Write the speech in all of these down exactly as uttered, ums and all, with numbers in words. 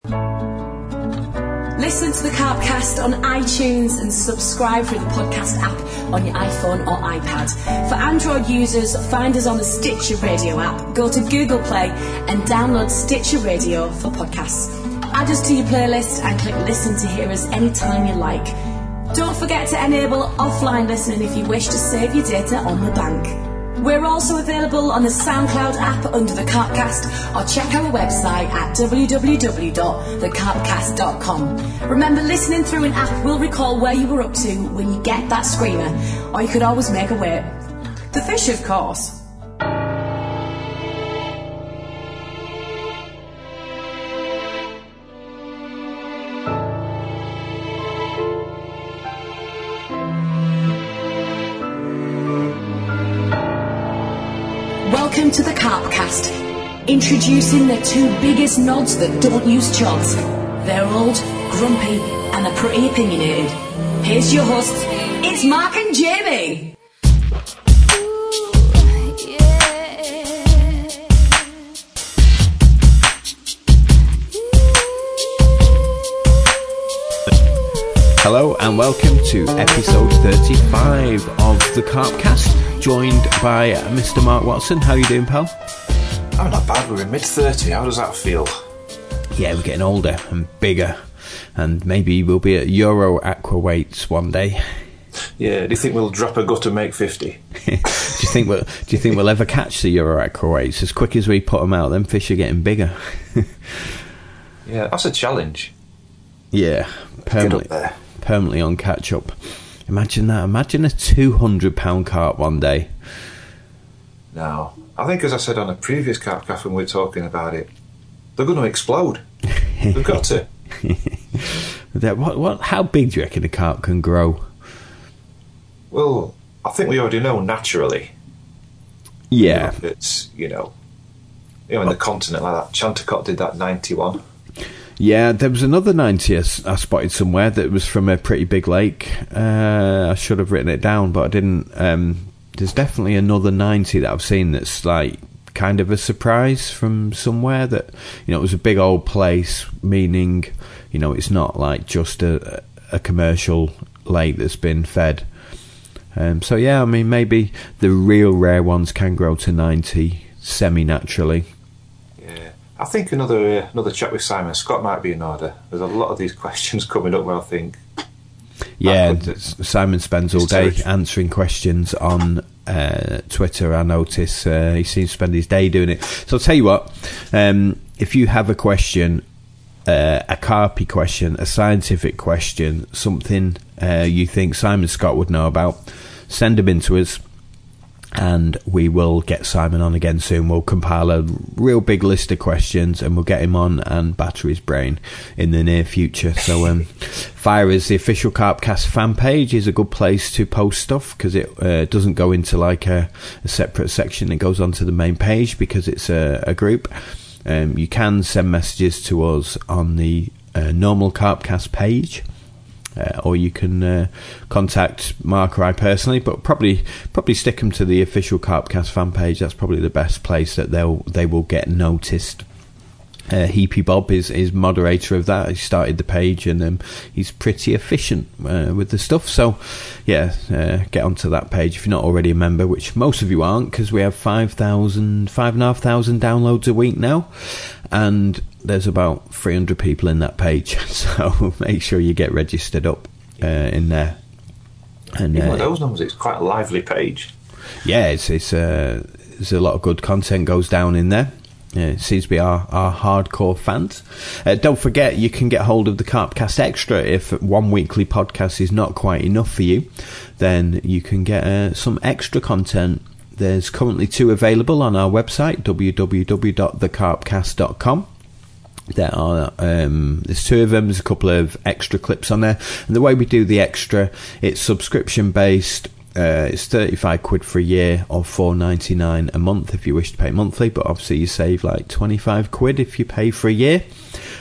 Listen to the Carpcast on iTunes and subscribe through the podcast app on your iPhone or iPad. For Android users, find us on the Stitcher Radio app. Go to Google Play and download Stitcher Radio for podcasts. Add us to your playlist and click listen to hear us anytime you like. Don't forget to enable offline listening if you wish to save your data on the bank. We're also available on the SoundCloud app under the Carpcast, or check our website at w w w dot the carpcast dot com. Remember, listening through an app will recall where you were up to when you get that screamer, or you could always make a way. The fish, of course. Welcome to the Carpcast. Introducing the two biggest nods that don't use chods. They're old, grumpy, and they're pretty opinionated. Here's your hosts, it's Mark and Jamie. Hello and welcome to episode thirty-five of the Carpcast, joined by Mister Mark Watson. How are you doing, pal? I'm not bad, we're in mid thirty, how does that feel? Yeah, we're getting older and bigger, and maybe we'll be at Euro Aqua weights one day. Yeah, do you think we'll drop a gut and make fifty? do you think we'll, do you think we'll ever catch the Euro Aqua weights? As quick as we put them out, them fish are getting bigger. Yeah, that's a challenge. Yeah, permanently. Get up there. Permanently on catch up. Imagine that. Imagine a two hundred pound carp one day. No. I think, as I said on a previous Carpcast when we were talking about it, they're going to explode. They've got to. what, what, how big do you reckon a carp can grow? Well, I think we already know naturally. Yeah. You know, it's, you know, you know, in the continent like that. Chanticleer did that ninety-one. Yeah, there was another ninety I, I spotted somewhere that was from a pretty big lake. Uh, I should have written it down, but I didn't. Um, there's definitely another ninety that I've seen that's like kind of a surprise from somewhere that, you know, it was a big old place, meaning, you know, it's not like just a, a commercial lake that's been fed. Um, so, yeah, I mean, maybe the real rare ones can grow to ninety semi-naturally. I think another uh, another chat with Simon Scott might be in order. There's a lot of these questions coming up where I think... Yeah, Simon spends all day answering questions on uh, Twitter. I notice uh, he seems to spend his day doing it. So I'll tell you what, um, if you have a question, uh, a carpy question, a scientific question, something uh, you think Simon Scott would know about, send them in to us. And we will get Simon on again soon. We'll compile a real big list of questions and we'll get him on and batter his brain in the near future. So um, fire us. The official Carpcast fan page is a good place to post stuff because it uh, doesn't go into like a, a separate section. It goes onto the main page because it's a, a group. Um, you can send messages to us on the uh, normal Carpcast page. Uh, or you can uh, contact Mark or I personally, but probably probably stick them to the official Carpcast fan page. That's probably the best place that they'll they will get noticed. Uh, Heapy Bob is, is moderator of that. He started the page and um, he's pretty efficient uh, with the stuff. So, yeah, uh, get onto that page if you're not already a member, which most of you aren't because we have five thousand, five thousand five hundred downloads a week now. And there's about three hundred people in that page. So make sure you get registered up uh, in there. And Even uh, with those numbers, it's quite a lively page. Yeah, it's, it's uh, there's a lot of good content goes down in there. Uh, it seems to be our, our hardcore fans. Uh, don't forget, you can get hold of the Carpcast Extra. If one weekly podcast is not quite enough for you, then you can get uh, some extra content. There's currently two available on our website, w w w dot the carpcast dot com. There are um, there's two of them. There's a couple of extra clips on there, and the way we do the extra, it's subscription based. Uh, it's thirty-five quid for a year or four ninety-nine a month if you wish to pay monthly, but obviously you save like twenty-five quid if you pay for a year.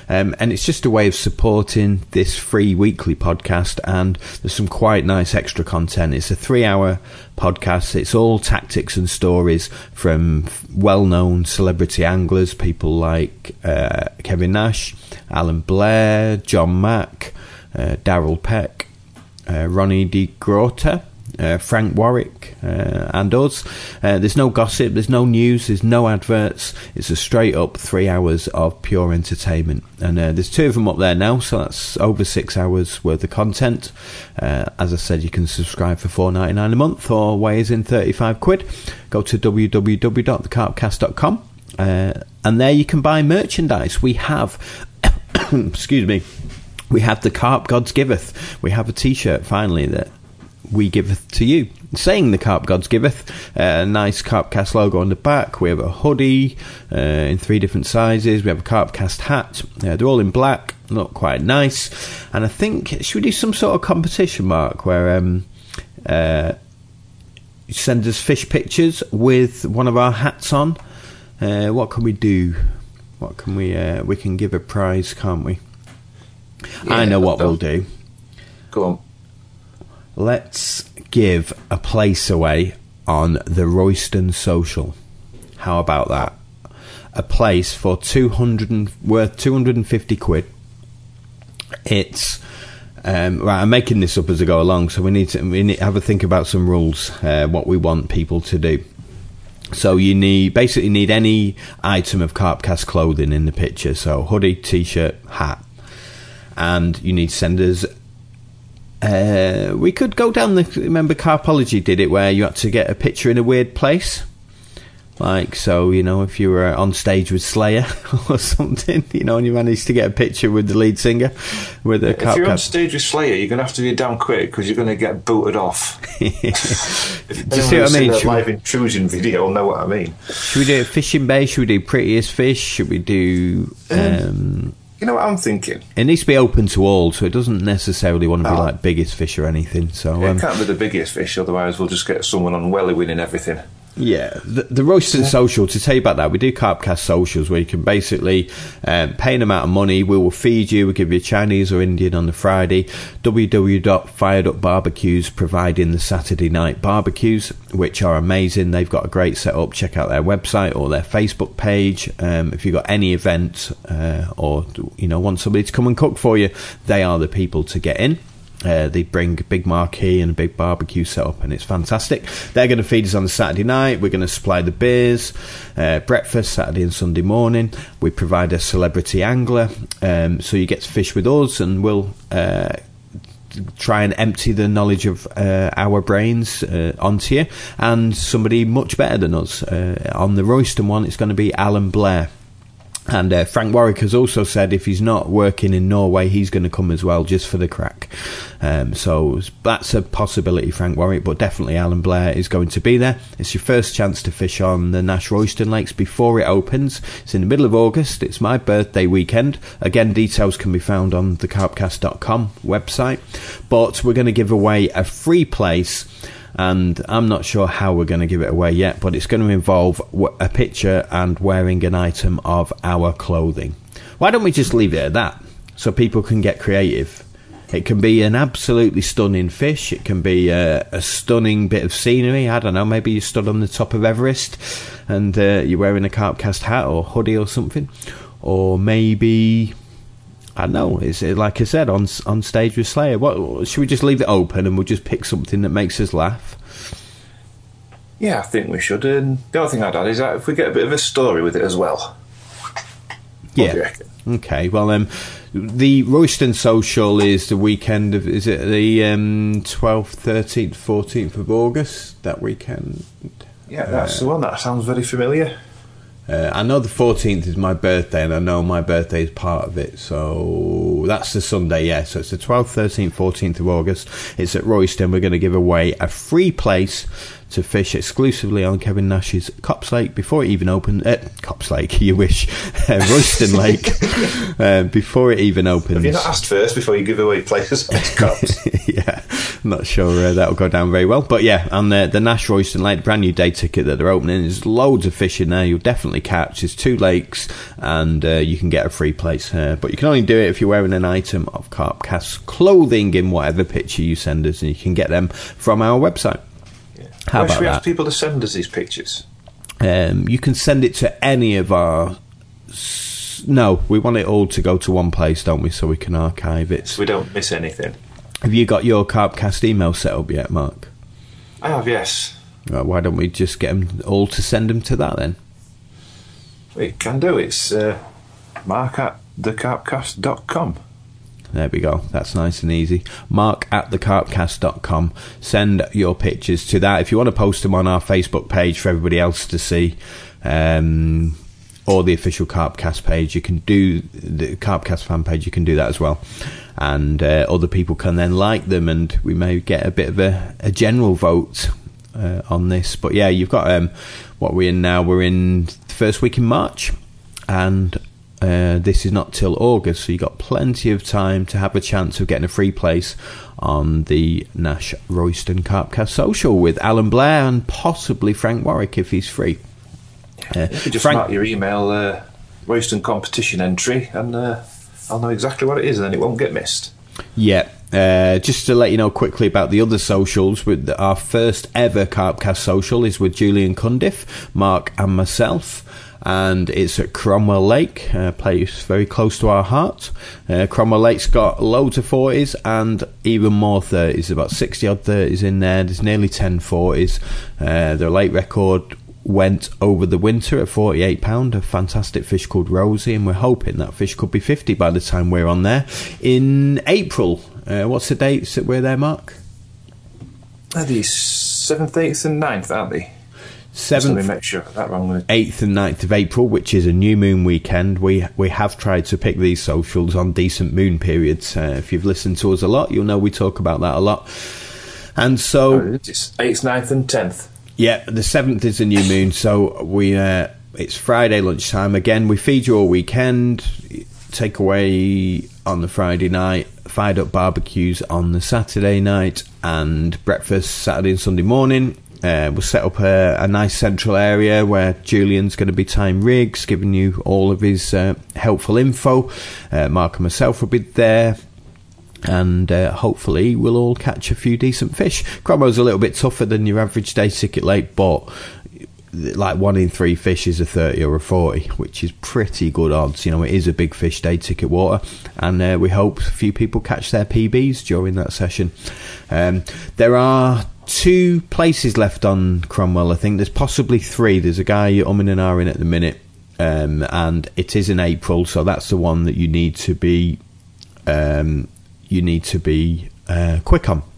Um, and it's just a way of supporting this free weekly podcast, and there's some quite nice extra content. It's a three-hour podcast. It's all tactics and stories from well-known celebrity anglers, people like uh, Kevin Nash, Alan Blair, John Mack, uh, Daryl Peck, uh, Ronnie de Grota, Uh, Frank Warwick, uh, and us. Uh, there's no gossip, there's no news, there's no adverts. It's a straight up three hours of pure entertainment. And uh, there's two of them up there now, so that's over six hours worth of content. Uh, as I said, you can subscribe for four dollars ninety-nine a month, or weighs in thirty-five quid. Go to w w w dot the carp cast dot com, uh, and there you can buy merchandise. We have, excuse me, we have the Carp Gods Giveth. We have a t-shirt finally that we giveth to you, saying the Carp Gods Giveth. A uh, nice Carpcast logo on the back. We have a hoodie uh, in three different sizes. We have a Carpcast hat. Uh, they're all in black, look quite nice. And I think, should we do some sort of competition, Mark, where um, uh, you send us fish pictures with one of our hats on? Uh, what can we do? What can we? Uh, we can give a prize, can't we? Yeah, I know what we'll do. Go on. Let's give a place away on the Royston Social. How about that? A place for two hundred and, worth two hundred fifty quid. It's um, right. I'm making this up as I go along, so we need to we need to have a think about some rules. Uh, what we want people to do. So you need basically need any item of Carpcast clothing in the picture. So hoodie, t-shirt, hat, and you need to send us. Uh, we could go down the. Remember, Carpology did it where you had to get a picture in a weird place, like so. You know, if you were on stage with Slayer or something, you know, and you managed to get a picture with the lead singer with a. If Carp you're on stage with Slayer, you're going to have to be damn quick because you're going to get booted off. If do you see what I mean? That live intrusion video will know what I mean. Should we do a fishing bay? Should we do prettiest fish? Should we do? Um, um, You know what I'm thinking? It needs to be open to all, so it doesn't necessarily want to be oh. like biggest fish or anything. So yeah, um, it can't be the biggest fish, otherwise we'll just get someone on Welly winning everything. Yeah, the, the Royston yeah. Social, to tell you about that, we do Carpcast Socials where you can basically um, pay an amount of money, we will feed you, we'll give you Chinese or Indian on the Friday. w w w dot fired up barbecues providing the Saturday night barbecues, which are amazing. They've got a great setup. Check out their website or their Facebook page. Um, if you've got any event uh, or you know want somebody to come and cook for you, they are the people to get in. Uh, they bring a big marquee and a big barbecue setup, and it's fantastic. They're going to feed us on the Saturday night. We're going to supply the beers, uh, breakfast Saturday and Sunday morning. We provide a celebrity angler, um, so you get to fish with us, and we'll uh, try and empty the knowledge of uh, our brains uh, onto you. And somebody much better than us uh, on the Royston one, it's going to be Alan Blair. And uh, Frank Warwick has also said if he's not working in Norway, he's going to come as well, just for the crack. Um, so that's a possibility, Frank Warwick, but definitely Alan Blair is going to be there. It's your first chance to fish on the Nash Royston Lakes before it opens. It's in the middle of August. It's my birthday weekend. Again, details can be found on the carpcast dot com website. But we're going to give away a free place. And I'm not sure how we're going to give it away yet, but it's going to involve a picture and wearing an item of our clothing. Why don't we just leave it at that, so people can get creative? It can be an absolutely stunning fish. It can be a, a stunning bit of scenery. I don't know, maybe you stood on the top of Everest and uh, you're wearing a Carpcast hat or hoodie or something. Or maybe... I don't know, it's like I said, on on stage with Slayer. What should we just leave it open and we'll just pick something that makes us laugh? Yeah, I think we should. And the other thing I'd add is that if we get a bit of a story with it as well. Yeah. Okay. Well, um, the Royston Social is the weekend of. Is it the um, twelfth, thirteenth, fourteenth of August? That weekend. Yeah, that's uh, the one. That sounds very familiar. Uh, I know the fourteenth is my birthday, and I know my birthday is part of it, so that's the Sunday, yeah. So it's the twelfth, thirteenth, fourteenth of August. It's at Royston. We're going to give away a free place to fish exclusively on Kevin Nash's Cops Lake before it even opened. Uh, Cops Lake, you wish. Uh, Royston Lake. Uh, before it even opens. Have you not asked first before you give away places on Cops? Yeah, I'm not sure uh, that'll go down very well. But yeah, on the, the Nash Royston Lake, the brand new day ticket that they're opening, there's loads of fish in there. You'll definitely catch. There's two lakes, and uh, you can get a free place. Uh, but you can only do it if you're wearing an item of Carpcast clothing in whatever picture you send us, and you can get them from our website. Yeah. How Where about should we that? ask people to send us these pictures? Um, you can send it to any of our... No, we want it all to go to one place, don't we, so we can archive it. So we don't miss anything. Have you got your Carpcast email set up yet, Mark? I have, yes. Right, why don't we just get them all to send them to that then? We can do. It's uh, mark at the carpcast dot com. There we go. That's nice and easy. Mark at the carpcast dot com. Send your pictures to that. If you want to post them on our Facebook page for everybody else to see, um, or the official Carpcast page, you can do the Carpcast fan page. You can do that as well, and uh, other people can then like them, and we may get a bit of a, a general vote uh, on this. But yeah, you've got um, what we're in now. We're in the first week in March, and uh, this is not till August, so you've got plenty of time to have a chance of getting a free place on the Nash Royston Carpcast social with Alan Blair and possibly Frank Warwick if he's free. Uh, you could just Frank- mark your email uh, Royston competition entry, and uh, I'll know exactly what it is, and then it won't get missed. Yeah. Uh, just to let you know quickly about the other socials, with our first ever Carpcast social is with Julian Cundiff, Mark and myself, and it's at Cromwell Lake, a place very close to our heart. Uh, Cromwell Lake's got loads of forties and even more thirties, about sixty odd thirties in there. There's nearly ten forties. Uh, their lake record went over the winter at forty-eight pounds, a fantastic fish called Rosie, and we're hoping that fish could be fifty by the time we're on there in April. Uh, what's the dates that we're there, Mark? They're the seventh, eighth and ninth, aren't they? seventh, Let me make sure I got that wrong. eighth and ninth of April, which is a new moon weekend. We we have tried to pick these socials on decent moon periods. Uh, if you've listened to us a lot, you'll know we talk about that a lot. And so... Oh, it's eighth, ninth and tenth. Yeah, the seventh is a new moon, so we uh, it's Friday lunchtime. Again, we feed you all weekend, take away on the Friday night, fired up barbecues on the Saturday night, and breakfast Saturday and Sunday morning. Uh, we'll set up a, a nice central area where Julian's going to be tying rigs, giving you all of his uh, helpful info. Uh, Mark and myself will be there. And uh, hopefully we'll all catch a few decent fish. Cromwell's a little bit tougher than your average day ticket lake, but like one in three fish is a thirty or a forty, which is pretty good odds. You know, it is a big fish day ticket water, and uh, we hope a few people catch their P Bs during that session. Um, there are two places left on Cromwell, I think. There's possibly three. There's a guy umming and ahhing at the minute, um, and it is in April, so that's the one that you need to be... Um, you need to be uh, quick on.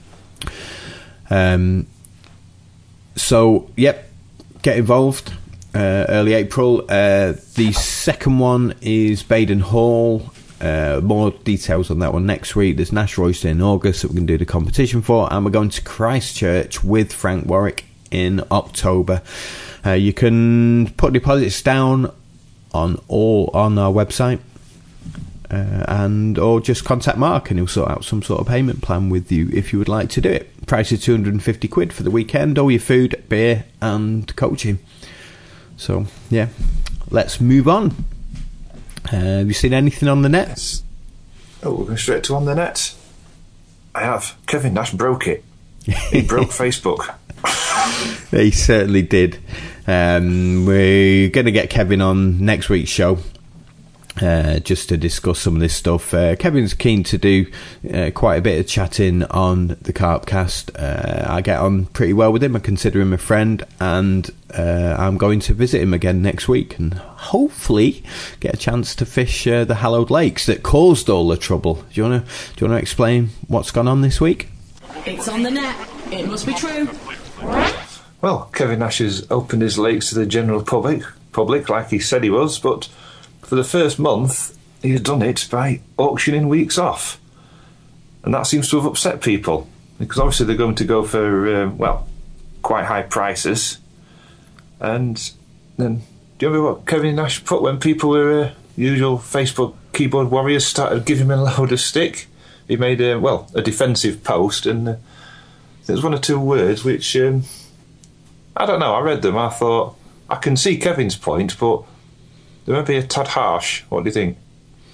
Um, so, yep, get involved. Uh, early April. Uh, the second one is Baden Hall. Uh, more details on that one next week. There's Nash Royston in August that we're going to do the competition for, and we're going to Christchurch with Frank Warwick in October. Uh, you can put deposits down on all on our website. Uh, and or just contact Mark and he'll sort out some sort of payment plan with you if you would like to do it. Price is two hundred fifty quid for the weekend, all your food, beer and coaching. So yeah, let's move on. Uh, have you seen anything on the net? Yes. Oh, we're going straight to on the net. I have. Kevin Nash broke it. He broke Facebook. He certainly did. Um, we're going to get Kevin on next week's show. Uh, just to discuss some of this stuff. Uh, Kevin's keen to do uh, quite a bit of chatting on the Carpcast. Uh, I get on pretty well with him. I consider him a friend, and uh, I'm going to visit him again next week and hopefully get a chance to fish uh, the hallowed lakes that caused all the trouble. Do you want to do you want to explain what's gone on this week? It's on the net. It must be true. Well, Kevin Nash has opened his lakes to the general public, public like he said he was, but for the first month, he's done it by auctioning weeks off. And that seems to have upset people, because obviously they're going to go for, uh, well, quite high prices. And then, do you remember what Kevin Nash put when people were uh, usual Facebook keyboard warriors started giving him a load of stick? He made a well a defensive post, and uh, there's one or two words which um, I don't know. I read them. I thought I can see Kevin's point, but they might be a tad harsh. What do you think?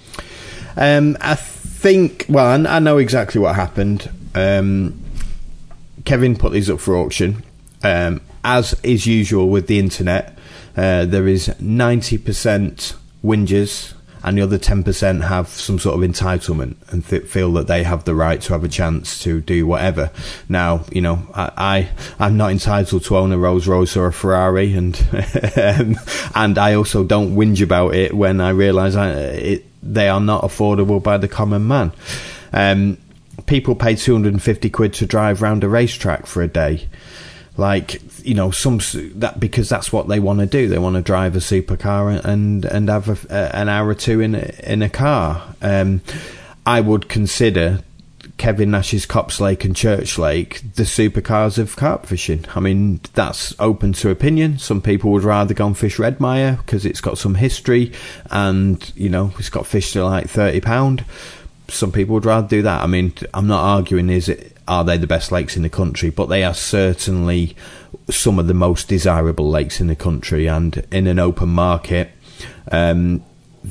Um, I think. Well, I, I know exactly what happened. Um, Kevin put these up for auction, um, as is usual with the internet. Uh, there is ninety percent whingers, and the other ten percent have some sort of entitlement and th- feel that they have the right to have a chance to do whatever. Now, you know, I, I I'm not entitled to own a Rolls Royce or a Ferrari, and um, and I also don't whinge about it when I realise I, it, they are not affordable by the common man. Um, people pay two hundred fifty quid to drive round a racetrack for a day. Like, you know, some that because that's what they want to do. They want to drive a supercar and and have a, a, an hour or two in a, in a car. Um, I would consider Kevin Nash's Cops Lake and Church Lake the supercars of carp fishing. I mean, that's open to opinion. Some people would rather go and fish Redmire because it's got some history and, you know, it's got fish to like thirty pound. Some people would rather do that. I mean, I'm not arguing is it are they the best lakes in the country, but they are certainly some of the most desirable lakes in the country, and in an open market, um,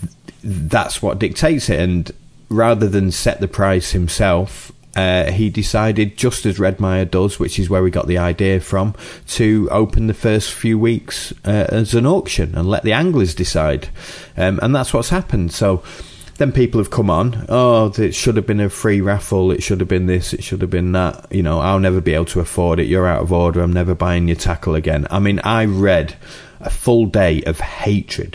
that's what dictates it. And rather than set the price himself, uh, he decided, just as Redmire does, which is where we got the idea from, to open the first few weeks uh, as an auction and let the anglers decide. Um, and that's what's happened. So then people have come on, oh, it should have been a free raffle, it should have been this, it should have been that, you know, I'll never be able to afford it, you're out of order, I'm never buying your tackle again. I mean, I read a full day of hatred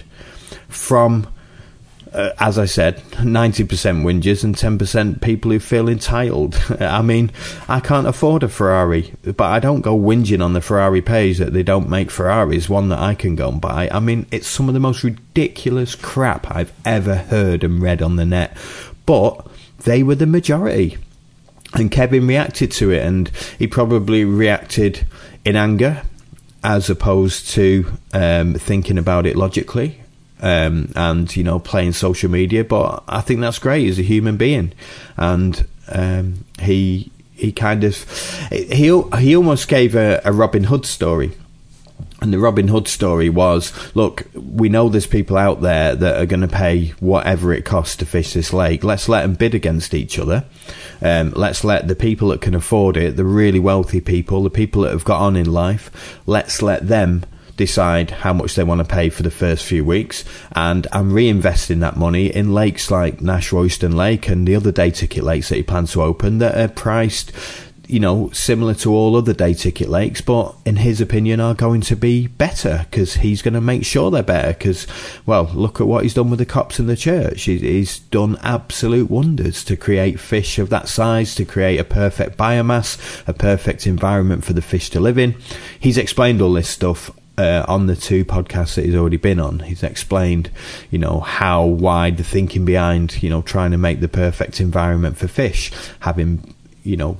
from, uh, as I said, ninety percent whingers and ten percent people who feel entitled. I mean, I can't afford a Ferrari, but I don't go whinging on the Ferrari page that they don't make Ferraris, one that I can go and buy. I mean, it's some of the most ridiculous crap I've ever heard and read on the net, but they were the majority. And Kevin reacted to it, and he probably reacted in anger as opposed to um, thinking about it logically. Um, and, you know, playing social media, but I think that's great. He's a human being, and um, he he kind of he he almost gave a, a Robin Hood story. And the Robin Hood story was, look, we know there's people out there that are going to pay whatever it costs to fish this lake. Let's let them bid against each other. Um, let's let the people that can afford it, the really wealthy people, the people that have got on in life, let's let them decide how much they want to pay for the first few weeks, and I'm reinvesting that money in lakes like Nash Royston Lake and the other day ticket lakes that he plans to open that are priced, you know, similar to all other day ticket lakes, but in his opinion are going to be better because he's going to make sure they're better. Because, well, look at what he's done with the Cops and the Church. He's done absolute wonders to create fish of that size, to create a perfect biomass, a perfect environment for the fish to live in. He's explained all this stuff Uh, on the two podcasts that he's already been on. He's explained, you know, how wide the thinking behind, you know, trying to make the perfect environment for fish, having, you know,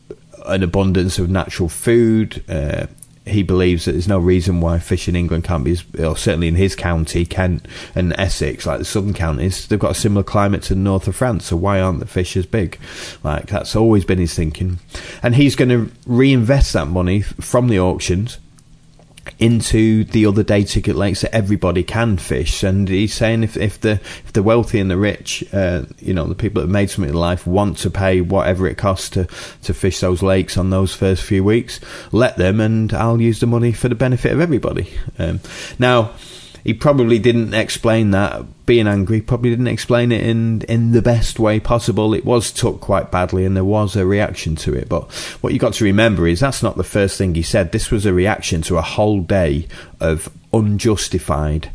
an abundance of natural food. Uh, he believes that there's no reason why fish in England can't be, as, or certainly in his county, Kent and Essex, like the southern counties, they've got a similar climate to the north of France, so why aren't the fish as big? Like, that's always been his thinking. And he's going to reinvest that money from the auctions into the other day ticket lakes that everybody can fish. And he's saying if, if the if the wealthy and the rich, uh, you know, the people that have made something in life want to pay whatever it costs to, to fish those lakes on those first few weeks, let them, and I'll use the money for the benefit of everybody. Um, now, he probably didn't explain that, being angry, probably didn't explain it in, in the best way possible. It was took quite badly and there was a reaction to it. But what you got to remember is that's not the first thing he said. This was a reaction to a whole day of unjustified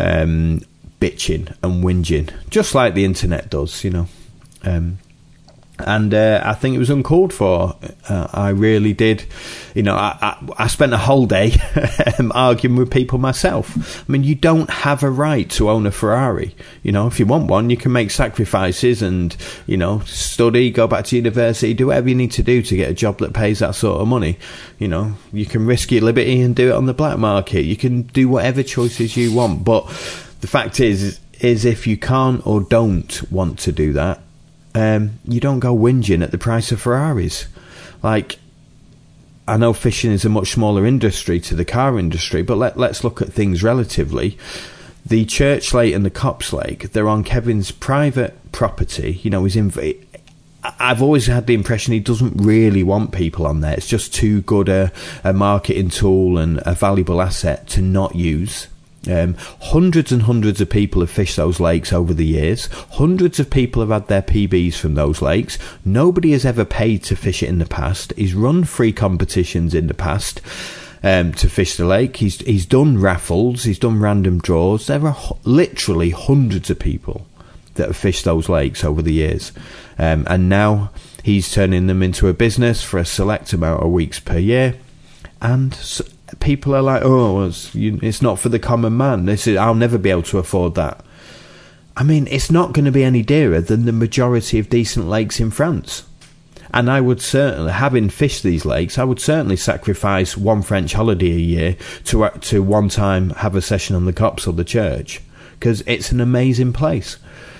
um, bitching and whinging, just like the internet does, you know. Um, And uh, I think it was uncalled for. Uh, I really did. You know, I, I, I spent a whole day arguing with people myself. I mean, you don't have a right to own a Ferrari. You know, if you want one, you can make sacrifices and, you know, study, go back to university, do whatever you need to do to get a job that pays that sort of money. You know, you can risk your liberty and do it on the black market. You can do whatever choices you want. But the fact is, is if you can't or don't want to do that, Um, you don't go whinging at the price of Ferraris. Like, I know fishing is a much smaller industry to the car industry, but let, let's look at things relatively. The Church Lake and the Cops Lake, they're on Kevin's private property. You know, he's in. I've always had the impression he doesn't really want people on there. It's just too good a, a marketing tool and a valuable asset to not use. Um, hundreds and hundreds of people have fished those lakes over the years. Hundreds of people have had their P Bs from those lakes. Nobody has ever paid to fish it in the past. He's run free competitions in the past um, to fish the lake. He's he's done raffles. He's done random draws. There are h- literally hundreds of people that have fished those lakes over the years. Um, and now he's turning them into a business for a select amount of weeks per year. And So, people are like, oh, it's, you, it's not for the common man. This is, I'll never be able to afford that. I mean, it's not going to be any dearer than the majority of decent lakes in France. And I would certainly, having fished these lakes, I would certainly sacrifice one French holiday a year to to one time have a session on the Cops or the Church, because it's an amazing place.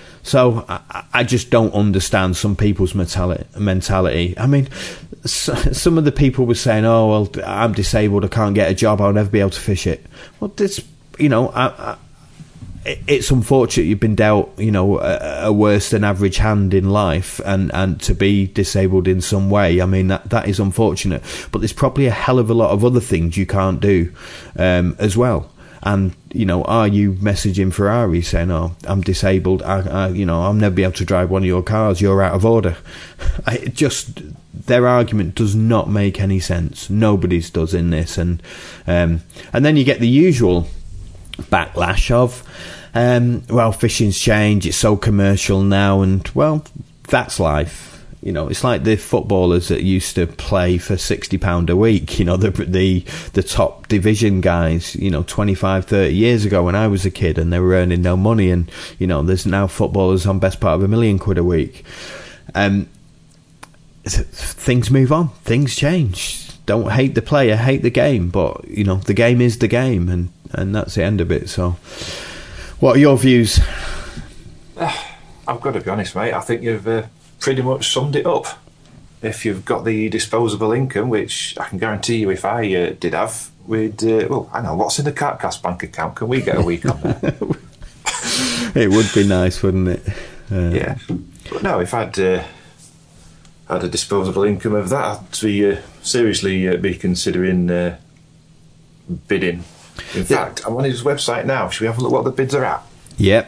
So I, I just don't understand some people's mentality. I mean, some of the people were saying, oh, well, I'm disabled, I can't get a job, I'll never be able to fish it. Well, this, you know, I, I, it's unfortunate you've been dealt, you know, a, a worse than average hand in life, and, and to be disabled in some way. I mean, that that is unfortunate. But there's probably a hell of a lot of other things you can't do um, as well. And, you know, are you messaging Ferrari saying, oh, I'm disabled, I, I, you know, I'll never be able to drive one of your cars, you're out of order. I, it just, their argument does not make any sense. Nobody's does in this. And um, and then you get the usual backlash of, um, well, fishing's changed, it's so commercial now, and, well, that's life. You know, it's like the footballers that used to play for sixty pounds a week, you know, the, the the top division guys, you know, twenty-five, thirty years ago when I was a kid, and they were earning no money. And, you know, there's now footballers on best part of a million quid a week. Um, things move on. Things change. Don't hate the player, hate the game. But, you know, the game is the game, and, and that's the end of it. So, what are your views? I've got to be honest, mate. I think you've... Uh... pretty much summed it up. If you've got the disposable income, which I can guarantee you if I uh, did have, we'd, uh, well, I know, what's in the Cartcast bank account? Can we get a week on there? It would be nice, wouldn't it? Uh, yeah. But no, if I'd uh, had a disposable income of that, I'd be, uh, seriously uh, be considering uh, bidding. In yeah. fact, I'm on his website now. Should we have a look what the bids are at? Yep.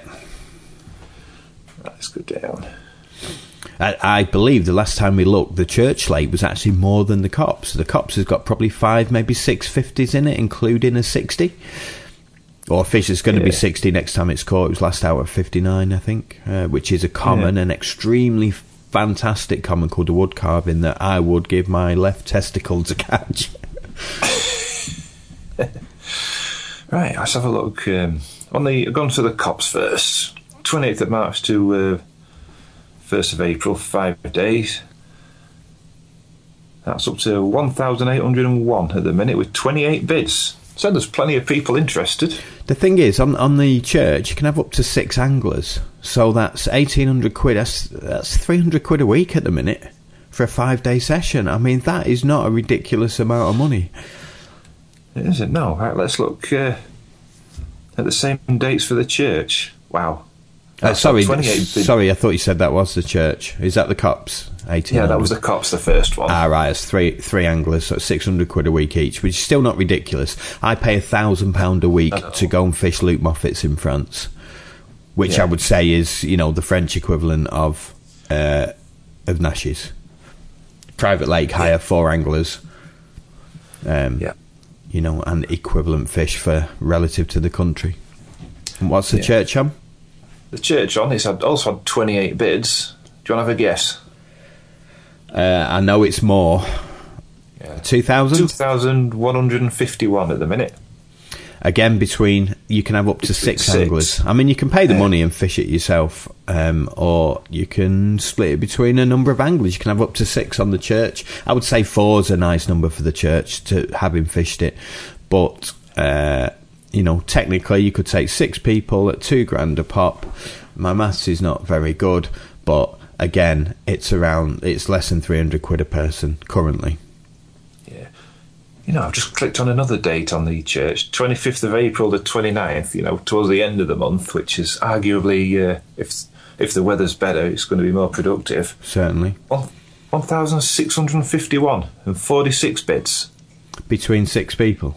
Let's go down. I, I believe the last time we looked, the Church Lake was actually more than the Cops. The Cops has got probably five, maybe six fifties in it, including a sixty. Or fish is going to yeah. be sixty next time it's caught. It was last out at fifty-nine, I think, uh, which is a common, yeah. an extremely fantastic common called the wood carving that I would give my left testicle to catch. Right, let's have a look. Um, on the gone to the Cops first. twenty-eighth of March to uh, first of April, five days. That's up to one thousand eight hundred and one at the minute with twenty-eight bids. So there's plenty of people interested. The thing is, on on the Church, you can have up to six anglers. So that's eighteen hundred quid. That's, that's three hundred quid a week at the minute for a five-day session. I mean, that is not a ridiculous amount of money. It isn't, no. Right, let's look uh, at the same dates for the Church. Wow. Uh, sorry, sorry. I thought you said that was the Church. Is that the Cops? eighteen. Yeah, that was the Cops, the first one. Ah, right. It's three three anglers, so six hundred quid a week each, which is still not ridiculous. I pay a thousand pound a week to go and fish Luke Moffett's in France, which yeah. I would say is, you know, the French equivalent of uh, of Nash's. Private lake hire, yeah. four anglers. Um, yeah. You know, and equivalent fish for relative to the country. And what's the yeah. Church on? The Church on, it's had, also had twenty-eight bids. Do you want to have a guess? Uh, I know it's more. Yeah. two thousand? two thousand one hundred fifty-one at the minute. Again, between you can have up to six, six anglers. I mean, you can pay the money and fish it yourself, um, or you can split it between a number of anglers. You can have up to six on the church. I would say four is a nice number for the church to having fished it, but uh, you know, technically, you could take six people at two grand a pop. My maths is not very good, but again, it's around it's less than three hundred quid a person currently. You know, I've just clicked on another date on the church, twenty-fifth of April to twenty-ninth, you know, towards the end of the month, which is arguably, uh, if if the weather's better, it's going to be more productive. Certainly. one thousand six hundred fifty-one and forty-six bids. Between six people.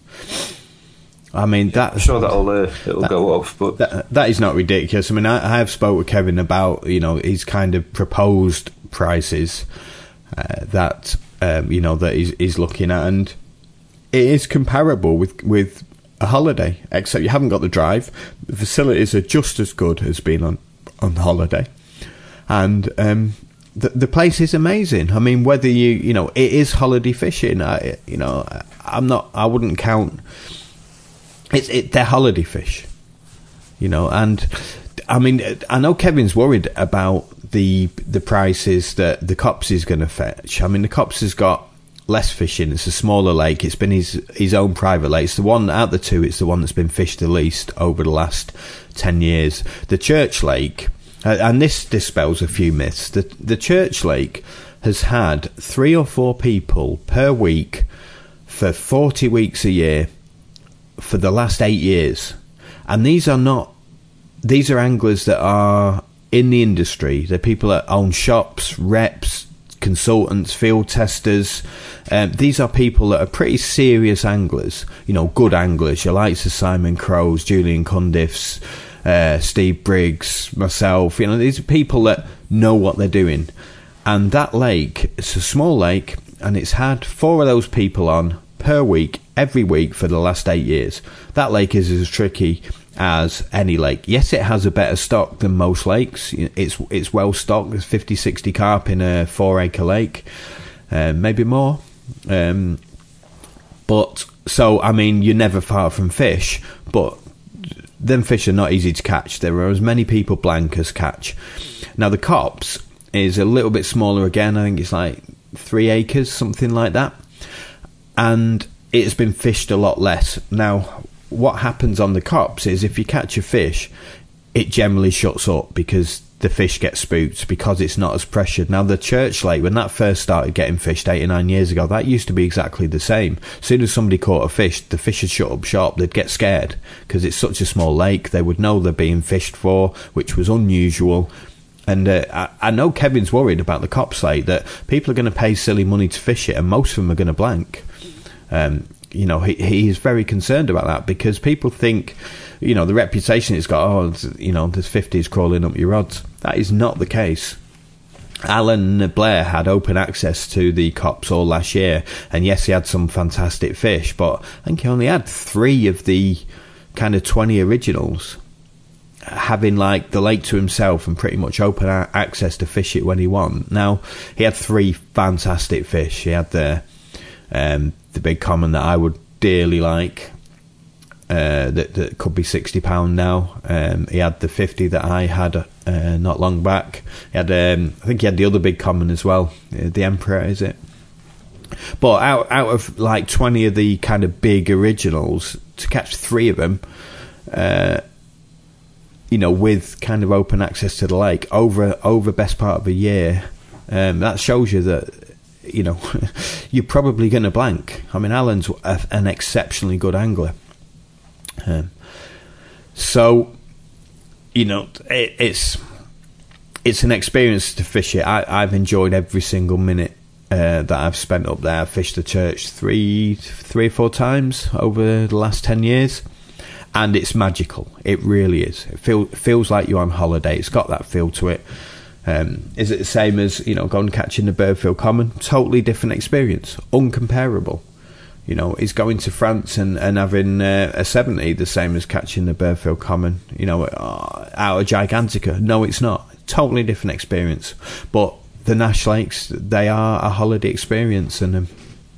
I mean, that... I'm sure that'll, uh, it'll that, go up, but... That, that is not ridiculous. I mean, I, I have spoke with Kevin about, you know, his kind of proposed prices uh, that, um, you know, that he's, he's looking at, and... It is comparable with, with a holiday, except you haven't got the drive. The facilities are just as good as being on, on holiday. And um, the, the place is amazing. I mean, whether you, you know, it is holiday fishing. I, you know, I'm not, I wouldn't count, it's, it, they're holiday fish, you know, and I mean, I know Kevin's worried about the, the prices that the Cops is going to fetch. I mean, the Cops has got less fishing. It's a smaller lake. It's been his his own private lake. It's the one out of the two. It's the one that's been fished the least over the last ten years. The Church Lake, uh, and this dispels a few myths. The the Church Lake has had three or four people per week for forty weeks a year for the last eight years, and these are not. These are anglers that are in the industry. They're people that own shops, reps, consultants, field testers. Um, these are people that are pretty serious anglers, you know, good anglers. Your likes of Simon Crows, Julian Cundiffs, uh, Steve Briggs, myself. You know, these are people that know what they're doing. And that lake, it's a small lake, and it's had four of those people on per week, every week for the last eight years. That lake is as tricky as any lake. Yes, it has a better stock than most lakes. It's it's well stocked. There's fifty, sixty carp in a four acre lake, uh, maybe more. Um, but so I mean, you're never far from fish. But them fish are not easy to catch. There are as many people blank as catch. Now the Cops is a little bit smaller again. I think it's like three acres, something like that, and it has been fished a lot less. Now, what happens on the Cops is if you catch a fish, it generally shuts up because the fish gets spooked because it's not as pressured. Now, the Church Lake, when that first started getting fished eight or nine years ago, that used to be exactly the same. As soon as somebody caught a fish, the fish would shut up shop. They'd get scared because it's such a small lake. They would know they're being fished for, which was unusual. And uh, I, I know Kevin's worried about the Cops Lake, that people are going to pay silly money to fish it, and most of them are going to blank. Um, you know, he he is very concerned about that because people think, you know, the reputation it's got, oh, you know, there's fifties crawling up your rods. That is not the case. Alan Blair had open access to the Cops all last year, and yes, he had some fantastic fish, but I think he only had three of the kind of twenty originals, having like the lake to himself and pretty much open a- access to fish it when he want. Now, he had three fantastic fish. He had the um, the big common that I would dearly like, uh, that, that could be sixty pounds now. Um, he had the fifty that I had uh, not long back. He had, um, I think he had the other big common as well, the Emperor, is it? But out out of like twenty of the kind of big originals, to catch three of them, uh, you know, with kind of open access to the lake over over best part of a year, um, that shows you that, you know, you're probably going to blank. I mean, Alan's a, an exceptionally good angler. Um, so, you know, it, it's it's an experience to fish it. I, I've enjoyed every single minute uh, that I've spent up there. I've fished the church three, three or four times over the last ten years. And it's magical. It really is. It feel, feels like you're on holiday. It's got that feel to it. Um, is it the same as, you know, going catching the Birdfield Common? Totally different experience. Uncomparable. You know, is going to France and, and having uh, a seventy the same as catching the Birdfield Common, you know, uh, out of Gigantica? No, it's not. Totally different experience. But the Nash Lakes, they are a holiday experience, and um,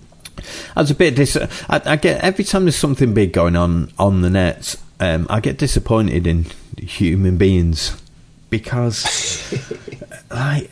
I was a bit dis- I, I get every time there's something big going on on the net, um, I get disappointed in human beings because, like,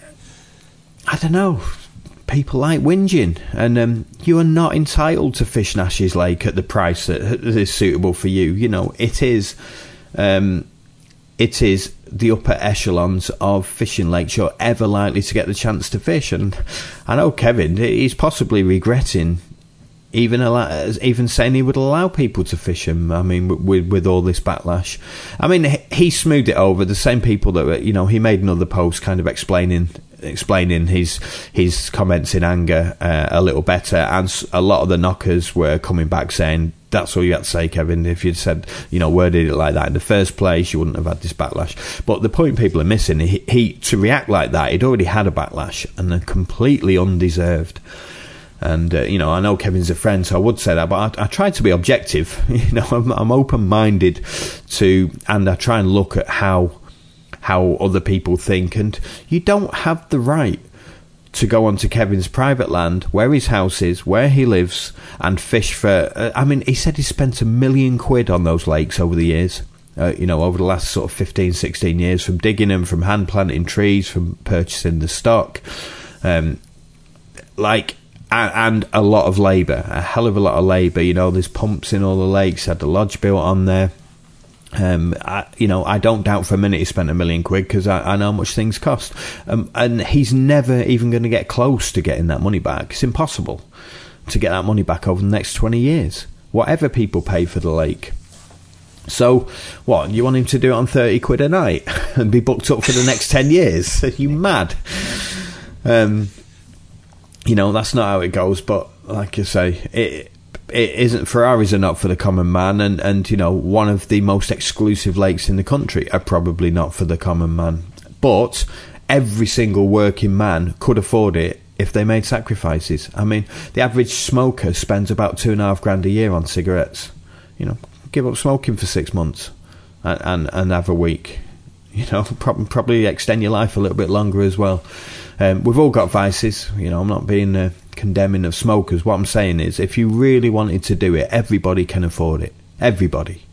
I don't know, people like whinging, and um, you are not entitled to fish Nash's Lake at the price that is suitable for you. You know, it is, um, it is the upper echelons of fishing lakes you're ever likely to get the chance to fish. And I know Kevin, he's possibly regretting even allow, even saying he would allow people to fish him. I mean, with with all this backlash, I mean, he smoothed it over. The same people that were, you know, he made another post kind of explaining explaining his his comments in anger uh, a little better, and a lot of the knockers were coming back saying, that's all you had to say, Kevin. If you'd said, you know, worded it like that in the first place, you wouldn't have had this backlash. But the point people are missing, he, he to react like that, he'd already had a backlash, and they're completely undeserved. And, uh, you know, I know Kevin's a friend, so I would say that, but I, I try to be objective. You know, I'm, I'm open-minded to, and I try and look at how how other people think. And you don't have the right to go onto Kevin's private land, where his house is, where he lives, and fish for... Uh, I mean, he said he spent a million quid on those lakes over the years. Uh, you know, over the last sort of fifteen, sixteen years, from digging them, from hand planting trees, from purchasing the stock. Um, like... And a lot of labour, a hell of a lot of labour. You know, there's pumps in all the lakes, had the lodge built on there. Um, I, you know, I don't doubt for a minute he spent a million quid, because I, I know how much things cost. Um, and he's never even going to get close to getting that money back. It's impossible to get that money back over the next twenty years, whatever people pay for the lake. So, what, you want him to do it on thirty quid a night and be booked up for the next ten years? Are you mad? Um... You know, that's not how it goes, but like I say, it it isn't. Ferraris are not for the common man, and, and, you know, one of the most exclusive lakes in the country are probably not for the common man. But every single working man could afford it if they made sacrifices. I mean, the average smoker spends about two and a half grand a year on cigarettes. You know, give up smoking for six months and, and, and have a week. You know, probably, probably extend your life a little bit longer as well. Um, we've all got vices. You know, I'm not being uh, condemning of smokers. What I'm saying is, if you really wanted to do it, everybody can afford it. Everybody.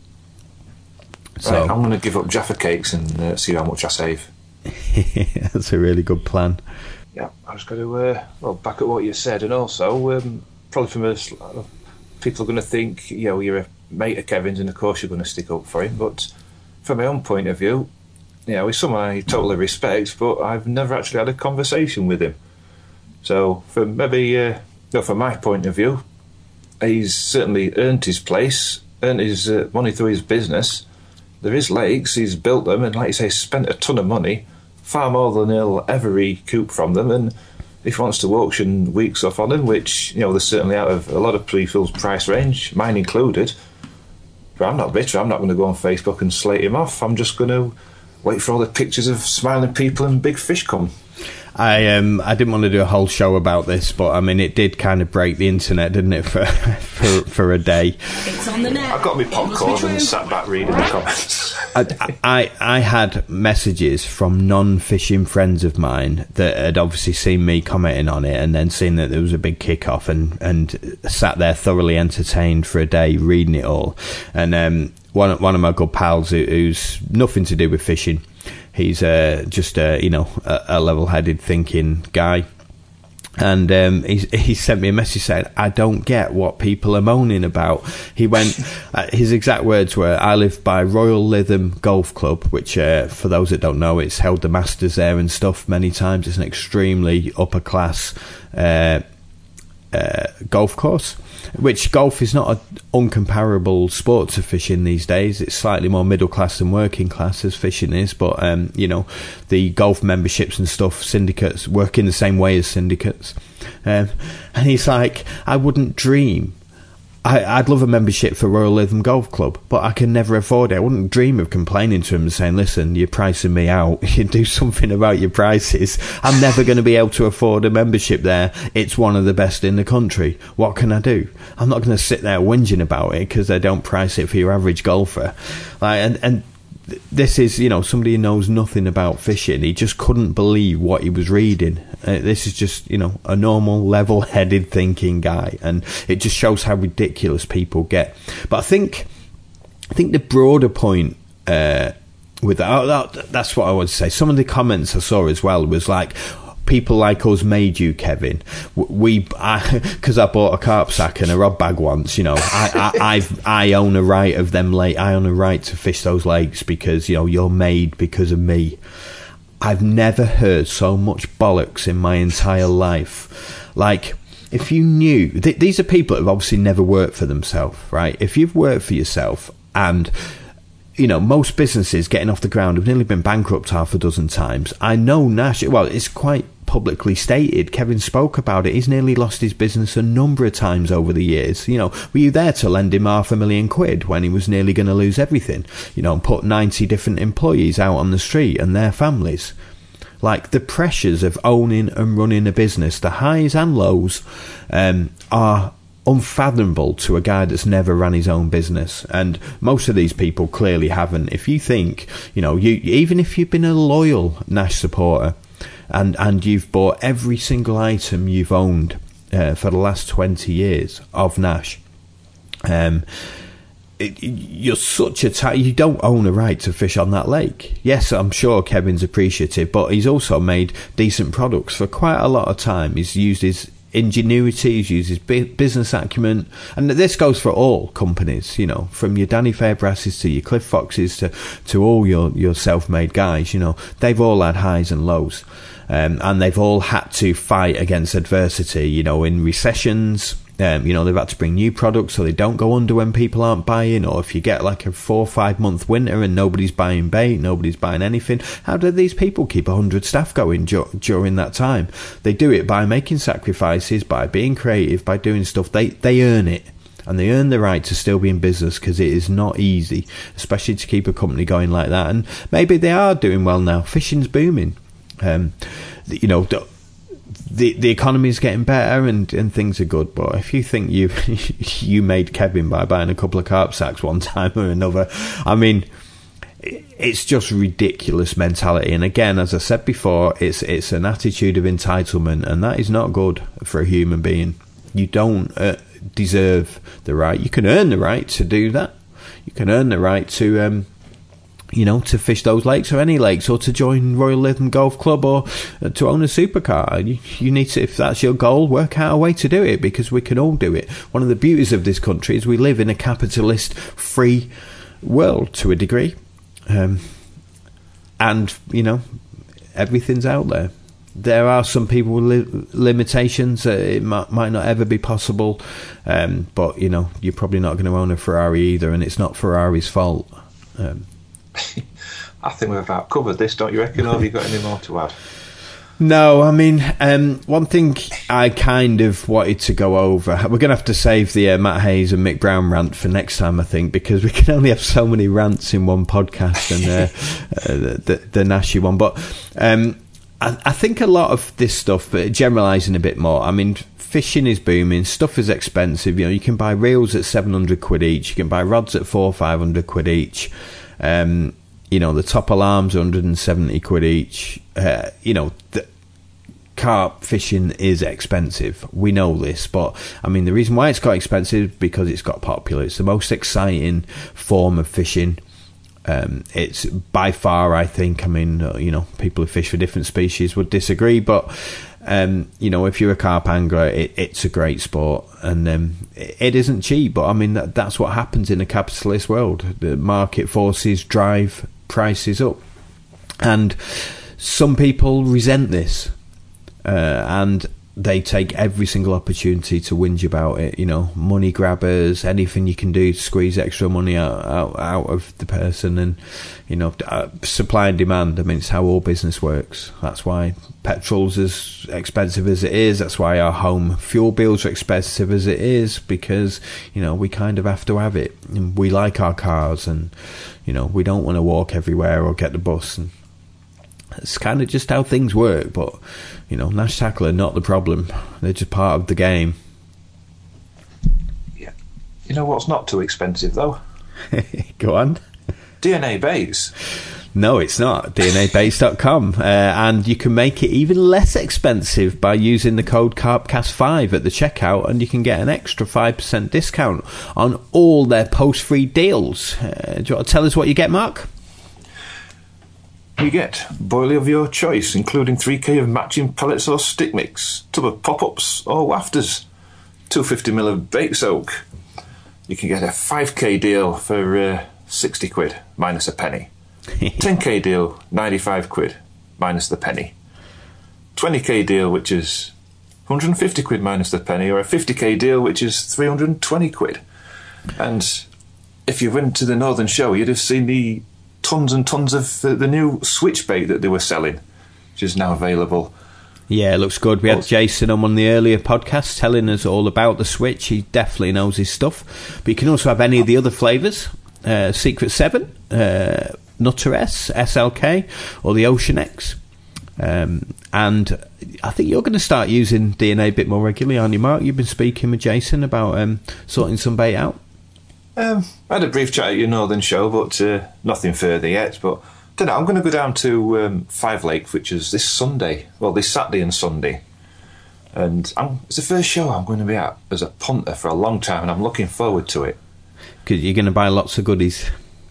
So right, I'm going to give up Jaffa cakes and uh, see how much I save. That's a really good plan. Yeah, I was going to, uh, well, back at what you said, and also, um, probably from us, people are going to think, you know, you're a mate of Kevin's, and of course you're going to stick up for him. But from my own point of view, you know, he's someone I totally respect, but I've never actually had a conversation with him. So, from maybe, uh, no, from my point of view, he's certainly earned his place, earned his uh, money through his business. There is lakes, he's built them, and like you say, spent a ton of money, far more than he'll ever recoup from them. And if he wants to auction weeks off on them, which, you know, they're certainly out of a lot of people's price range, mine included, but I'm not bitter. I'm not going to go on Facebook and slate him off. I'm just going to wait for all the pictures of smiling people and big fish come. I um I didn't want to do a whole show about this, but I mean, it did kind of break the internet, didn't it, for for, for a day. It's on the net. I got my popcorn and sat back reading the comments. I, I I had messages from non-fishing friends of mine that had obviously seen me commenting on it, and then seen that there was a big kick-off, and, and sat there thoroughly entertained for a day reading it all. And um, one one of my good pals who, who's nothing to do with fishing, he's uh, just a, you know, a, a level-headed thinking guy. And um, he, he sent me a message saying, I don't get what people are moaning about. He went, uh, his exact words were, I live by Royal Lytham Golf Club, which, uh, for those that don't know, it's held the Masters there and stuff many times. It's an extremely upper-class uh, uh, golf course, which golf is not an uncomparable sport to fishing these days. It's slightly more middle class than working class, as fishing is, but um, you know, the golf memberships and stuff, syndicates work in the same way as syndicates. Um, and he's like, I wouldn't dream. I, I'd love a membership for Royal Lytham Golf Club, but I can never afford it. I wouldn't dream of complaining to him and saying, listen, you're pricing me out. You do something about your prices. I'm never going to be able to afford a membership there. It's one of the best in the country. What can I do? I'm not going to sit there whinging about it because they don't price it for your average golfer. Like, and, and this is, you know, somebody who knows nothing about fishing. He just couldn't believe what he was reading. Uh, this is just, you know, a normal, level-headed thinking guy, and it just shows how ridiculous people get. But I think, I think the broader point uh, with that, that, that's what I would say. Some of the comments I saw as well was like, people like us made you, Kevin. We, because I, I bought a carp sack and a rod bag once. You know, I, I, I've, I own a right of them lake. I own a right to fish those lakes because, you know, you're made because of me. I've never heard so much bollocks in my entire life. Like, if you knew, th- these are people that have obviously never worked for themselves, right? If you've worked for yourself, and you know, most businesses getting off the ground have nearly been bankrupt half a dozen times. I know Nash, well, it's quite publicly stated. Kevin spoke about it. He's nearly lost his business a number of times over the years. You know, were you there to lend him half a million quid when he was nearly going to lose everything? You know, and put ninety different employees out on the street and their families. Like, the pressures of owning and running a business, the highs and lows, um, are unfathomable to a guy that's never ran his own business, and most of these people clearly haven't. If you think, you know, you even if you've been a loyal Nash supporter and and you've bought every single item you've owned uh, for the last twenty years of Nash, um it, you're such a t- you don't own a right to fish on that lake. Yes, I'm sure Kevin's appreciative, but he's also made decent products for quite a lot of time. He's used his ingenuity, he's used his business acumen, and this goes for all companies, you know, from your Danny Fairbrasses to your Cliff Foxes to, to all your, your self-made guys. You know, they've all had highs and lows, um, and they've all had to fight against adversity, you know, in recessions. Um, you know, they've had to bring new products so they don't go under when people aren't buying, or if you get like a four or five month winter and nobody's buying bait, nobody's buying anything. How do these people keep one hundred staff going du- during that time? They do it by making sacrifices, by being creative, by doing stuff. They, they earn it. And they earn the right to still be in business, because it is not easy, especially to keep a company going like that. And maybe they are doing well now. Fishing's booming. Um, you know, The the economy is getting better and, and things are good, but if you think you you made Kevin by buying a couple of carp sacks one time or another, I mean, it's just ridiculous mentality. And again, as I said before, it's it's an attitude of entitlement, and that is not good for a human being. You don't uh, deserve the right. You can earn the right to do that. You can earn the right to um, you know, to fish those lakes or any lakes, or to join Royal Lytham Golf Club, or to own a supercar. You, you need to, if that's your goal, work out a way to do it, because we can all do it. One of the beauties of this country is we live in a capitalist free world to a degree, um, and you know, everything's out there. There are some people with li- limitations. Uh, it might, might not ever be possible, um, but you know, you're probably not going to own a Ferrari either, and it's not Ferrari's fault. Um, I think we've about covered this, don't you reckon, or have you got any more to add? No, I mean, um, one thing I kind of wanted to go over, we're going to have to save the uh, Matt Hayes and Mick Brown rant for next time, I think, because we can only have so many rants in one podcast, and uh, uh, the, the Nashy one. But um, I, I think a lot of this stuff, but generalising a bit more, I mean, fishing is booming, stuff is expensive. You know, you can buy reels at seven hundred quid each, you can buy rods at four or five hundred quid each. Um, you know, the top alarms are one hundred seventy quid each. Uh, you know, the carp fishing is expensive. We know this, but I mean, the reason why it's got expensive is because it's got popular. It's the most exciting form of fishing. Um, it's by far, I think, I mean, uh, you know, people who fish for different species would disagree, but um, you know, if you're a carp angler, it, it's a great sport, and um, it, it isn't cheap, but I mean, that, that's what happens in a capitalist world. The market forces drive prices up, and some people resent this, uh, and they take every single opportunity to whinge about it. You know, money grabbers, anything you can do to squeeze extra money out, out, out of the person. And, you know, uh, supply and demand, I mean, it's how all business works. That's why petrol's as expensive as it is. That's why our home fuel bills are expensive as it is, because, you know, we kind of have to have it. And we like our cars, and, you know, we don't want to walk everywhere or get the bus. And it's kind of just how things work. But, you know, Nash Tackle are not the problem. They're just part of the game. Yeah. You know what's not too expensive, though? Go on. D N A Baits. No, it's not. D N A baits dot com. Uh, and you can make it even less expensive by using the code Carpcast five at the checkout, and you can get an extra five percent discount on all their post-free deals. Uh, do you want to tell us what you get, Mark? You get boilie of your choice, including three K of matching pellets or stick mix, tub of pop-ups or wafters, two hundred fifty milliliters of bait soak. You can get a five K deal for uh, sixty quid, minus a penny. ten K deal, ninety-five quid, minus the penny. twenty K deal, which is one hundred fifty quid minus the penny, or a fifty K deal, which is three hundred twenty quid. And if you went to the Northern Show, you'd have seen the tons and tons of the, the new switch bait that they were selling, which is now available. Yeah, it looks good. We had Jason on one of the earlier podcasts telling us all about the switch. He definitely knows his stuff. But you can also have any of the other flavours. Uh, Secret seven, uh, Nutter S, S L K, or the Ocean X. Um, and I think you're going to start using D N A a bit more regularly, aren't you, Mark? You've been speaking with Jason about um, sorting some bait out. Um, I had a brief chat at your Northern Show, but uh, nothing further yet. But I don't know, I'm going to go down to um, Five Lakes, which is this Sunday. Well, this Saturday and Sunday. And I'm, it's the first show I'm going to be at as a punter for a long time, and I'm looking forward to it. Because you're going to buy lots of goodies.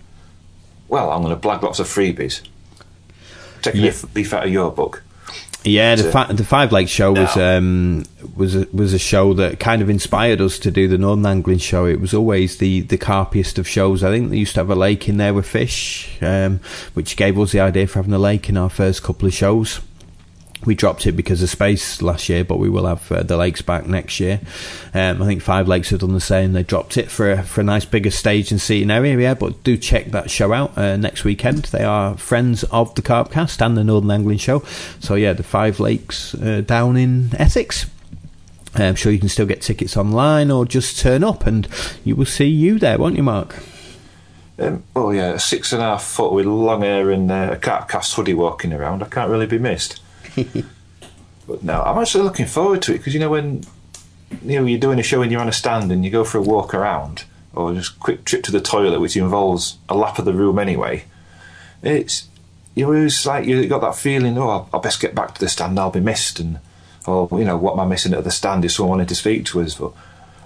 Well, I'm going to blag lots of freebies. Taking yeah. a leaf out of your book. Yeah, the, fi- the Five Lakes show was um, was a, was a show that kind of inspired us to do the Northern Angling Show. It was always the, the carpiest of shows. I think they used to have a lake in there with fish, um, which gave us the idea for having a lake in our first couple of shows. We dropped it because of space last year, but we will have uh, the lakes back next year. Um, I think Five Lakes have done the same. They dropped it for a, for a nice bigger stage and seating area, yeah, but do check that show out uh, next weekend. They are friends of the Carpcast and the Northern Angling Show. So, yeah, the Five Lakes uh, down in Essex. I'm sure you can still get tickets online or just turn up and you will see you there, won't you, Mark? Um, well, yeah, six and a half foot with long hair and uh, a Carpcast hoodie walking around. I can't really be missed. But no, I'm actually looking forward to it because you know when you know you're doing a show and you're on a stand and you go for a walk around or just a quick trip to the toilet, which involves a lap of the room anyway. It's you always like you got that feeling. Oh, I'll best get back to the stand. I'll be missed, and or you know what am I missing at the stand? Is someone wanting to speak to us? But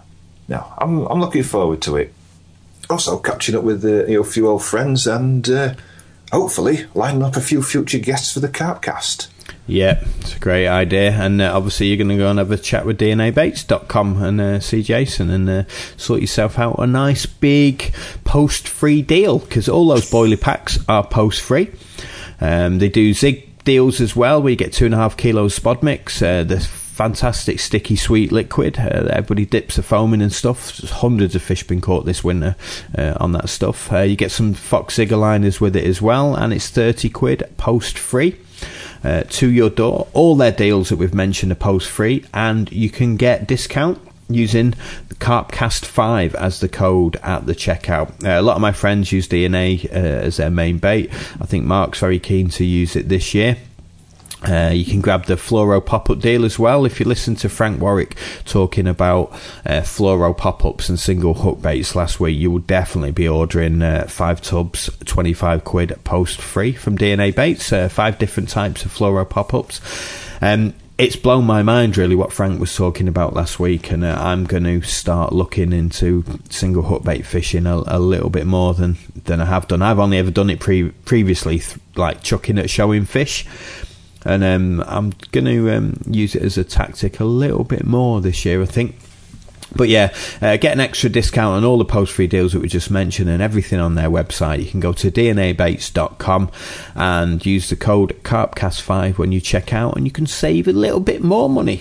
no, I'm I'm looking forward to it. Also catching up with uh, you know a few old friends and uh, hopefully lining up a few future guests for the Carpcast. Yeah, it's a great idea, and uh, obviously you're going to go and have a chat with D N A baits dot com and uh, see Jason and uh, sort yourself out a nice big post-free deal, because all those boilie packs are post-free. Um, they do zig deals as well, where you get two and a half kilos spod mix, uh, the fantastic sticky sweet liquid uh, that everybody dips the foam in and stuff. There's hundreds of fish been caught this winter uh, on that stuff. Uh, you get some Fox Zigger liners with it as well, and it's thirty quid post-free. Uh, to your door. All their deals that we've mentioned are post-free, and you can get discount using the Carpcast five as the code at the checkout. Uh, a lot of my friends use D N A uh, as their main bait. I think Mark's very keen to use it this year. Uh, you can grab the fluoro pop-up deal as well. If you listen to Frank Warwick talking about uh, fluoro pop-ups and single hook baits last week, you will definitely be ordering uh, five tubs, twenty-five quid post-free from D N A Baits, uh, five different types of fluoro pop-ups. Um, it's blown my mind really what Frank was talking about last week, and uh, I'm going to start looking into single hook bait fishing a, a little bit more than, than I have done. I've only ever done it pre- previously, th- like chucking at showing fish. And um, I'm going to um, use it as a tactic a little bit more this year, I think. But yeah, uh, get an extra discount on all the post-free deals that we just mentioned and everything on their website. You can go to D N A baits dot com and use the code Carpcast five when you check out, and you can save a little bit more money.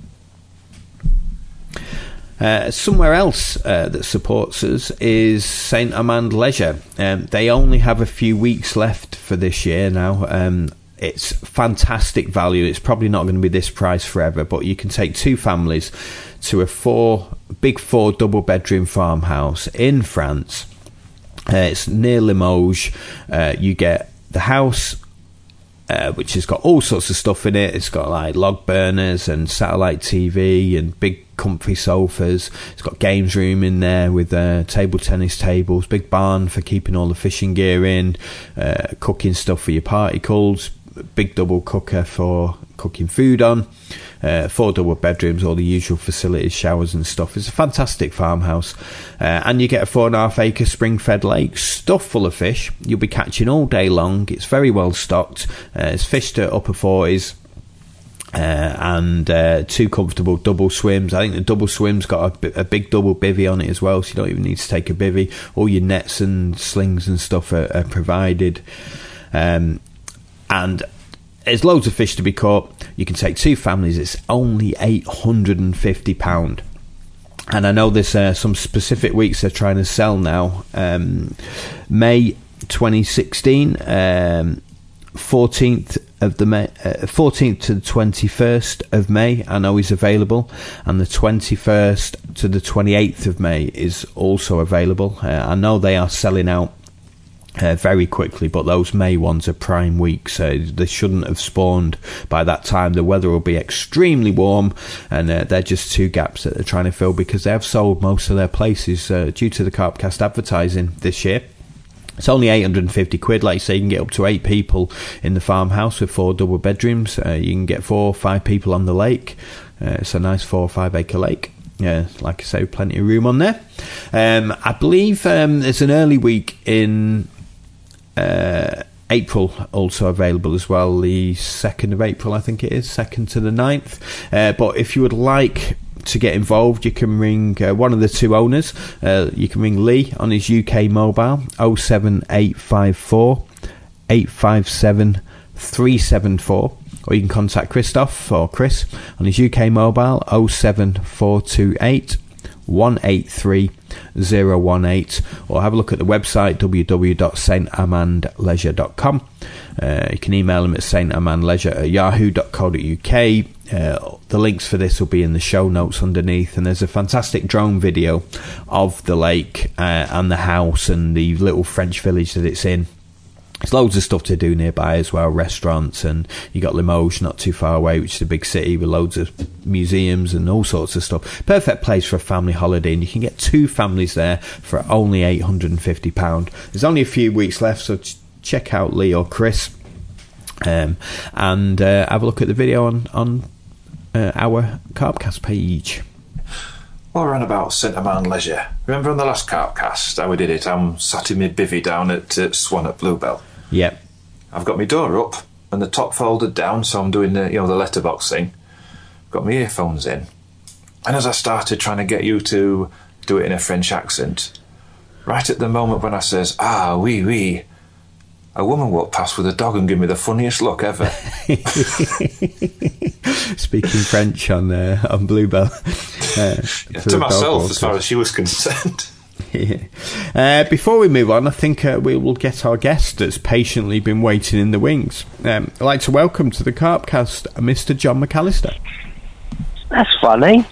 Uh, somewhere else uh, that supports us is Saint Amand Leisure. Um, they only have a few weeks left for this year now. Um, It's fantastic value. It's probably not going to be this price forever, but you can take two families to a four big four double bedroom farmhouse in France. Uh, it's near Limoges. Uh, you get the house, uh, which has got all sorts of stuff in it. It's got like log burners and satellite T V and big comfy sofas. It's got games room in there with uh, table tennis tables, big barn for keeping all the fishing gear in, uh, cooking stuff for your particles, big double cooker for cooking food on, uh, four double bedrooms, all the usual facilities, showers and stuff. It's a fantastic farmhouse, uh, and you get a four and a half acre spring-fed lake stuffed full of fish. You'll be catching all day long. It's very well stocked. Uh, it's fished at upper forties. Uh, and uh, two comfortable double swims. I think the double swim's got a, a big double bivvy on it as well, so you don't even need to take a bivvy. All your nets and slings and stuff are, are provided. Um, and there's loads of fish to be caught. You can take two families. It's only eight hundred fifty pounds. And I know there's uh, some specific weeks they're trying to sell now. Um, May twenty sixteen, um, fourteenth of the May, uh, fourteenth to the twenty-first of May, I know is available, and the twenty-first to the twenty-eighth of May is also available. Uh, I know they are selling out uh, very quickly, but those May ones are prime weeks. Uh, they shouldn't have spawned by that time. The weather will be extremely warm, and uh, they're just two gaps that they're trying to fill because they have sold most of their places uh, due to the Carpcast advertising this year. It's only eight hundred fifty quid. Like I say, you can get up to eight people in the farmhouse with four double bedrooms. Uh, you can get four or five people on the lake. Uh, it's a nice four or five acre lake. Yeah, like I say, plenty of room on there. Um, I believe um, there's an early week in uh, April also available as well. The second of April, I think it is, second to the ninth. Uh, but if you would like to get involved, you can ring uh, one of the two owners. Uh, you can ring Lee on his U K mobile oh seven eight five four, eight five seven, three seven four, or you can contact Christoph or Chris on his U K mobile oh seven four two eight, one eight three, oh one eight, or have a look at the website w w w dot st amand leisure dot com. Uh, you can email them at st amand leisure at yahoo dot co dot u k. Uh, the links for this will be in the show notes underneath, and there's a fantastic drone video of the lake uh, and the house and the little French village that it's in. There's loads of stuff to do nearby as well, restaurants, and you got Limoges not too far away, which is a big city with loads of museums and all sorts of stuff. Perfect place for a family holiday, and you can get two families there for only eight hundred fifty pounds. There's only a few weeks left, so ch- check out Lee or Chris um, and uh, have a look at the video on, on uh, our Carpcast page. While we're on about St Amand Leisure, remember on the last Carpcast how we did it? I'm sat in my bivvy down at uh, Swan at Bluebell. Yep. I've got my door up and the top folded down, so I'm doing the you know the letterbox thing. Got my earphones in, and as I started trying to get you to do it in a French accent, right at the moment when I says ah oui oui, a woman walked past with a dog and gave me the funniest look ever. Speaking French on uh, on Bluebell. Uh, yeah, to myself, as far as she was concerned. Yeah. Uh, before we move on, I think uh, we will get our guest that's patiently been waiting in the wings. Um, I'd like to welcome to the Carpcast Mister John McAllister. That's funny.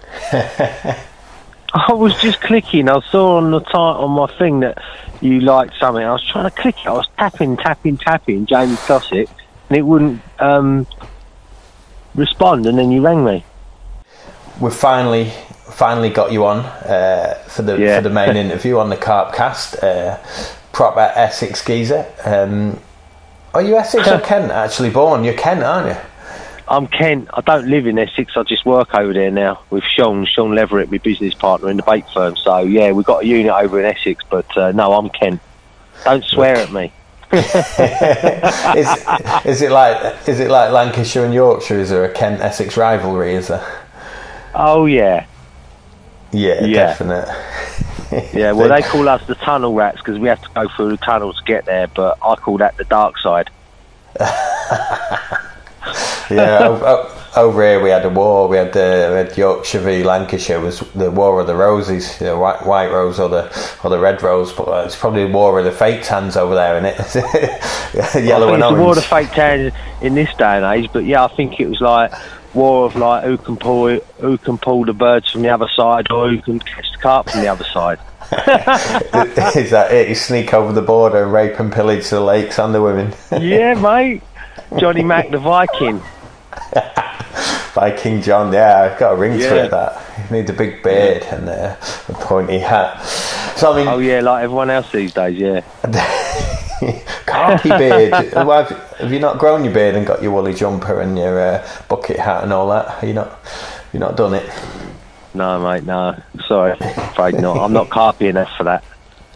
I was just clicking. I saw on the title on my thing that you liked something. I was trying to click it. I was tapping, tapping, tapping, Jamie Clossett, and it wouldn't um, respond, and then you rang me. We've finally finally got you on uh, for the yeah. for the main interview on the Carpcast. Uh, proper Essex geezer. Um, are you Essex or Kent actually born? You're Kent, aren't you? I'm Kent. I don't live in Essex. I just work over there now with Sean, Sean Leverett, my business partner in the bake firm. So, yeah, we've got a unit over in Essex, but uh, no, I'm Kent. Don't swear at me. is, is it like is it like Lancashire and Yorkshire? Is there a Kent-Essex rivalry, is there? Oh, yeah. Yeah, yeah. definite. Yeah, well, they call us the tunnel rats because we have to go through the tunnel to get there, but I call that the dark side. Yeah, over, over here we had a war. We had, uh, we had Yorkshire v Lancashire. Was the War of the Roses, you know, white, white rose or the or the red rose. But uh, it's probably the War of the fake tans over there, isn't it? Yellow I think and it's orange. the War of the fake tans in this day and age. But yeah, I think it was like war of like who can pull who can pull the birds from the other side, or who can catch the carp from the other side. Is that it? You sneak over the border and rape and pillage the lakes and the women. Yeah, mate. Johnny Mac the Viking. Viking John, yeah, I've got a ring yeah. to it, that. need a big beard and uh, a pointy hat. So I mean, oh yeah, like everyone else these days, yeah. Carpy beard. Well, have, have you not grown your beard and got your woolly jumper and your uh, bucket hat and all that? Are you not? You not done it? No, mate. No, sorry, afraid not. I'm not carpy enough for that.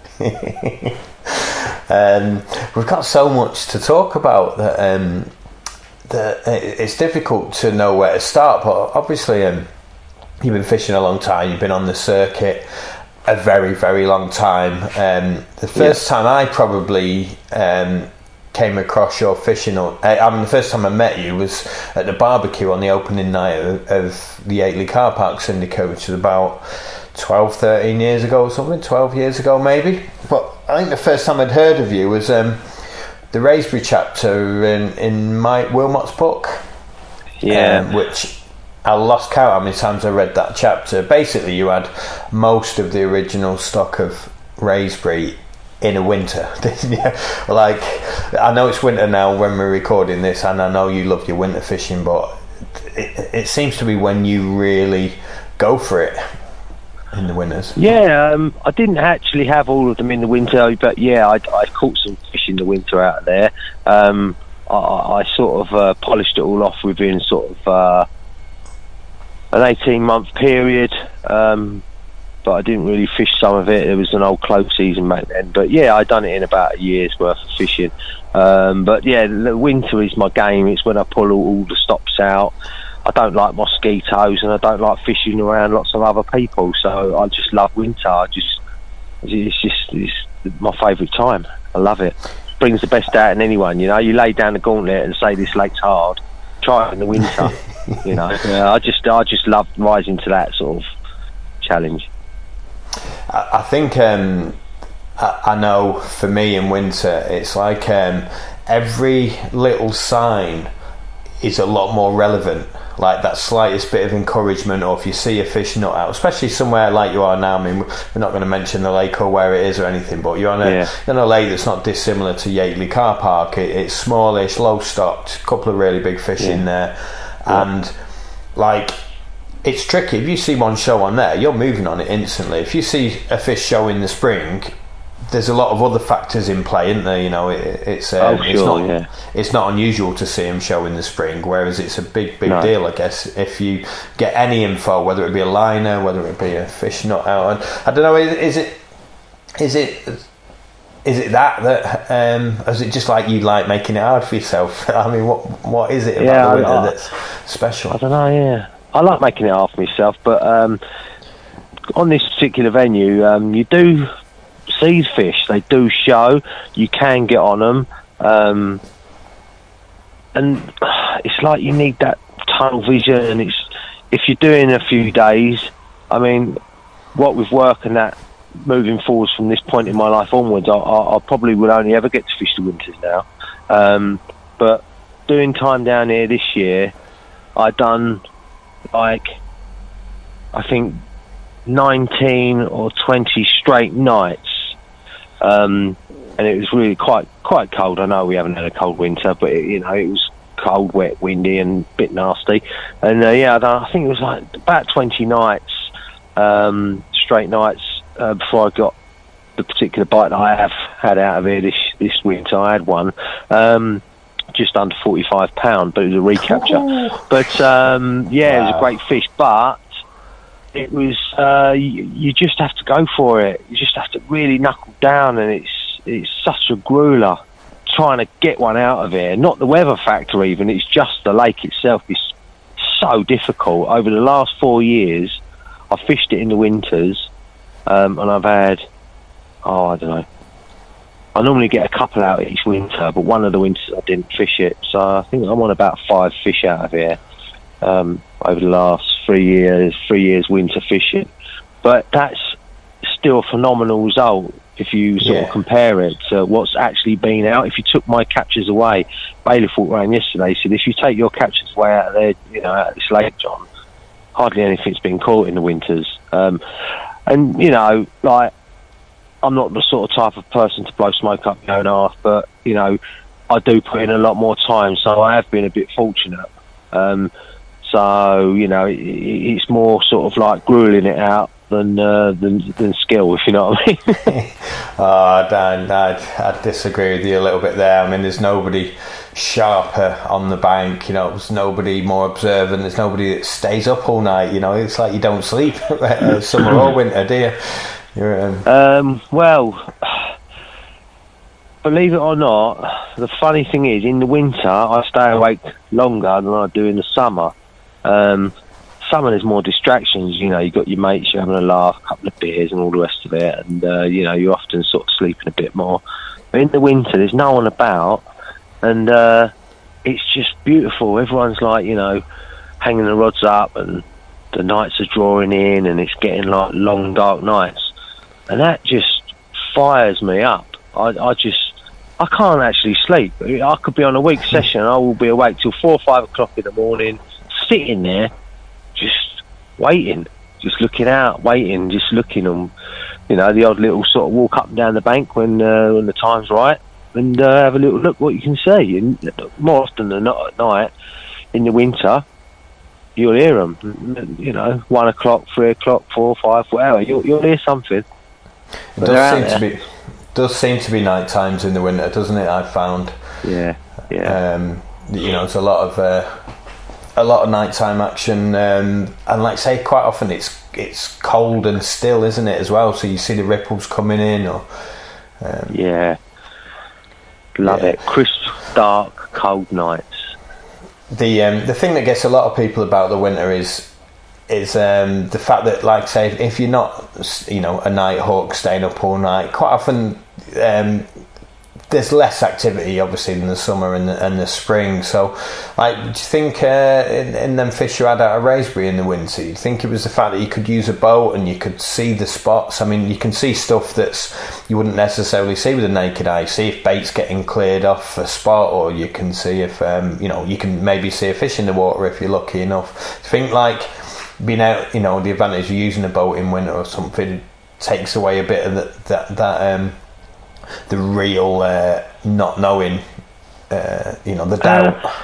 um, we've got so much to talk about that. Um, that it's difficult to know where to start. But obviously, um, you've been fishing a long time. You've been on the circuit a very, very long time. Um, the first yeah. time I probably um, came across your fishing, or I mean, the first time I met you was at the barbecue on the opening night of, of the Yateley Car Park Syndicate, which was about twelve, thirteen years ago or something, twelve years ago maybe. But I think the first time I'd heard of you was um, the Wraysbury chapter in, in Mike Wilmot's book. Yeah. Um, which I lost count how many times I read that chapter. Basically, you had most of the original stock of Wraysbury in a winter, didn't you? Like, I know it's winter now when we're recording this, and I know you love your winter fishing, but it, it seems to be when you really go for it in the winters. Yeah, um, I didn't actually have all of them in the winter, but yeah, I, I caught some fish in the winter out there. Um, I, I sort of uh, polished it all off within sort of uh, an eighteen month period, um, but I didn't really fish some of it. It was an old close season back then, but yeah, I'd done it in about a year's worth of fishing. Um, but yeah, the winter is my game. It's when I pull all, all the stops out. I don't like mosquitoes, and I don't like fishing around lots of other people, so I just love winter. I just it's just it's my favourite time. I love it. Brings the best out in anyone, you know. You lay down the gauntlet and say this lake's hard, try it in the winter. You know, yeah, I just I just love rising to that sort of challenge. I, I think um, I, I know for me in winter, it's like um, every little sign is a lot more relevant. Like that slightest bit of encouragement, or if you see a fish nut out, especially somewhere like you are now. I mean, we're not going to mention the lake or where it is or anything, but you're on a, yeah. you're on a lake that's not dissimilar to Yateley Car Park. It, it's smallish, low stocked, a couple of really big fish yeah. in there. And like, it's tricky. If you see one show on there, you're moving on it instantly. If you see a fish show in the spring, there's a lot of other factors in play, isn't there? You know, it, it's um, oh, sure, it's not yeah. it's not unusual to see them show in the spring, whereas it's a big big no. deal, I guess, if you get any info, whether it be a liner, whether it be a fish nut out. And I don't know, is, is it is it is it that that um, is it just like you like making it hard for yourself? I mean, what what is it about yeah, the winter I, that's special? I don't know. Yeah, I like making it hard for myself, but um, on this particular venue, um, you do see fish. They do show. You can get on them, um, and it's like you need that tunnel vision. And it's if you're doing a few days. I mean, what with work and that, moving forwards from this point in my life onwards, I, I, I probably would only ever get to fish the winters now. Um, but doing time down here this year, I done like I think nineteen or twenty straight nights. Um, and it was really quite quite cold. I know we haven't had a cold winter, but it, you know, it was cold, wet, windy, and a bit nasty. And uh, yeah, I think it was like about twenty nights, um, straight nights, uh, before I got the particular bite that I have had out of here this this winter. I had one, um, just under forty-five pound, but it was a recapture. Oh. But um, yeah, wow. It was a great fish, but it was uh, you, you just have to go for it. You just have to really knuckle down, and it's it's such a grueler trying to get one out of here. Not the weather factor even, it's just the lake itself is so difficult. Over the last four years, I've fished it in the winters, um, and I've had, oh, I don't know, I normally get a couple out each winter, but one of the winters I didn't fish it, so I think I'm on about five fish out of here um, over the last three years, three years winter fishing. But that's still a phenomenal result if you sort yeah. of compare it to what's actually been out. If you took my captures away, Bailiff walked around yesterday, said if you take your captures away out of there, you know, out of this lake, John, hardly anything's been caught in the winters. Um, and, you know, like, I'm not the sort of type of person to blow smoke up my own arse, but, you know, I do put in a lot more time, so I have been a bit fortunate um, So, you know, it, it's more sort of like grueling it out than, uh, than than skill, if you know what I mean. Oh, Dan, I'd, I'd disagree with you a little bit there. I mean, there's nobody sharper on the bank, you know, there's nobody more observant, there's nobody that stays up all night, you know, it's like you don't sleep summer or winter, do you? You're, um... um, well, believe it or not, the funny thing is, in the winter, I stay awake longer than I do in the summer. Um, summer there's more distractions, you know, you've got your mates, you're having a laugh, a couple of beers and all the rest of it, and, uh, you know, you're often sort of sleeping a bit more. But in the winter, there's no one about, and uh, it's just beautiful. Everyone's like, you know, hanging the rods up, and the nights are drawing in, and it's getting like long, dark nights. And that just fires me up. I, I just, I can't actually sleep. I could be on a week session, I will be awake till four or five o'clock in the morning, sitting there, just waiting, just looking out, waiting, just looking on, you know, the odd little sort of walk up and down the bank when uh, when the time's right, and uh, have a little look what you can see. And more often than not at night, in the winter, you'll hear them, you know, one o'clock, three o'clock, four, five, whatever, you'll, you'll hear something. It does seem to be, does seem to be night times in the winter, doesn't it? I've found. Yeah, yeah. Um, you know, it's a lot of uh, a lot of nighttime action, um, and like I say, quite often it's it's cold and still, isn't it, as well? So you see the ripples coming in, or um, yeah, love yeah. it. Crisp, dark, cold nights. The um, the thing that gets a lot of people about the winter is is um, the fact that, like, say, if you're not, you know, a night hawk staying up all night, quite often um, there's less activity, obviously, in the summer and the, and the spring. So, like, do you think uh, in, in them fish you had out of Raisbury in the winter, you think it was the fact that you could use a boat and you could see the spots? I mean, you can see stuff that's you wouldn't necessarily see with the naked eye. See if bait's getting cleared off a spot, or you can see if, um, you know, you can maybe see a fish in the water if you're lucky enough. I think, like, being out, you know, the advantage of using a boat in winter or something takes away a bit of that, that, that um, the real uh, not knowing, uh, you know, the doubt. Uh,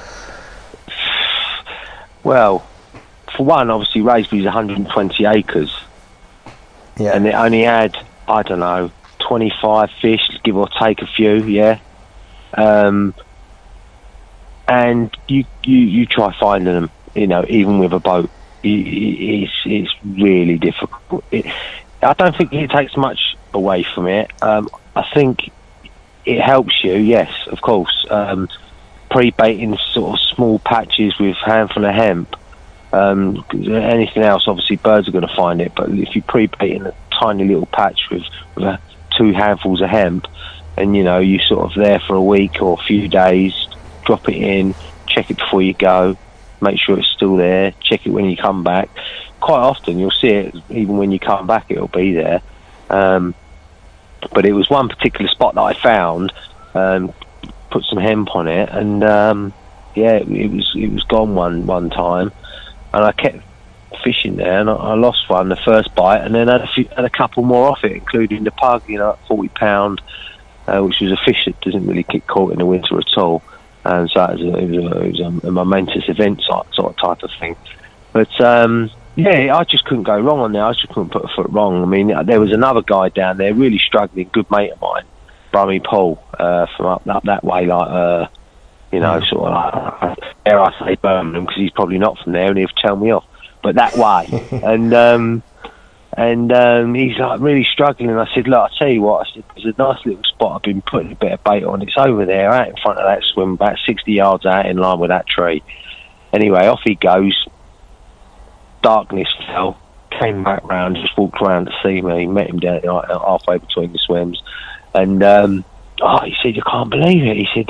well, for one, obviously Raisbury's one hundred twenty acres, yeah, and it only had, I don't know, twenty-five fish, give or take a few, yeah. Um, and you, you you try finding them, you know, even with a boat, it's it's really difficult. It, I don't think it takes much away from it. Um, I think it helps you, yes, of course. Um, pre-baiting sort of small patches with handful of hemp. Um, anything else, obviously, birds are going to find it. But if you pre-bait in a tiny little patch with, with a, two handfuls of hemp, and you know you sort of there for a week or a few days, drop it in, check it before you go, make sure it's still there, check it when you come back. Quite often you'll see it, even when you come back, it'll be there. Um, but it was one particular spot that I found, um, put some hemp on it, and um, yeah, it, it was it was gone one one time, and I kept fishing there, and I, I lost one the first bite, and then had a, few, had a couple more off it, including the pug, you know, forty pound, uh, which was a fish that doesn't really get caught in the winter at all, and so it was a, it was a, it was a momentous event sort, sort of type of thing. But um, yeah, I just couldn't go wrong on there. I just couldn't put a foot wrong. I mean, there was another guy down there, really struggling, good mate of mine, Brummy Paul, uh, from up, up that way, like, uh, you know, mm. sort of like, dare I say Birmingham, because he's probably not from there, and he'll tell me off, but that way. and um, and um, he's like really struggling. And I said, look, I'll tell you what, I said, there's a nice little spot I've been putting a bit of bait on. It's over there, out in front of that swim, about sixty yards out in line with that tree. Anyway, off he goes. Darkness fell, came back round, just walked around to see me, met him down like, halfway between the swims, and um, oh, he said, you can't believe it. He said,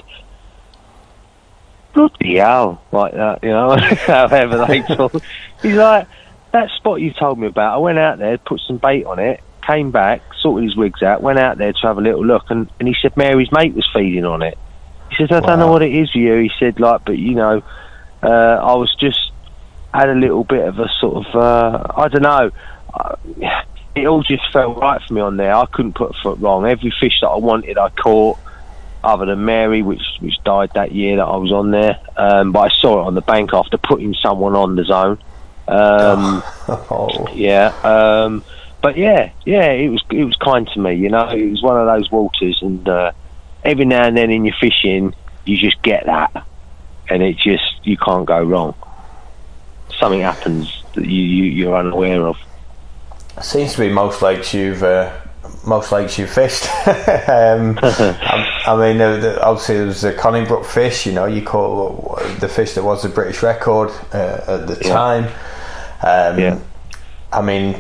bloody hell, like that, you know, however they talk. He's like, that spot you told me about, I went out there, put some bait on it, came back, sorted his wigs out, went out there to have a little look, and, and he said Mary's mate was feeding on it. He said, I wow. don't know what it is for you. He said, like, but you know, uh, I was just had a little bit of a sort of, uh, I don't know, uh, it all just felt right for me on there. I couldn't put a foot wrong. Every fish that I wanted, I caught. other than Mary, which which died that year that I was on there. Um, but I saw it on the bank after putting someone on the zone. Um, oh. Yeah, um, but yeah, yeah, it was it was kind to me. You know, it was one of those waters, and uh, every now and then in your fishing, you just get that, and it just you can't go wrong. Something happens that you, you you're unaware of. Seems to be most lakes you've uh, most lakes you've fished. um, I, I mean, uh, the, obviously there was the Conningbrook fish. You know, you call the fish that was the British record uh, at the Yeah. time. Um, Yeah. I mean,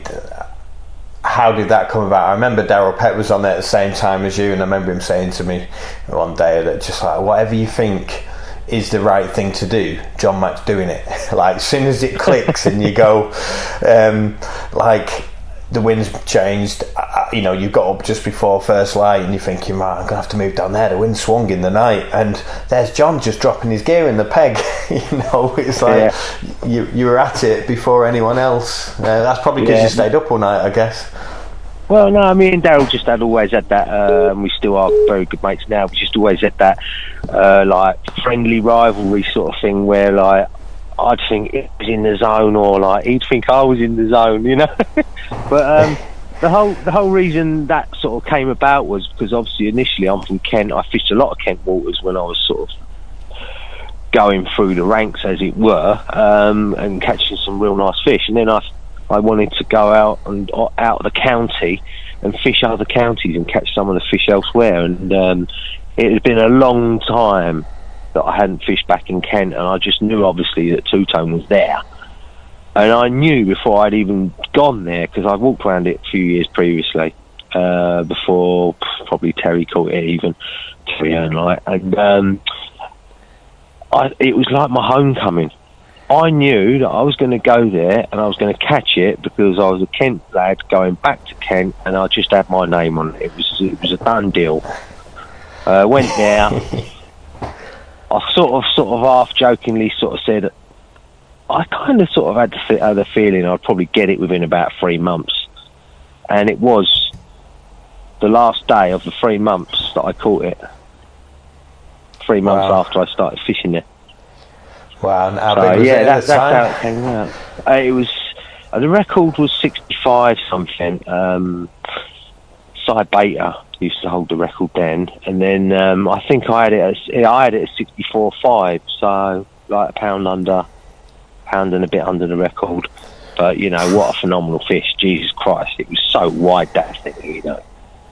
how did that come about? I remember Daryl Peck was on there at the same time as you, and I remember him saying to me one day that just like, whatever you think is the right thing to do, John Mack's doing it. Like, as soon as it clicks and you go, um, like, the wind's changed, uh, you know, you got up just before first light and you're thinking, right, I'm going to have to move down there, the wind swung in the night, and there's John just dropping his gear in the peg. You know, it's like yeah. you you were at it before anyone else. Uh, that's probably because yeah. you stayed up all night, I guess. Well, no, me and Daryl just had always had that, uh, and we still are very good mates now, we just always had that, uh, like, friendly rivalry sort of thing where, like, I'd think it was in the zone, or like he'd think I was in the zone, you know. But um, the whole the whole reason that sort of came about was because obviously initially I'm from Kent. I fished a lot of Kent waters when I was sort of going through the ranks, as it were, um, and catching some real nice fish. And then I I wanted to go out and out of the county and fish other counties and catch some of the fish elsewhere. And um, it had been a long time that I hadn't fished back in Kent, and I just knew obviously that Two-Tone was there, and I knew before I'd even gone there, because I'd walked around it a few years previously, uh, before probably Terry caught it even, Terry Ernlight, and um, I, it was like my homecoming. I knew that I was going to go there and I was going to catch it because I was a Kent lad going back to Kent, and I just had my name on it. It was, it was a done deal. Uh, went there. I sort of, sort of half-jokingly sort of said, I kind of sort of had the, had the feeling I'd probably get it within about three months. And it was the last day of the three months that I caught it. Three months Wow. after I started fishing there. Wow, and how So, big was yeah, it that, at the that's time? how it came out. Uh, it was, uh, the record was sixty-five something. Um, Cy Bater used to hold the record then, and then um, I think I had it at, I had it at sixty-four five, so like a pound under, pound and a bit under the record. But you know, what a phenomenal fish! Jesus Christ, it was so wide, that thing, you know.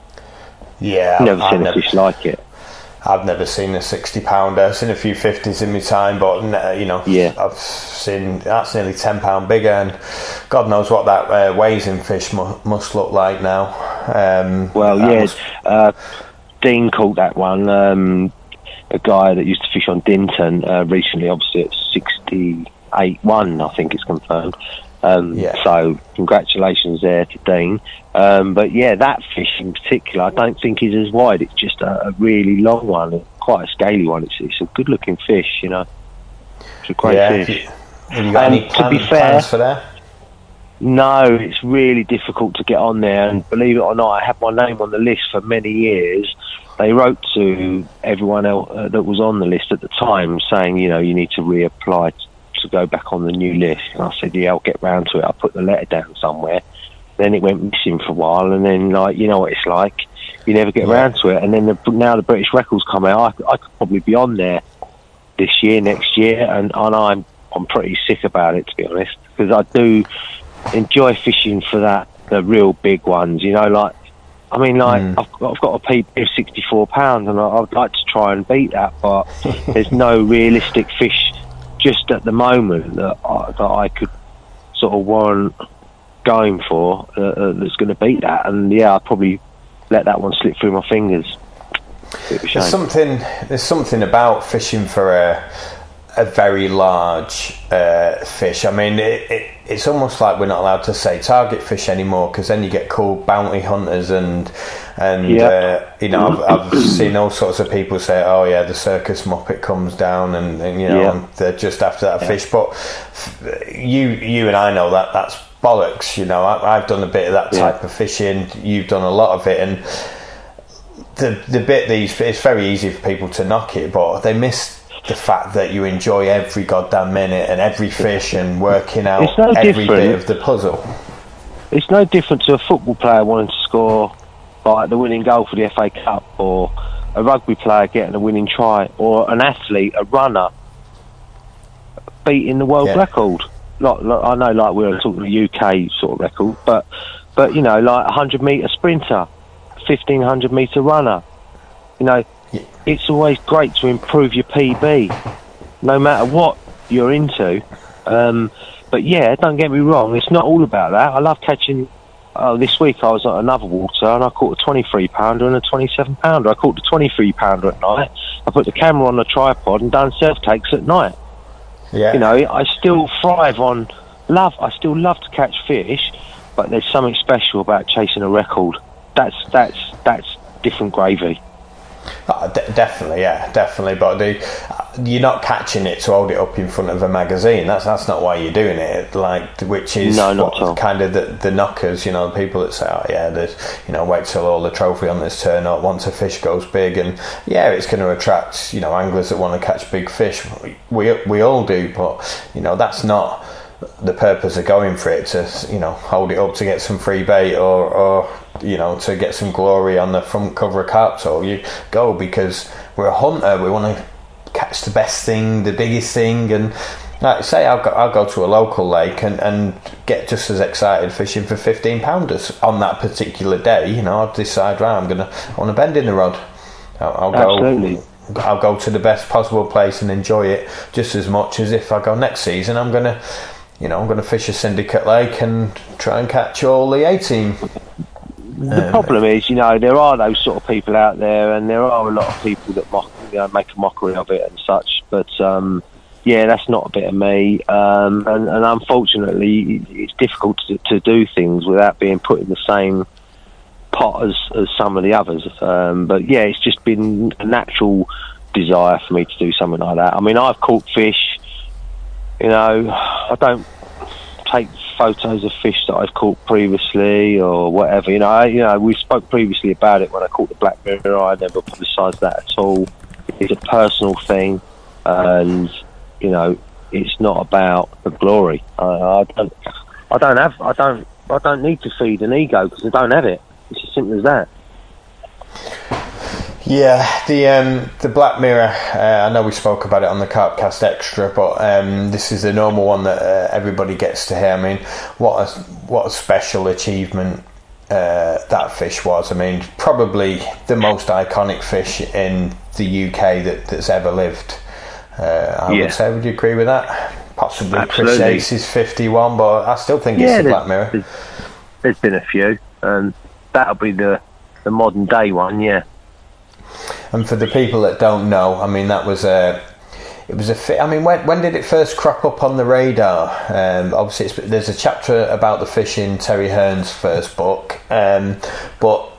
Yeah, Never I've seen never, a fish like it. I've never seen a sixty pounder. I've seen a few fifties in my time, but uh, you know, Yeah. I've seen that's nearly ten pound bigger, and God knows what that uh, weighs in fish mu- must look like now. Um, Well, that yeah, must- uh, Dean caught that one. Um, a guy that used to fish on Dinton uh, recently, obviously at sixty-eight one, I think it's confirmed. Um, Yeah. So congratulations there to Dean. Um, but yeah, that fish in particular, I don't think is as wide. It's just a, a really long one, quite a scaly one. It's, it's a good-looking fish, you know. It's a great yeah, fish. Have you, have you got And any to be plan, fair- plans for that? No, it's really difficult to get on there, and believe it or not, I had my name on the list for many years. They wrote to everyone else uh, that was on the list at the time saying, you know, you need to reapply to go back on the new list. And I said, yeah, I'll get round to it. I'll put the letter down somewhere. Then it went missing for a while, and then, like, you know what it's like. You never get Yeah. round to it. And then the, now the British records come out, I, could- I could probably be on there this year, next year, and, and I'm I'm pretty sick about it, to be honest, because I do enjoy fishing for that, the real big ones, you know, like, I mean, like, Mm. I've, got- I've got a P P of sixty-four pounds, and I, I'd like to try and beat that, but there's no realistic fish just at the moment that I, that I could sort of warrant going for uh, uh, that's going to beat that. And yeah, I'll probably let that one slip through my fingers. Bit of a shame. There's something. There's something about fishing for a a very large uh, fish. I mean, it, it, it's almost like we're not allowed to say target fish anymore, because then you get called bounty hunters, and and Yeah. uh, you know, I've, I've seen all sorts of people say, "Oh yeah, the circus muppet comes down," and, and you know, Yeah. and they're just after that Yeah. fish. But you you and I know that that's bollocks. You know, I, I've done a bit of that Yeah. type of fishing. You've done a lot of it, and the the bit these it's very easy for people to knock it, but they miss the fact that you enjoy every goddamn minute and every fish and working out no every different. bit of the puzzle. It's no different to a football player wanting to score like the winning goal for the F A Cup, or a rugby player getting a winning try, or an athlete, a runner, beating the world yeah. record. Like, like I know, like we're talking a U K sort of record, but but you know, like a hundred metre sprinter, fifteen hundred metre runner. You know, yeah. it's always great to improve your P B, no matter what you're into. Um, but yeah, don't get me wrong, it's not all about that. I love catching. Oh, this week I was at another water and I caught a twenty-three pounder and a twenty-seven pounder. I caught the twenty-three pounder at night. I put the camera on the tripod and done self takes at night. Yeah. You know, I still thrive on love. I still love to catch fish, but there's something special about chasing a record. That's that's that's different gravy. Oh, de- definitely, yeah, definitely. But the, uh, you're not catching it to hold it up in front of a magazine. That's that's not why you're doing it. Like, which is no, not what, kind of the, the knockers. You know, the people that say, "Oh, yeah, there's, you know, wait till all the trophy hunters turn up once a fish goes big," and yeah, it's going to attract, you know, anglers that want to catch big fish. We we all do, but you know, that's not the purpose of going for it, to, you know, hold it up to get some free bait, or, or you know, to get some glory on the front cover of Carp Tour. You go because we're a hunter. We want to catch the best thing, the biggest thing, and like I say, I'll go, I'll go to a local lake and, and get just as excited fishing for fifteen pounders on that particular day. You know, I'll decide, right, I'm gonna I want to bend in the rod. I'll, I'll go. Absolutely. I'll go to the best possible place and enjoy it just as much as if I go next season. I'm gonna. You know, I'm going to fish a syndicate lake and try and catch all the eighteen. The um, problem is, you know, there are those sort of people out there, and there are a lot of people that mock, you know, make a mockery of it and such. But um, yeah, that's not a bit of me. Um, and, and unfortunately, it's difficult to, to do things without being put in the same pot as, as some of the others. Um, but yeah, it's just been a natural desire for me to do something like that. I mean, I've caught fish. You know, I don't take photos of fish that I've caught previously or whatever. You know, I, you know, we spoke previously about it when I caught the black mirror. I never publicised that at all. It's a personal thing, and you know, it's not about the glory. I, I don't, I don't have, I don't, I don't need to feed an ego because I don't have it. It's as simple as that. Yeah, the um, the Black Mirror, uh, I know we spoke about it on the Carpcast Extra, but um, this is the normal one that uh, everybody gets to hear. I mean, what a, what a special achievement uh, that fish was. I mean, probably the most iconic fish in the U K that, that's ever lived. Uh, I yeah. would say, would you agree with that? Possibly Absolutely. Chris Ace's fifty-one, but I still think yeah, it's the Black Mirror. There's, there's been a few, and that'll be the, the modern day one, yeah. And for the people that don't know, I mean, that was a, it was a. Fi- I mean, when when did it first crop up on the radar? Um, obviously, it's, there's a chapter about the fish in Terry Hearn's first book, um, but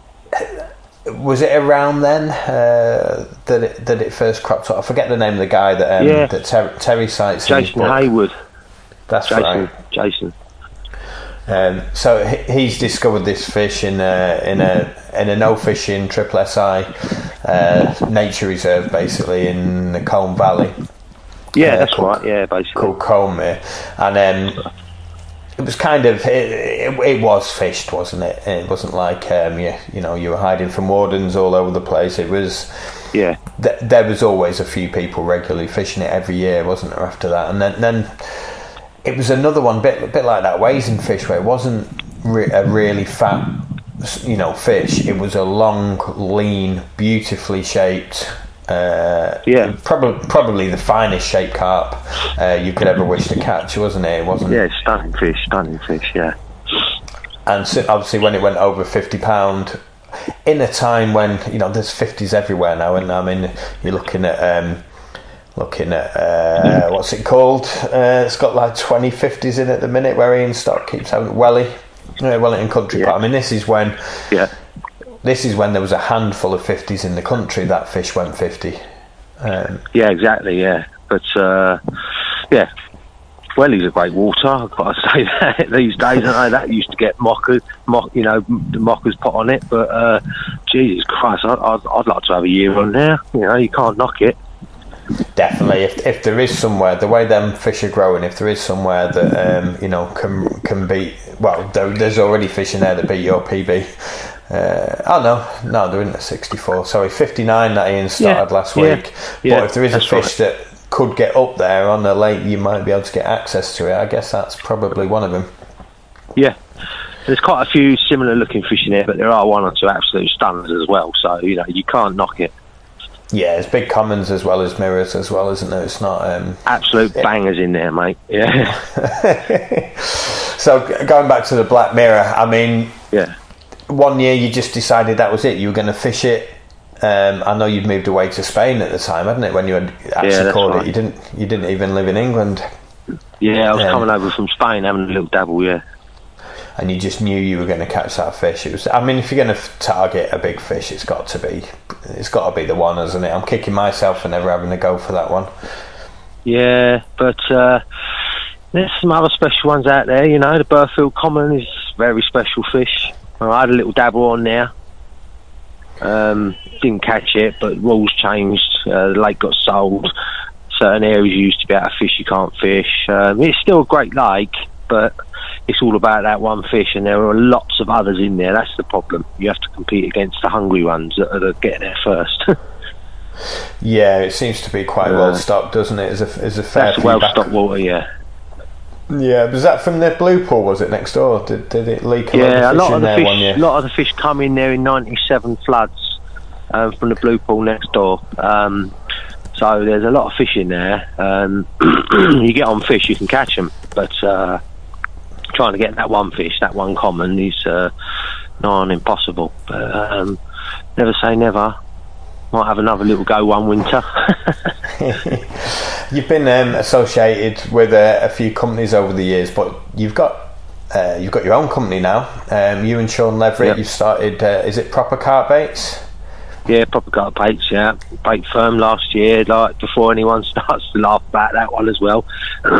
was it around then uh, that it, that it first cropped up? I forget the name of the guy that um, yeah. that Ter- Terry cites. Jason in his book. Hayward. That's Jason, right, Jason. Um, so he's discovered this fish in a in a in a no fishing triple S I uh, nature reserve, basically in the Colne Valley. Yeah, uh, that's called, right. Yeah, basically called Colne, and um, it was kind of it, it, it was fished, wasn't it? It wasn't like um, you you know you were hiding from wardens all over the place. It was yeah. Th- there was always a few people regularly fishing it every year, wasn't there? After that, and then then. It was another one, bit a bit like that Waizen fish, where it wasn't re- a really fat, you know, fish. It was a long, lean, beautifully shaped, uh, yeah, probably probably the finest shaped carp uh, you could ever wish to catch, wasn't it? It wasn't. Yeah, stunning fish, stunning fish. Yeah. And so obviously, when it went over fifty pound, in a time when you know there's fifties everywhere now, and I mean you're looking at. Um, Looking at uh, what's it called? Uh, it's got like twenty fifties in it at the minute. Where Ian Stock keeps having Welly, uh, Wellington Country yeah. Park. I mean, this is when, yeah, this is when there was a handful of fifties in the country. That fish went fifty. Um, yeah, exactly. Yeah, but uh, yeah, Swelly's a great water, I've got to say that these days. I know that used to get mockers, mock, you know, the mockers put on it, but uh, Jesus Christ, I, I'd, I'd like to have a year on there. You know, you can't knock it. Definitely, if if there is somewhere, the way them fish are growing, if there is somewhere that um, you know can can beat, well, there, there's already fish in there that beat your P B. Uh, oh no, no, they're in at sixty-four. Sorry, fifty-nine that Ian started yeah, last yeah, week. Yeah, but if there is a fish right. that could get up there on the lake, you might be able to get access to it. I guess that's probably one of them. Yeah, there's quite a few similar looking fish in there, but there are one or two absolute stunners as well. So you know you can't knock it. Yeah, it's big commons as well as mirrors as well, isn't it? It's not um, absolute it, bangers in there, mate. Yeah. So going back to the Black Mirror, I mean, yeah. One year you just decided that was it. You were going to fish it. Um, I know you'd moved away to Spain at the time, hadn't it? When you had actually yeah, called right. it, you didn't. You didn't even live in England. Yeah, I was um, coming over from Spain having a little dabble. Yeah. And you just knew you were going to catch that fish. It was. I mean, if you're going to target a big fish, it's got to be. It's got to be the one, hasn't it? I'm kicking myself for never having to go for that one. Yeah, but uh, there's some other special ones out there. You know, the Burfield Common is a very special fish. Well, I had a little dabble on there. Um, didn't catch it, but rules changed. Uh, the lake got sold. Certain areas you used to be able to fish, you can't fish. Um, it's still a great lake, but it's all about that one fish, and there are lots of others in there. That's the problem. You have to compete against the hungry ones that are getting there first. Yeah, it seems to be quite uh, well stocked, doesn't it? As a, as a fair that's well stocked water, yeah. Yeah, was that from the Blue Pool? Was it next door? Did did it leak a yeah, lot of fish in a lot of the there fish, one year? A lot of the fish come in there in ninety-seven floods um, from the Blue Pool next door. Um, so there's a lot of fish in there. Um, you get on fish, you can catch them, but uh, trying to get that one fish, that one common, is uh, non impossible. But um, never say never. Might have another little go one winter. You've been um, associated with a, a few companies over the years, but you've got uh, you've got your own company now. Um, you and Sean Leverett, yep. You've started. Uh, is it Proper Carp Baits? Yeah, Proper Carp Baits. Yeah, bait firm last year. Like before anyone starts to laugh about that one as well.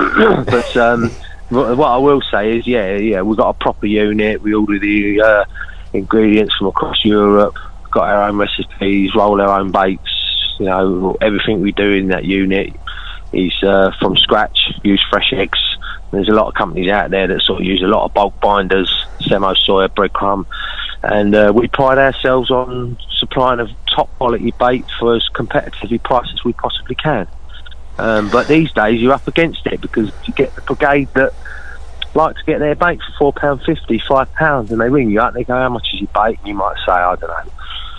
But um, what I will say is, yeah, yeah, we've got a proper unit. We order the uh, ingredients from across Europe. Got our own recipes, roll our own baits. You know, everything we do in that unit is uh, from scratch. Use fresh eggs. There's a lot of companies out there that sort of use a lot of bulk binders, semo soya, breadcrumb, and uh, we pride ourselves on supplying a top quality bait for as competitively priced as we possibly can. Um, but these days you're up against it because you get the brigade that like to get their bait for four pound fifty, five pounds, and they ring you up. And they go, "How much is your bait?" And you might say, "I don't know.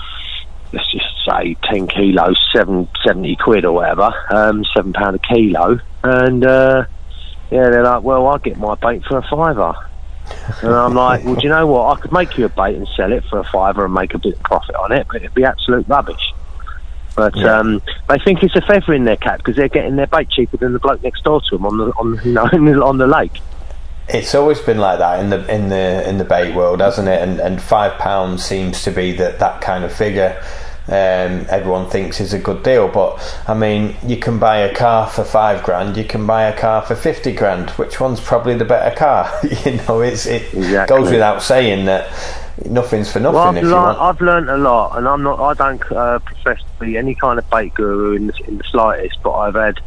Let's just say ten kilos, seven, seventy quid or whatever, um, seven pound a kilo." And uh, yeah, they're like, "Well, I'll get my bait for a fiver." And I'm like, "Well, do you know what? I could make you a bait and sell it for a fiver and make a bit of profit on it, but it'd be absolute rubbish." But yeah. um, they think it's a feather in their cap because they're getting their bait cheaper than the bloke next door to them on the on you know on the lake. It's always been like that in the in the in the bait world, hasn't it? And and five pounds seems to be that that kind of figure. Um, everyone thinks is a good deal, but I mean, you can buy a car for five grand, you can buy a car for fifty grand. Which one's probably the better car? You know, it's it exactly. Goes without saying that nothing's for nothing. Well, I've, if learned, you want. I've learned a lot, and I'm not. I don't uh, profess to be any kind of bait guru in the, in the slightest, but I've had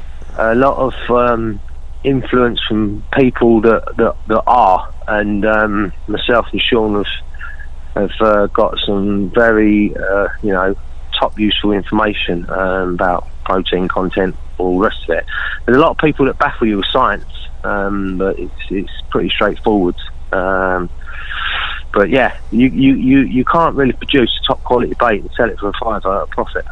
a lot of um, influence from people that that, that are, and um, myself and Sean have. have uh, got some very, uh, you know, top useful information um, about protein content, all the rest of it. There's a lot of people that baffle you with science, um, but it's it's pretty straightforward. Um, but yeah, you, you, you, you can't really produce a top quality bait and sell it for a fiver at a profit.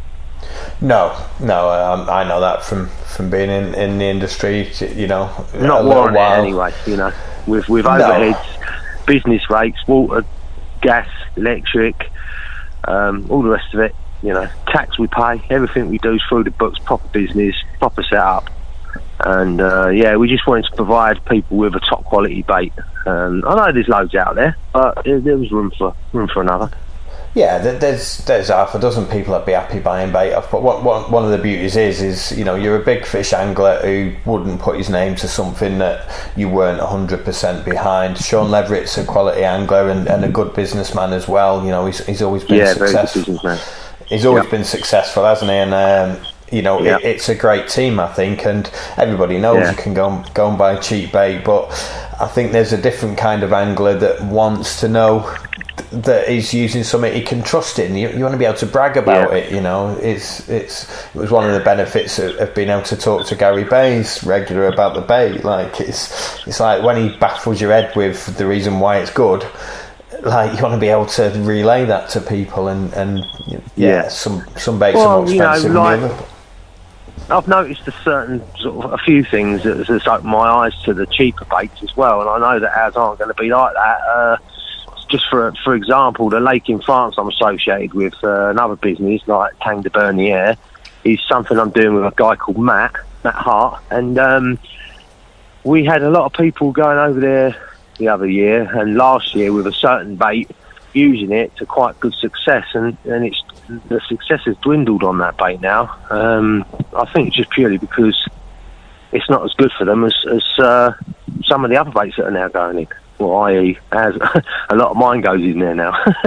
No, no, um, I know that from, from being in, in the industry, you know. Not warrant it anyway, you know, with, with overheads, no. Business rates, water, gas, electric, um, all the rest of it, you know, tax we pay, everything we do is through the books, proper business, proper setup, and uh, yeah, we just wanted to provide people with a top quality bait. Um, I know there's loads out there, but there, there was room for room for another. Yeah, there's there's half a dozen people that'd be happy buying bait off. But what, what, one of the beauties is, is you know, you're a big fish angler who wouldn't put his name to something that you weren't one hundred percent behind. Sean Leverett's a quality angler and, and a good businessman as well. You know, he's he's always been yeah, successful. Very good businessman. He's always yep. been successful, hasn't he? And um, you know, yep. it, it's a great team, I think, and everybody knows yeah. you can go and, go and buy cheap bait. But I think there's a different kind of angler that wants to know that he's using something he can trust in. You, you want to be able to brag about yeah. it, you know. It's it's it was one of the benefits of, of being able to talk to Gary Bays regular about the bait. Like it's it's like when he baffles your head with the reason why it's good. Like you want to be able to relay that to people, and and yeah, yeah. some some baits well, are more expensive you know, like, than the other. I've noticed a certain sort of a few things that has opened my eyes to the cheaper baits as well, and I know that ours aren't going to be like that. Uh, Just for for example, the lake in France I'm associated with, uh, another business like Tang de Bernier, is something I'm doing with a guy called Matt, Matt Hart. And um, we had a lot of people going over there the other year and last year with a certain bait, using it to quite good success. And, and it's the success has dwindled on that bait now. Um, I think just purely because it's not as good for them as, as uh, some of the other baits that are now going in. Well, that is, as a lot of mine goes in there now. Do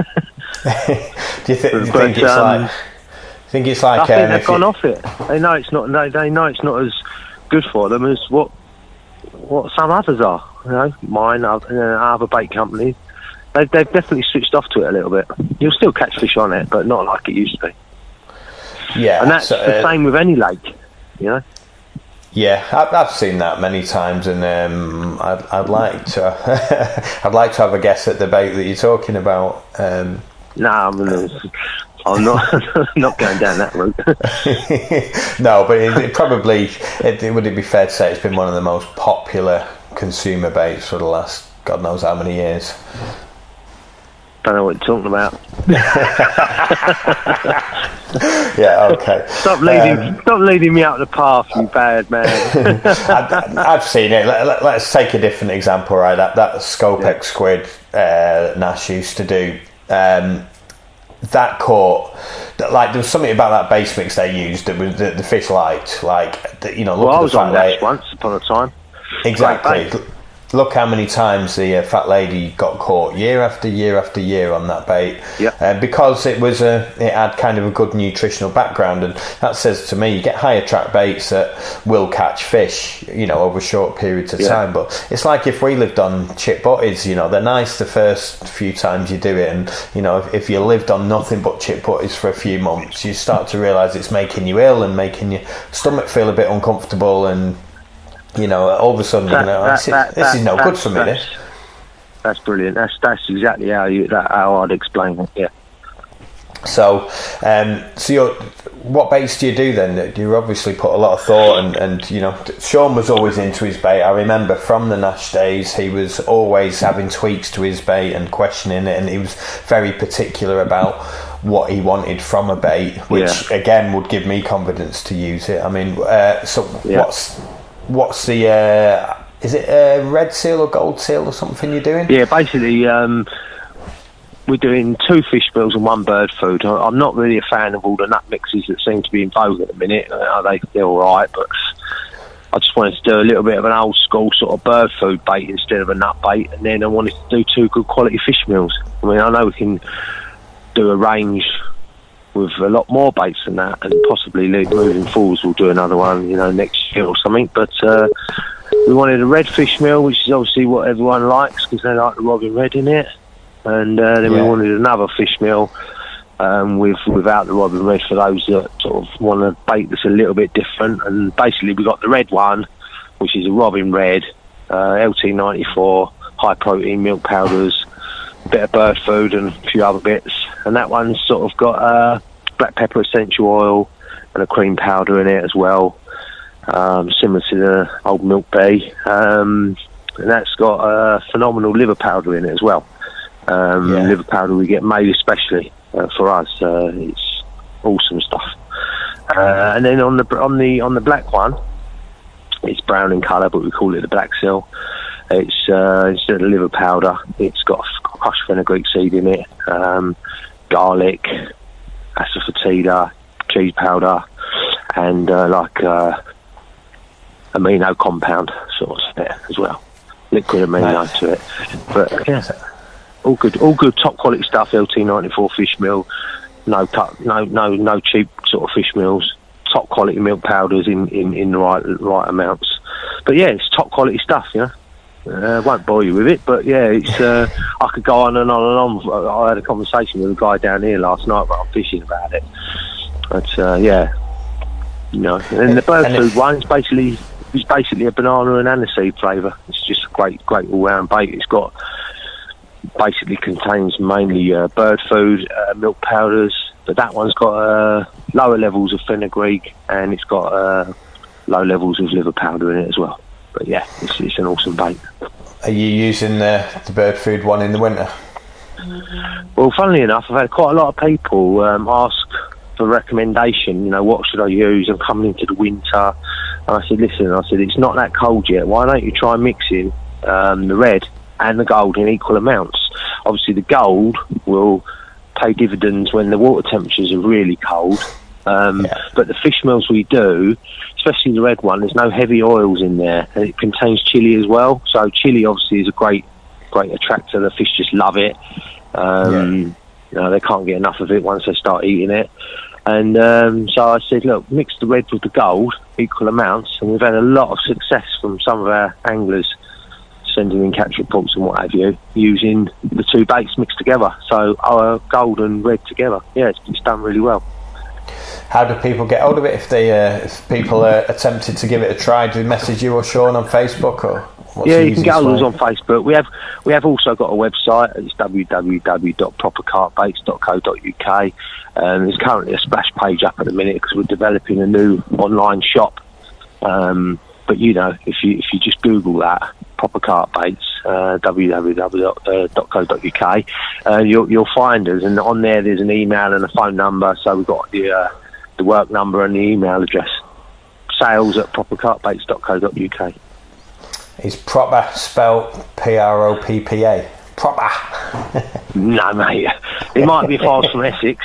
you th- but, think it's um, like? Think it's like? I think um, they've gone you... off it. They know it's not. They, they know it's not as good for them as what what some others are. You know, mine, uh, other bait companies. They've they've definitely switched off to it a little bit. You'll still catch fish on it, but not like it used to be. Yeah, and that's so, uh, the same with any lake. You know. Yeah, I've, I've seen that many times, and um, I'd, I'd like to, I'd like to have a guess at the bait that you're talking about. Um, no, I'm, I'm not, not going down that route. No, but it, it probably, it, it, would it be fair to say it's been one of the most popular consumer baits for the last God knows how many years? Don't know what you're talking about. Yeah, okay. Stop leading, um, stop leading me out the path, you bad man. I've, I've seen it. Let, let, let's take a different example, right? That that Scopex yeah. squid uh, Nash used to do. Um, that caught, like there was something about that base mix they used that was the, the fish liked. Like the, you know, look well, at I was the on Nash once upon a time. Exactly. Look how many times the uh, fat lady got caught year after year after year on that bait. Yeah. Uh, because it was a, it had kind of a good nutritional background, and that says to me, you get higher track baits that will catch fish, you know, over short periods of yeah. time. But it's like if we lived on chip butties, you know, they're nice the first few times you do it, and you know, if, if you lived on nothing but chip butties for a few months, you start to realise it's making you ill and making your stomach feel a bit uncomfortable, and you know, all of a sudden, that, you know, that, this, that, this that, is no good for me. That's, that's brilliant. That's that's exactly how you that how I'd explain it. Yeah. So, um, so you're, what baits do you do then? You obviously put a lot of thought, and, and you know, Sean was always into his bait. I remember from the Nash days, he was always having tweaks to his bait and questioning it, and he was very particular about what he wanted from a bait, which yeah. again would give me confidence to use it. I mean, uh, so yeah. what's what's the uh, is it a red seal or gold seal or something you're doing? Yeah, basically. Um, We're doing two fish meals and one bird food. I'm not really a fan of all the nut mixes that seem to be in vogue at the minute. Uh, they, they're all right, but I just wanted to do a little bit of an old school sort of bird food bait instead of a nut bait, and then I wanted to do two good quality fish meals. I mean, I know we can do a range with a lot more baits than that, and possibly moving forwards we'll do another one, you know, next year or something. But uh, we wanted a red fish meal, which is obviously what everyone likes because they like the robin red in it. And uh, then yeah. we wanted another fish meal um, with without the robin red for those that sort of want a bait that's a little bit different. And basically we got the red one, which is a robin red, uh, L T ninety-four, high protein milk powders, a bit of bird food and a few other bits. And that one's sort of got uh, black pepper essential oil and a cream powder in it as well, um, similar to the old milk bee. Um, and that's got a uh, phenomenal liver powder in it as well. Um, yeah. Liver powder we get made especially uh, for us. Uh, it's awesome stuff. Uh, and then on the on the on the black one, it's brown in colour, but we call it the black seal. It's uh, instead of liver powder, it's got crushed fenugreek seed in it, um, garlic, asafoetida, cheese powder, and uh, like uh, amino compound sort of there as well, liquid amino right. to it. But yeah, all good, all good, top quality stuff. L T ninety-four fish meal, no cut, no no no cheap sort of fish meals. Top quality milk powders in, in, in the right right amounts. But yeah, it's top quality stuff, you know. Uh, won't bore you with it, but yeah, it's. Uh, I could go on and on and on. I had a conversation with a guy down here last night while I'm fishing about it. But uh, yeah, you know, and the bird food one is basically it's basically a banana and aniseed flavour. It's just a great, great all-round bait. It's got basically contains mainly uh, bird food, uh, milk powders, but that one's got uh, lower levels of fenugreek and it's got uh, low levels of liver powder in it as well. But yeah, it's, it's an awesome bait. Are you using the, the bird food one in the winter? Well, funnily enough, I've had quite a lot of people um, ask for recommendation, you know, what should I use? I'm coming into the winter. And I said, listen, I said, it's not that cold yet. Why don't you try mixing um, the red and the gold in equal amounts? Obviously, the gold will pay dividends when the water temperatures are really cold. Um, yeah. But the fish meals we do, especially the red one, there's no heavy oils in there, and it contains chili as well. So chili obviously is a great, great attractor. The fish just love it. Um, yeah. You know, they can't get enough of it once they start eating it. And um, so I said, look, mix the red with the gold, equal amounts, and we've had a lot of success from some of our anglers sending in catch reports and what have you, using the two baits mixed together. So our gold and red together. Yeah, it's, it's done really well. How do people get hold of it if they uh, if people are attempted to give it a try? Do they message you or Sean on Facebook or? What's yeah, you can get hold of us on Facebook. We have we have also got a website. It's w w w dot proper carp baits dot co dot u k. Um, there's currently a splash page up at the minute because we're developing a new online shop. Um, but you know, if you if you just Google that, Proper Carp Baits, uh, w w w dot co dot u k, uh, you'll you'll find us, and on there there's an email and a phone number. So we've got the uh, the work number and the email address. Sales at proper carp baits dot co dot u k. Is proper spelled P R O P P A? Proper. No, mate. It might be if I was from Essex.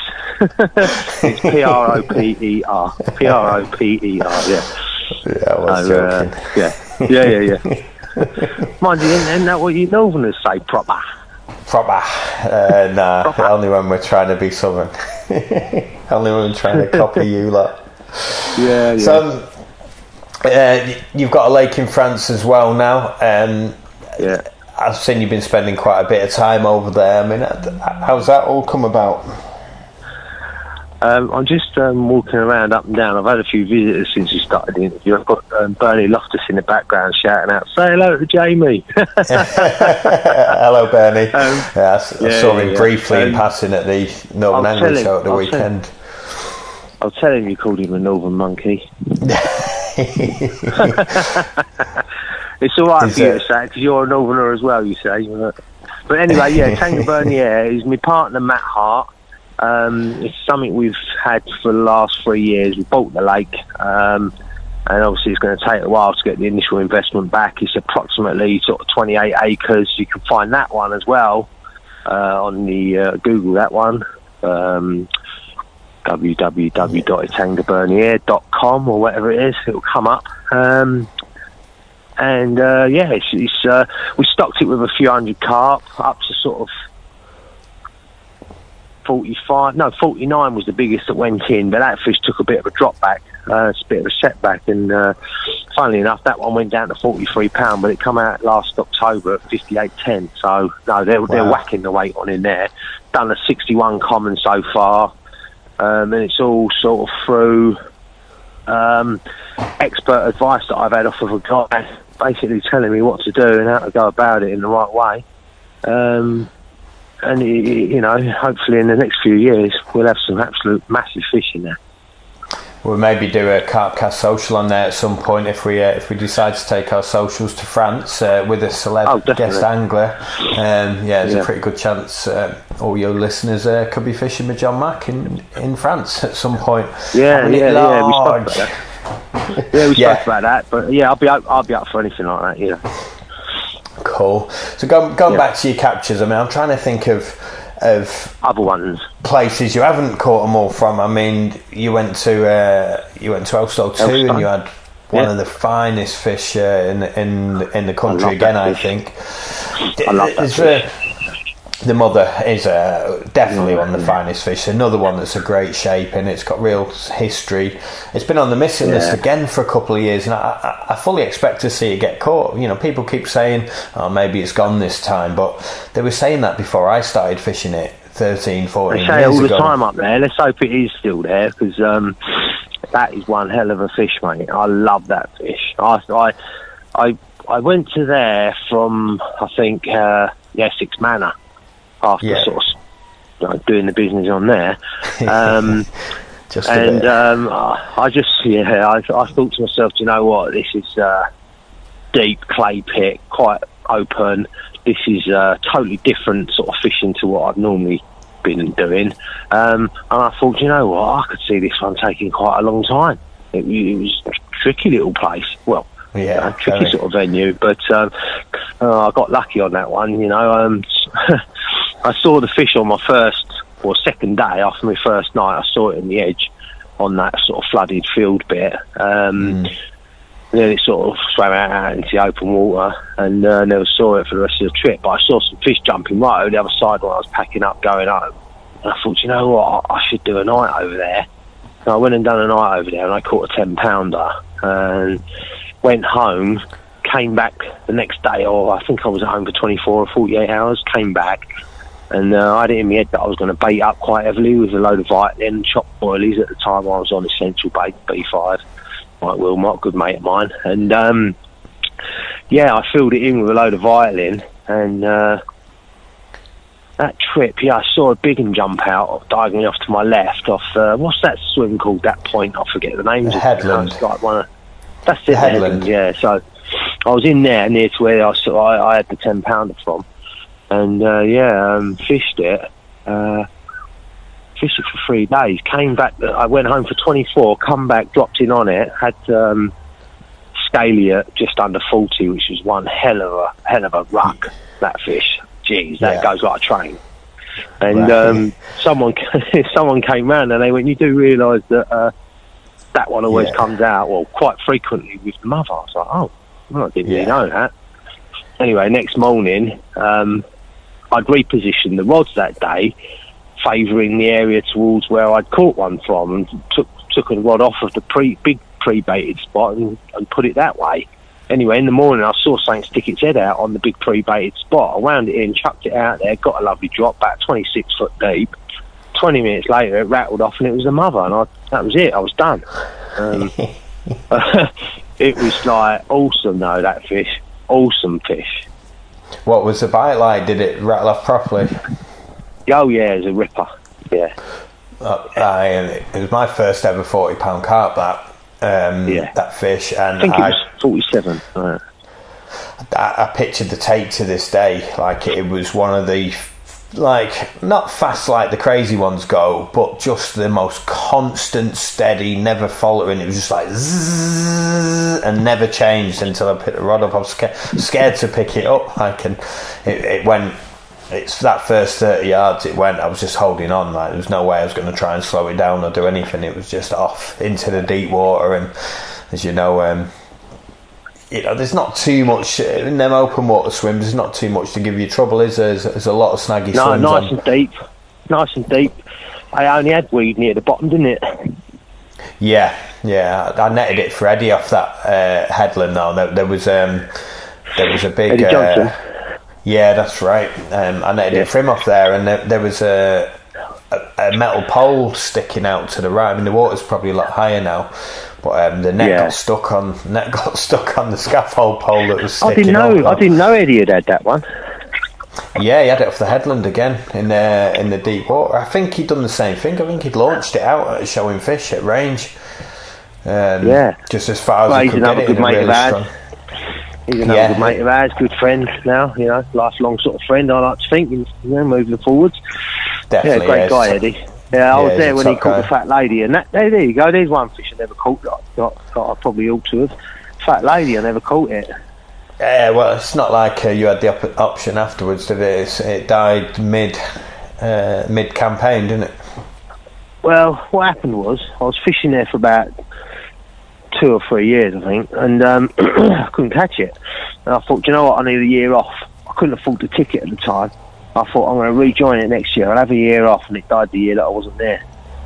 It's P R O P E R. P R O P E R, yeah. Yeah, I was so, joking. Uh, yeah, yeah, yeah, yeah. Mind you, isn't that what you Northerners say, proper? Proper. Uh, nah, proper. Only when we're trying to be Southern. Only when we're trying to copy you lot. Yeah, yeah. So, uh, you've got a lake in France as well now. Um, yeah. I've seen you've been spending quite a bit of time over there. I mean, how's that all come about? Um, I'm just um, walking around up and down. I've had a few visitors since we started the interview. I've got um, Bernie Loftus in the background shouting out, "Say hello to Jamie." Hello, Bernie. Um, yeah, I, I yeah, saw him yeah. briefly um, in passing at the Northern Angler Show at the I'll weekend. Tell, I'll tell him you called him a Northern monkey. It's all right for you to say because you're a Northerner as well, you say. But anyway, yeah, Tango Bernier is my partner Matt Hart. Um, it's something we've had for the last three years. We bought the lake, um, and obviously it's going to take a while to get the initial investment back. It's approximately sort of twenty-eight acres. You can find that one as well uh, on the uh, Google that one. Um, w w w dot etanga bernier dot com or whatever it is, it'll come up. Um, and uh, yeah, it's, it's, uh, we stocked it with a few hundred carp up to sort of forty-five, no, forty-nine was the biggest that went in, but that fish took a bit of a drop back. Uh, it's a bit of a setback, and uh, funnily enough, that one went down to forty-three pounds, but it come out last October at fifty-eight ten. So no, they're wow. they're whacking the weight on in there. Done a sixty-one common so far, um, and it's all sort of through um, expert advice that I've had off of a guy, basically telling me what to do and how to go about it in the right way. Um, and you know, hopefully in the next few years we'll have some absolute massive fish in there. We'll maybe do a Carpcast social on there at some point if we uh, if we decide to take our socials to France uh, with a celeb oh, guest angler. Um, yeah, there's yeah. a pretty good chance uh, all your listeners uh, could be fishing with John Mack in, in France at some point. Yeah, yeah, yeah. We spoke about that. Yeah, we yeah. spoke about that. But yeah, I'll be up, I'll be up for anything like that. You know. Cool. So going, going yeah. back to your captures, I mean, I'm trying to think of of other ones, places you haven't caught them all from. I mean, you went to uh, you went to Elstow too, Elstow. and you had one Yeah. of the finest fish uh, in in in the country I love again. that I fish. think. I love that It's, fish. uh, the mother is uh, definitely one of the finest fish. Another one that's a great shape and it's got real history. It's been on the missing list Yeah. again for a couple of years, and I, I, I fully expect to see it get caught. You know, people keep saying, "Oh, maybe it's gone this time," but they were saying that before I started fishing it thirteen, fourteen They say it years all the ago. time up there. Let's hope it is still there, because um, that is one hell of a fish, mate. I love that fish. I I I, I went to there from I think uh, the Essex Manor after Yeah. sort of you know, doing the business on there. Um, Just a and bit. um, I just yeah, I, I thought to myself, do you know what? This is uh, deep clay pit, quite open. This is uh, totally different sort of fishing to what I've normally been doing. Um, and I thought, you know what? I could see this one taking quite a long time. It, it was a tricky little place. Well, Yeah, a tricky very. sort of venue, but um, uh, I got lucky on that one. You know, um, I saw the fish on my first or second day after my first night. I saw it in the edge on that sort of flooded field bit. Um, Mm. Then it sort of swam out, out into the open water, and uh, never saw it for the rest of the trip. But I saw some fish jumping right over the other side when I was packing up going home. And I thought, you know what, I should do a night over there. And I went and done a night over there, and I caught a ten pounder, and went home. Came back the next day, or I think I was at home for twenty-four or forty-eight hours. Came back, and uh, I had it in my head that I was going to bait up quite heavily with a load of Vitalin and chopped boilies. At the time, I was on Essential Bait B five. Mike Wilmot, good mate of mine, and um, yeah, I filled it in with a load of Vitalin, and uh, that trip, yeah, I saw a big one jump out diagonally off to my left. Off uh, what's that swim called? That point, I forget the names. The of it. headland. It's like one of, that's it, The the headland. headland. Yeah, so I was in there near to where I, saw, I, I had the ten pounder from, and uh, yeah, um, fished it. Uh, fished it for three days. Came back. I went home for twenty-four. Come back, dropped in on it. Had um, scalia just under forty, which was one hell of a hell of a ruck. That fish, jeez, that Yeah. goes like a train. And Right. um, someone someone came round and they went, "You do realise that uh, that one always Yeah. comes out, well, quite frequently with the mother." I was like, "Oh, well, I didn't really Yeah. know that." Anyway, next morning, um, I'd repositioned the rods that day, favouring the area towards where I'd caught one from, and took took a rod off of the pre big pre-baited spot and, and put it that way. Anyway, in the morning I saw something stick its head out on the big pre-baited spot. I wound it in, chucked it out there, got a lovely drop, about twenty-six foot deep. twenty minutes later it rattled off and it was a mother, and I, that was it, I was done. Um, it was like awesome though, that fish. Awesome fish. What was the bite like? Did it rattle off properly? Oh yeah, it was a ripper. Yeah. Uh, I, it was my first ever forty pound carp, that um, Yeah. that fish, and I think it I, was forty-seven. Uh, I, I pictured the take to this day like it was one of the, like, not fast like the crazy ones go, but just the most constant, steady, never faltering. It was just like zzz, and never changed until I picked the rod up. I was scared, scared to pick it up. Like, and it, it went. It's that first thirty yards it went, I was just holding on, like there was no way I was going to try and slow it down or do anything. It was just off into the deep water, and as you know, um, you know, there's not too much in them open water swims. There's not too much to give you trouble, is there? There's, there's a lot of snaggy no, swims nice on. and deep. Nice and deep. I only had weed near the bottom, didn't it? Yeah, yeah. I, I netted it for Eddie off that uh, headland. Though there, there was um, there was a big. Eddie Johnson. Uh, yeah, that's right. Um, I netted Yeah. it for him off there, and there, there was a, a a metal pole sticking out to the right. I mean, the water's probably a lot higher now, but um, the net Yeah. got stuck on net got stuck on the scaffold pole that was I sticking didn't know. up. I didn't know Eddie had had that one. Yeah, he had it off the headland again in the in the deep water. I think he'd done the same thing. I think he'd launched it out at showing fish at range. Um, Yeah. just as far as Well, he he's could another get it good in a mate of really ours. strong. He's another Yeah. good mate of ours, good friend now, you know, lifelong sort of friend, I like to think, you know, moving forwards. Definitely, yeah, great yeah, guy, he's- Eddie. Yeah, I Yeah, was he's there a when he top caught guy. the fat lady, and that, there, there you go, there's one fish I never caught that I, got, got, I probably ought to have. Fat lady, I never caught it. Yeah, well, it's not like uh, you had the op- option afterwards, did it? It's, it died mid uh, mid-campaign, didn't it? Well, what happened was I was fishing there for about two or three years, I think, and um, I couldn't catch it. And I thought, you know what, I need a year off. I couldn't afford the ticket at the time. I thought, I'm going to rejoin it next year. I'll have a year off, and it died the year that I wasn't there.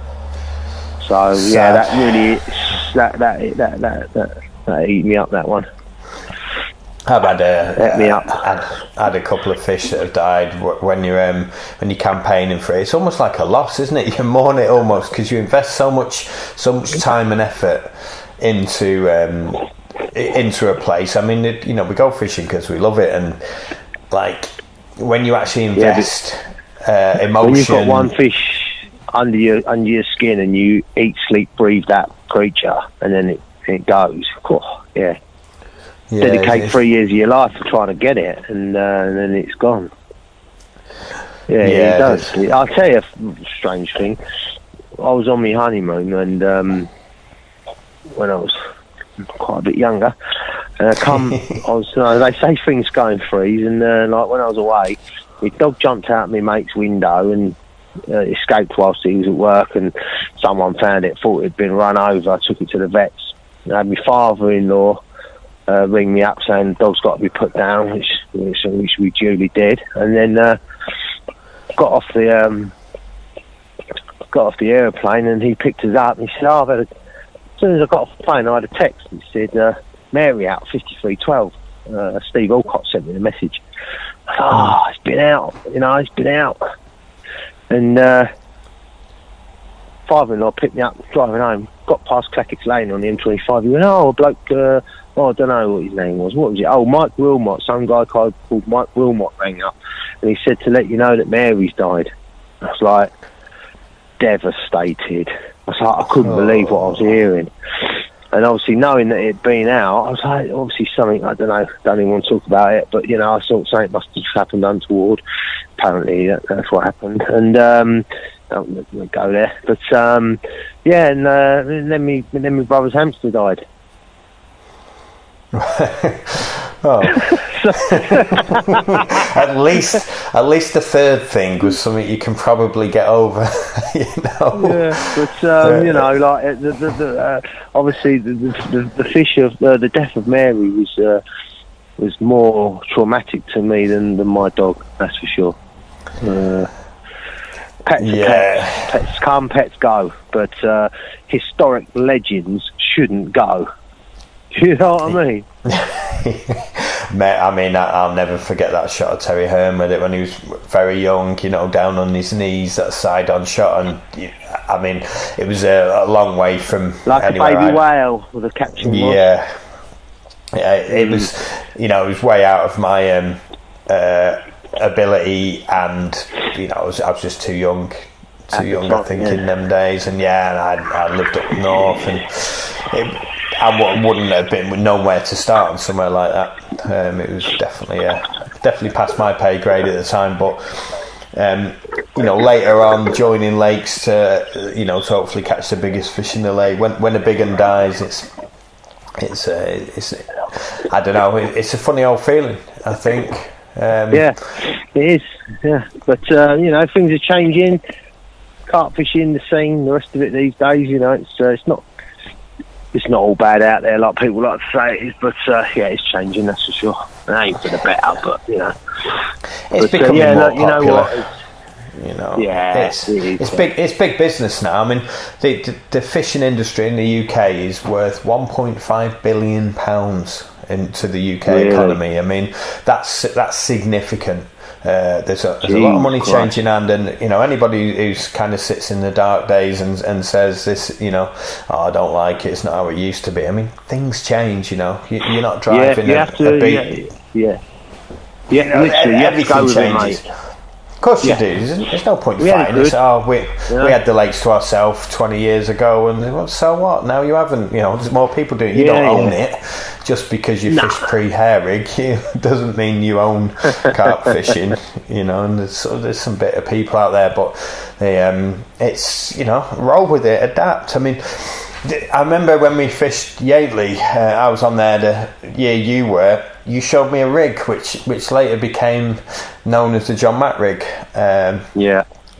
So Sad. yeah, that really that that that that that, that eat me up, that one. I've had a, me up. Had, had a couple of fish that have died when you're um, when you're campaigning for it. It's almost like a loss, isn't it? You mourn it almost because you invest so much so much time and effort into um, into a place. I mean, it, you know, we go fishing because we love it, and like when you actually invest yeah, uh, emotion. When you've got one fish under your under your skin and you eat, sleep, breathe that creature, and then it it goes. Oh, yeah. Yeah, dedicate three years of your life to trying to get it, and, uh, and then it's gone. Yeah, yeah it does. It, I'll tell you a strange thing. I was on my honeymoon, and um, when I was quite a bit younger, and I come, I was. Uh, they say things go and freeze, and uh, like when I was away, my dog jumped out my mate's window and uh, escaped whilst he was at work, and someone found it, thought it'd been run over. I took it to the vets. I had my father-in-law Uh, ring me up saying the dog's got to be put down, which, which, which we duly did, and then uh, got off the um, got off the aeroplane, and he picked us up and he said, oh, I've had a, as soon as I got off the plane I had a text and he said uh, Mary out fifty-three twelve. uh, Steve Alcott sent me the message. I thought, oh, it's been out, you know, it's been out. And uh, father-in-law picked me up driving home, got past Clackett's Lane on the M twenty-five. He went, oh, a bloke, uh, oh, I don't know what his name was. What was it? Oh, Mike Wilmot. Some guy called Mike Wilmot rang up, and he said to let you know that Mary's died. I was like, devastated. I was like, I couldn't oh. believe what I was hearing. And obviously, knowing that it'd been out, I was like, obviously something, I don't know, don't even want to talk about it, but, you know, I thought something must have happened untoward. Apparently, that, that's what happened. And, um, I won't go there. But, um, yeah, and uh, then, me, then my brother's hamster died. Oh. at least at least the third thing was something you can probably get over. You know, yeah, but um, yeah. you know, like the, the, the, uh, obviously the, the the fish of uh, the death of Mary was uh, was more traumatic to me than, than my dog. That's for sure. Uh, pets, yeah. pets, pets come, pets go, but uh, historic legends shouldn't go. You know what I mean? Mate, I mean, I'll never forget that shot of Terry Hearn with it when he was very young, you know, down on his knees, that side-on shot, and I mean, it was a, a long way from like a baby I, whale with a caption. Yeah, yeah, it mm. was, you know, it was way out of my um, uh, ability, and you know, I was, I was just too young, too At young, top, I think, yeah. in them days, and yeah, and I, I lived up north, and it, I wouldn't have been nowhere to start on somewhere like that. Um, it was definitely uh, definitely past my pay grade at the time, but um, you know, later on joining lakes to you know to hopefully catch the biggest fish in the lake. When when a big one dies, it's it's uh, it's I don't know. It's a funny old feeling, I think. Um, yeah, it is. Yeah, but uh, you know, things are changing. Carp fishing, the scene, the rest of it these days. You know, it's uh, it's not. It's not all bad out there like people like to say it is, but uh, yeah, it's changing, that's for sure. It ain't for the better, but you know, it's but, becoming uh, yeah, more no, you popular. Know what? It's, you know, yeah, it's it is, it's yeah. big. It's big business now. I mean, the, the the fishing industry in the U K is worth one point five billion pounds into the U K really? economy. I mean, that's that's significant. Uh, there's a, there's a lot of money changing hand, and you know anybody who's kind of sits in the dark days and and says this, you know, oh, I don't like it. It's not how it used to be. I mean, things change. You know, you, you're not driving yeah, you a, have to, a beat. Yeah, yeah, yeah. You know, literally, you everything have to go changes. With it, mate. Of course yeah. you do. There's, there's no point we fighting it. Oh, we yeah. we had the lakes to ourselves twenty years ago, and well, so what? Now you haven't. You know, there's more people doing it. You yeah, don't own yeah. it. Just because you nah. fish pre-Herring doesn't mean you own carp fishing. You know, and there's there's some bitter people out there, but they um, it's you know, roll with it, adapt. I mean, I remember when we fished Yateley, uh, I was on there the year you were. You showed me a rig which which later became known as the John Mack rig. Um, yeah.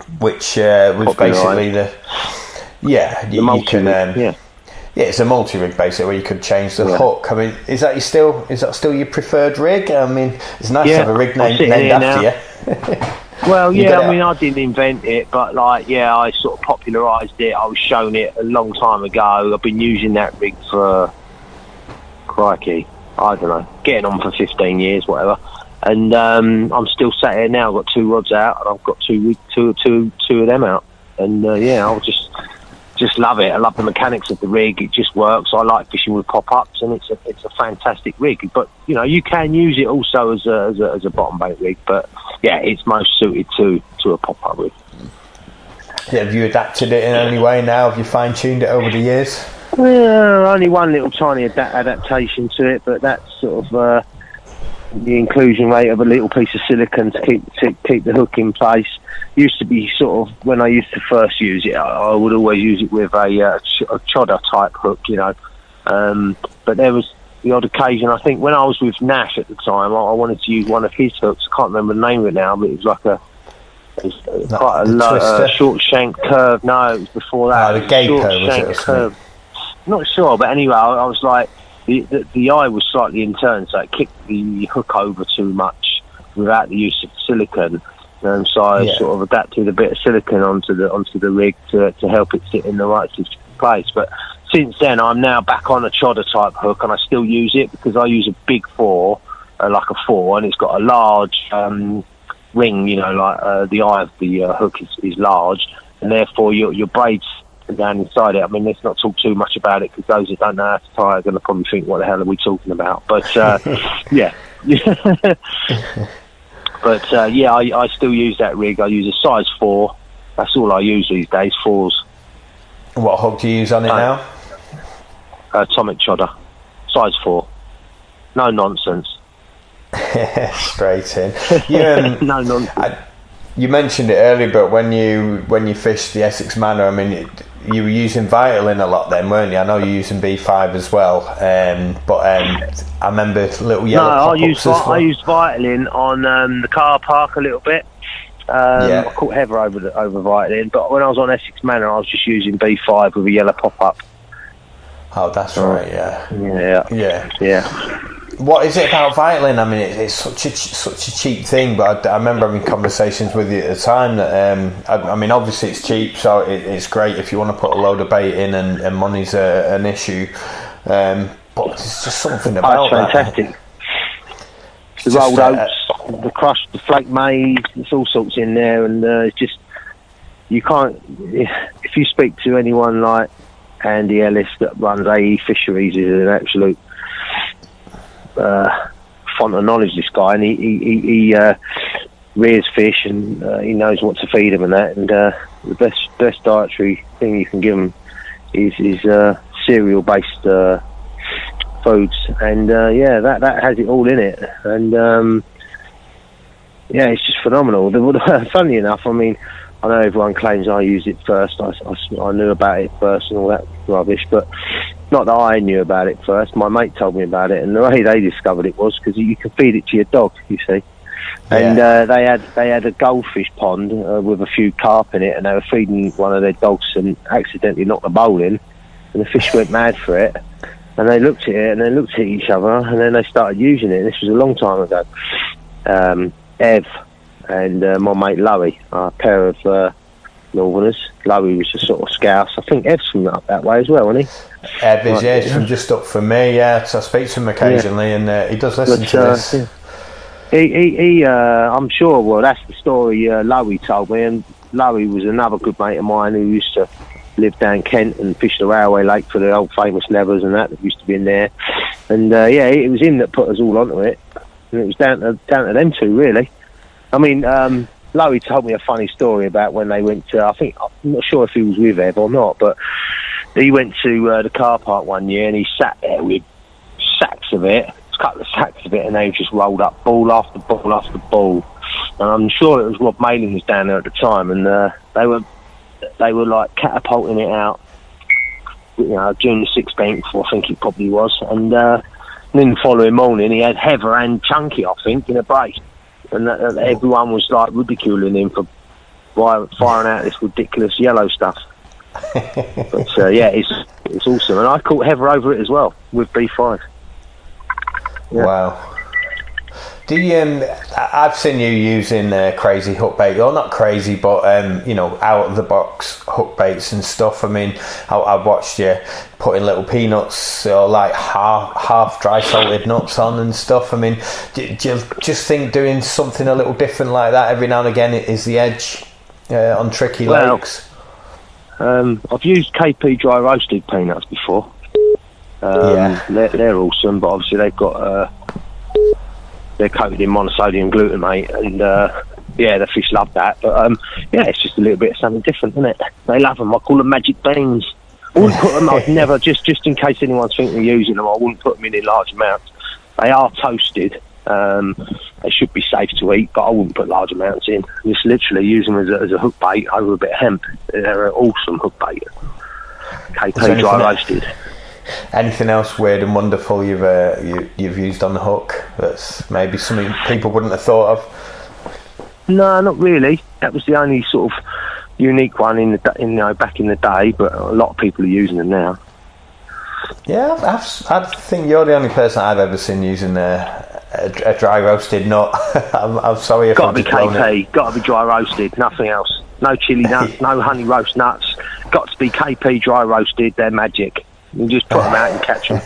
which uh, was basically the yeah the you, you can um, yeah. yeah it's a multi-rig basically where you could change the yeah. hook. I mean, is that you still is that still your preferred rig? I mean, it's nice yeah, to have a rig named, named after you. Well, you yeah, I mean, I didn't invent it, but like, yeah, I sort of popularised it. I was shown it a long time ago. I've been using that rig for, crikey, I don't know, getting on for fifteen years, whatever. And um, I'm still sat here now. I've got two rods out, and I've got two, two, two, two of them out. And uh, yeah, I'll just, just love it. I love the mechanics of the rig. It just works. I like fishing with pop-ups, and it's a, it's a fantastic rig. But you know, you can use it also as a, as a, as a bottom bait rig. But yeah, it's most suited to, to a pop-up rig. Yeah, have you adapted it in any way now? Have you fine-tuned it over the years? Yeah, only one little tiny ad- adaptation to it, but that's sort of uh, the inclusion rate of a little piece of silicone to keep to keep the hook in place. Used to be sort of, when I used to first use it, I, I would always use it with a, uh, ch- a chodder type hook, you know. Um, but there was the odd occasion, I think when I was with Nash at the time, I, I wanted to use one of his hooks. I can't remember the name of it now, but it was like a it was quite a low, uh, short shank curve. No, it was before that. Oh, the gaper, was it? Curve. Not sure, but anyway, I, I was like, the, the the eye was slightly in turn, so it kicked the hook over too much without the use of silicone. Um, so I yeah. sort of adapted a bit of silicone onto the onto the rig to to help it sit in the right place. But since then, I'm now back on a chodder type hook, and I still use it because I use a big four, uh, like a four, and it's got a large um, ring. You know, like uh, the eye of the uh, hook is, is large, and therefore your your braids down inside it. I mean, let's not talk too much about it because those that don't know how to tie are going to probably think, what the hell are we talking about? But uh, yeah. But uh, yeah, I, I still use that rig. I use a size four. That's all I use these days, fours. What hook do you use on it uh, now? Atomic chodder, size four. No nonsense. Straight in. You, um, no nonsense. I, you mentioned it earlier, but when you when you fished the Essex Manor, I mean, it, you were using Vitalin a lot then, weren't you? I know you're using B five as well, um, but um, I remember little yellow no, pop-ups I used, as well. I used Vitalin on um, the car park a little bit. Um, yeah. I caught Heather over the, over Vitalin, but when I was on Essex Manor, I was just using B five with a yellow pop-up. Oh, that's oh. right, yeah. Yeah. Yeah. Yeah. What is it about Vitalin? I mean, it, it's such a such a cheap thing, but I, I remember having conversations with you at the time that um, I, I mean, obviously it's cheap, so it, it's great if you want to put a load of bait in, and, and money's a, an issue. Um, but it's just something about oh, it's fantastic. That. It's the rolled uh, oats, the crushed, the flake maize, there's all sorts in there, and uh, it's just you can't. If you speak to anyone like Andy Ellis that runs A E Fisheries, is an absolute Uh, font of knowledge, this guy, and he he, he uh, rears fish, and uh, he knows what to feed them and that. And uh, the best best dietary thing you can give them is is uh, cereal based uh, foods, and uh, yeah, that that has it all in it. And um, yeah, it's just phenomenal. Funny enough, I mean, I know everyone claims I used it first. I, I, I knew about it first and all that rubbish, but not that I knew about it first. My mate told me about it, and the way they discovered it was because you can feed it to your dog, you see. Yeah. And uh, they had they had a goldfish pond uh, with a few carp in it, and they were feeding one of their dogs and accidentally knocked the bowl in, and the fish went mad for it. And they looked at it, and they looked at each other, and then they started using it. This was a long time ago. Um, Ev and uh, my mate Lowy, a pair of uh, Northerners. Lowy was a sort of scouse. I think Ev's from up that way as well, isn't he? Ev is, yeah, he's from just up from me, yeah. So I speak to him occasionally, yeah. and uh, he does listen but, to uh, this. Yeah. He, he, he uh, I'm sure, well, that's the story uh, Lowy told me, and Lowy was another good mate of mine who used to live down Kent and fish the Railway Lake for the old famous levers and that that used to be in there. And uh, yeah, it was him that put us all onto it, and it was down to, down to them two, really. I mean, um, Lowy told me a funny story about when they went to, I think, I'm not sure if he was with Ev or not, but he went to uh, the car park one year and he sat there with sacks of it, a couple of sacks of it, and they just rolled up ball after ball after ball. And I'm sure it was Rob Malin was down there at the time, and uh, they were they were like catapulting it out, you know, June the sixteenth, I think it probably was. And uh, then the following morning he had Heather and Chunky, I think, in a brace. And that, that everyone was like ridiculing him for fire, firing out this ridiculous yellow stuff. But uh, yeah, it's it's awesome, and I caught Heather over it as well with B five. Yeah. Wow. Do you, um, I've seen you using uh, crazy hook bait, or not crazy, but um, you know, out of the box hook baits and stuff. I mean, I, I've watched you putting little peanuts or like half half dry salted nuts on and stuff. I mean, do, do you just think doing something a little different like that every now and again is the edge uh, on tricky well, lakes? Um, I've used K P dry roasted peanuts before. Um, yeah, they're, they're awesome, but obviously they've got. Uh, They're coated in monosodium glutamate, and uh, yeah, the fish love that. But um, yeah, it's just a little bit of something different, isn't it? They love them. I call them magic beans. I wouldn't put them. I'd never just just in case anyone's thinking of using them. I wouldn't put them in in large amounts. They are toasted. Um, they should be safe to eat, but I wouldn't put large amounts in. Just literally use them as a, as a hook bait over a bit of hemp. They're an awesome hook bait. K P dry roasted. Anything else weird and wonderful you've uh, you, you've used on the hook that's maybe something people wouldn't have thought of? No, not really. That was the only sort of unique one in the in, you know, back in the day, but a lot of people are using them now. Yeah, I've, I think you're the only person I've ever seen using a, a, a dry roasted nut. I'm, I'm sorry if Got I've to be just K P. Got to be dry roasted. Nothing else. No chili nuts. No honey roast nuts. Got to be K P dry roasted. They're magic. You just put them out and catch them.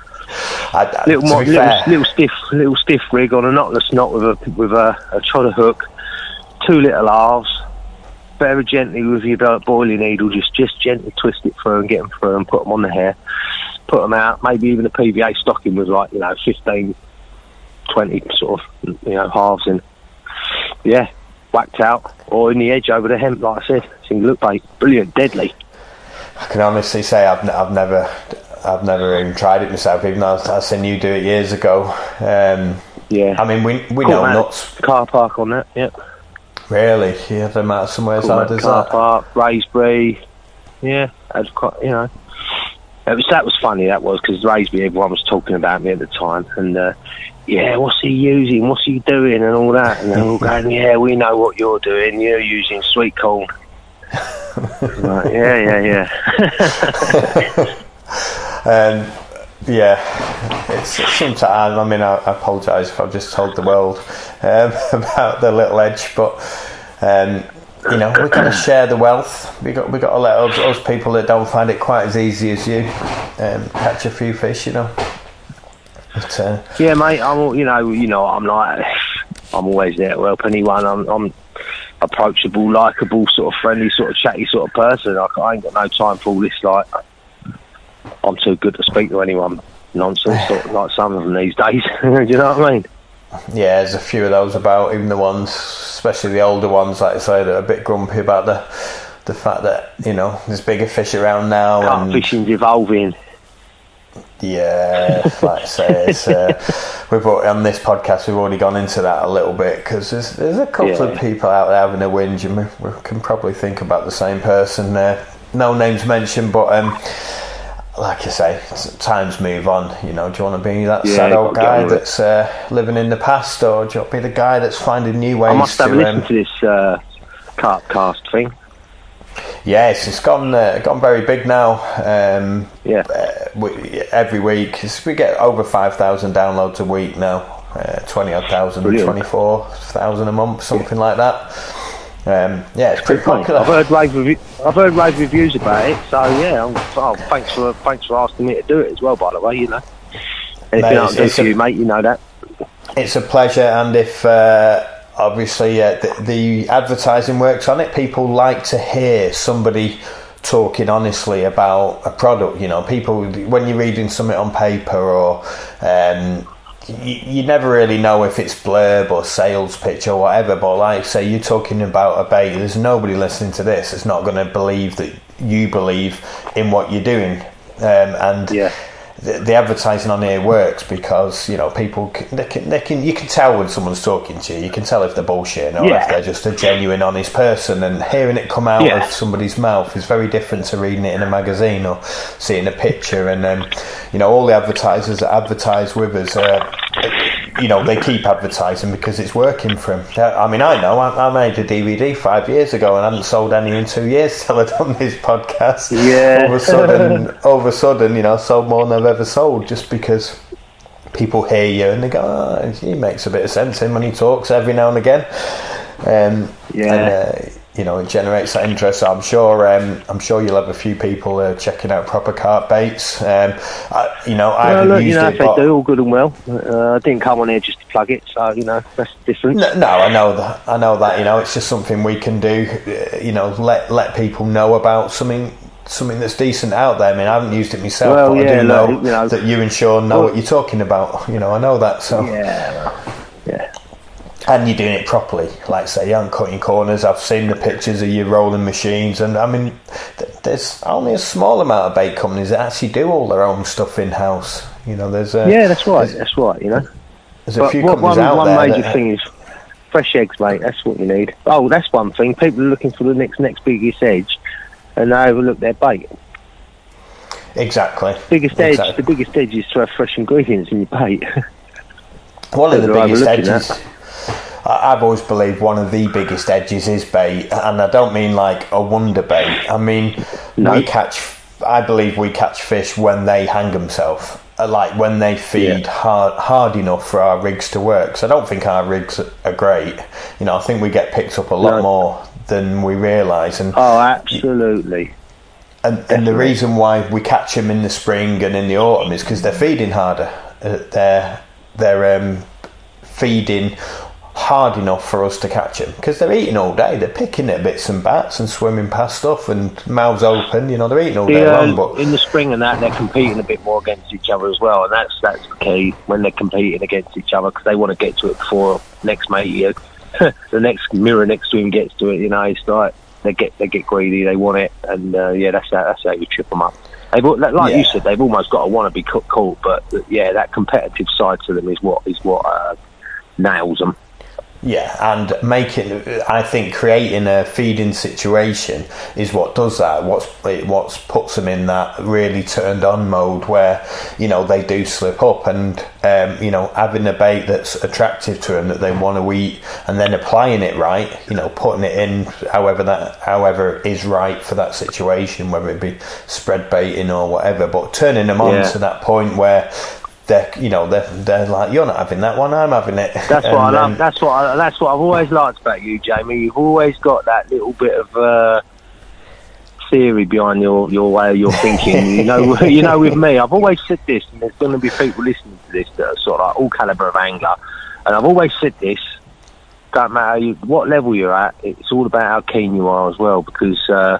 I, I, little, more, little, fair, little stiff, little stiff rig on a knotless knot with a with a, a trotter hook, two little halves. Very gently with your boiling needle, just just gently twist it through and get them through and put them on the hair. Put them out. Maybe even a P V A stocking with like you know fifteen, twenty sort of you know halves in. Yeah, whacked out or in the edge over the hemp, like I said. Single look bait, brilliant, deadly. I can honestly say I've, I've never I've never even tried it myself, even though I've seen you do it years ago. Um, yeah. I mean, we we Caught know nuts. Car park on that, yeah. Really? You had them out somewhere as hard as car that? park, Raisbury. Yeah, that was quite, you know. It was, that was funny, that was, because Raisbury, everyone was talking about me at the time. And, uh, yeah, what's he using? What's he doing? And all that. And they're all going, yeah, we know what you're doing. You're using sweet corn. Like, yeah, yeah, yeah. um, yeah, it's, it's sometimes. I mean, I, I apologise if I've just told the world um, about the little edge, but um, you know, we've got to share the wealth. We got we got to let us, us people that don't find it quite as easy as you um, catch a few fish. You know. But, uh, yeah, mate. I'm, you know, you know, I'm like, I'm always there to help anyone. I'm. I'm approachable, likeable, sort of friendly, sort of chatty sort of person. I, I ain't got no time for all this, like, I'm too good to speak to anyone nonsense, sort of like some of them these days. Do you know what I mean? Yeah, there's a few of those about, even the ones, especially the older ones, like I say, that are a bit grumpy about the the fact that, you know, there's bigger fish around now. Carp and fishing's evolving. Yeah, like I say, it's, uh, we've on this podcast we've already gone into that a little bit because there's there's a couple yeah. of people out there having a whinge, and we, we can probably think about the same person. Uh, no names mentioned, but um, like you say, times move on. You know, do you want to be that yeah, sad old guy that's it. uh, living in the past, or do you want to be the guy that's finding new ways? I must have to, listened um, to this uh, carp cast thing. Yes, it's gone uh, gone very big now. Um, yeah, uh, we, every week we get over five thousand downloads a week now. Uh, twenty odd thousand, twenty four thousand a month, something yeah. like that. Um, yeah, it's pretty popular. I've heard rave review, I've heard rave reviews about it. So yeah, I'm, oh, thanks for thanks for asking me to do it as well. By the way, you know, anything I can do for you, mate, you know that. It's a pleasure, and if. Uh, Obviously, uh, the, the advertising works on it. People like to hear somebody talking honestly about a product. You know, people, when you're reading something on paper or um, you, you never really know if it's blurb or sales pitch or whatever. But like, say you're talking about a bait, there's nobody listening to this that's not going to believe that you believe in what you're doing. Um, and yeah. The, the advertising on here works because, you know, people can, they can, they can you can tell when someone's talking to you. You can tell if they're bullshitting or yeah. if they're just a genuine, honest person. And hearing it come out yeah. of somebody's mouth is very different to reading it in a magazine or seeing a picture. And then, um, you know, all the advertisers that advertise with us, uh, you know, they keep advertising because it's working for them. I mean, I know, I, I made a D V D five years ago and hadn't sold any in two years till I'd done this podcast. Yeah. All of a sudden, all of a sudden, you know, sold more than I've ever sold just because people hear you and they go, oh, he makes a bit of sense in when he talks every now and again. Um, yeah. And, uh, you know, it generates that interest. So I'm sure, um, I'm sure you'll have a few people uh, checking out Proper Carp Baits. Um, I, you know, I well, haven't look, used you know, it. if they do, all good and well. Uh, I didn't come on here just to plug it, so you know that's different. No, no, I know that. I know that. You know, it's just something we can do. Uh, you know, let let people know about something. Something that's decent out there. I mean, I haven't used it myself, well, but yeah, I do look, know, you know that you and Sean know well, what you're talking about. You know, I know that. So yeah, well, yeah. And you're doing it properly. Like I say, you aren't cutting corners. I've seen the pictures of your rolling machines, and I mean, th- there's only a small amount of bait companies that actually do all their own stuff in house. You know, there's a yeah, that's right, that's right. You know, there's a but few what, companies one, out one there. One major that, thing is fresh eggs, mate. That's what you need. Oh, that's one thing. People are looking for the next next biggest edge, and they overlook their bait. Exactly. Biggest edge. Exactly. The biggest edge is to have fresh ingredients in your bait. One of the They're biggest overlooking edges. that. I've always believed one of the biggest edges is bait, and I don't mean like a wonder bait. I mean, no. we catch. I believe we catch fish when they hang themselves, like when they feed yeah. hard hard enough for our rigs to work. So I don't think our rigs are great. You know, I think we get picked up a lot no. more than we realise. And oh, absolutely. And, and the reason why we catch them in the spring and in the autumn is because they're feeding harder. Uh, they're they're um, feeding hard enough for us to catch them because they're eating all day. They're picking at bits and bats and swimming past stuff and mouths open. You know, they're eating all day yeah, long. But in the spring and that, they're competing a bit more against each other as well, and that's that's the key when they're competing against each other because they want to get to it before next mate you, the next mirror next to him gets to it. You know, it's like they get they get greedy, they want it, and uh, yeah, that's how, that's how you trip them up. They've, like yeah. you said, they've almost got to want to be caught, but yeah, that competitive side to them is what is what uh, nails them. Yeah, and making, I think, creating a feeding situation is what does that. What's what's puts them in that really turned on mode where, you know, they do slip up, and um, you know, having a bait that's attractive to them that they want to eat, and then applying it right. You know, putting it in however that however is right for that situation, whether it be spread baiting or whatever, but turning them on yeah. to that point where. They're, you know, they're, they're like, you're not having that one, I'm having it. That's and, what I love. um, That's what I, that's what I've always liked about you, Jamie. You've always got that little bit of uh, theory behind your, your way of your thinking. you know, you know, with me, I've always said this, and there's going to be people listening to this that are sort of like all calibre of angler, and I've always said this. Don't matter you, what level you're at, it's all about how keen you are as well. Because uh,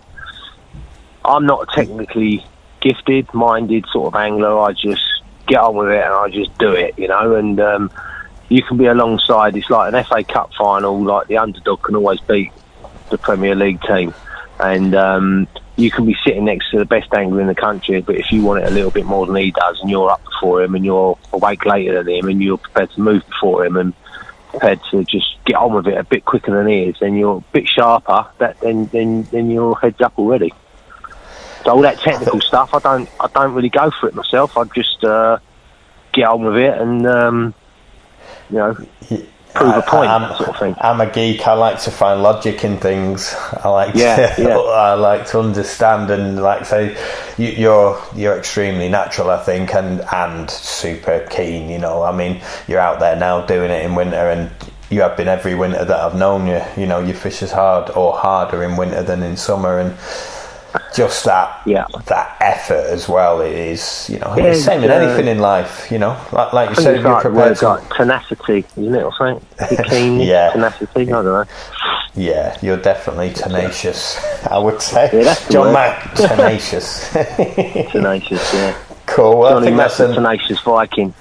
I'm not a technically gifted, minded sort of angler. I just get on with it and I just do it, you know, and um, you can be alongside. It's like an F A Cup final, like the underdog can always beat the Premier League team, and um, you can be sitting next to the best angler in the country, but if you want it a little bit more than he does and you're up before him and you're awake later than him and you're prepared to move before him and prepared to just get on with it a bit quicker than he is, then you're a bit sharper, that then then, then you're heads up already. So all that technical stuff, I don't, I don't really go for it myself. I just uh, get on with it and, um, you know, prove I, a point, I'm, that sort of thing. I'm a geek. I like to find logic in things. I like, yeah, to, yeah. I like to understand and like say, you, you're you're extremely natural, I think, and and super keen. You know, I mean, you're out there now doing it in winter and. You have been every winter that I've known you. You know, you fish as hard or harder in winter than in summer, and just that yeah. that effort as well. It is, you know, yeah, it's the same in uh, anything in life. You know, like, like you said, it's you're like prepared to. like tenacity, isn't it, or something? Keen, yeah. tenacity. I don't know. Yeah, you're definitely tenacious. I would say. Yeah, that's the John word. Mack, tenacious. Tenacious, yeah. Cool. Well, Johnny I think Mack's that's a tenacious Viking.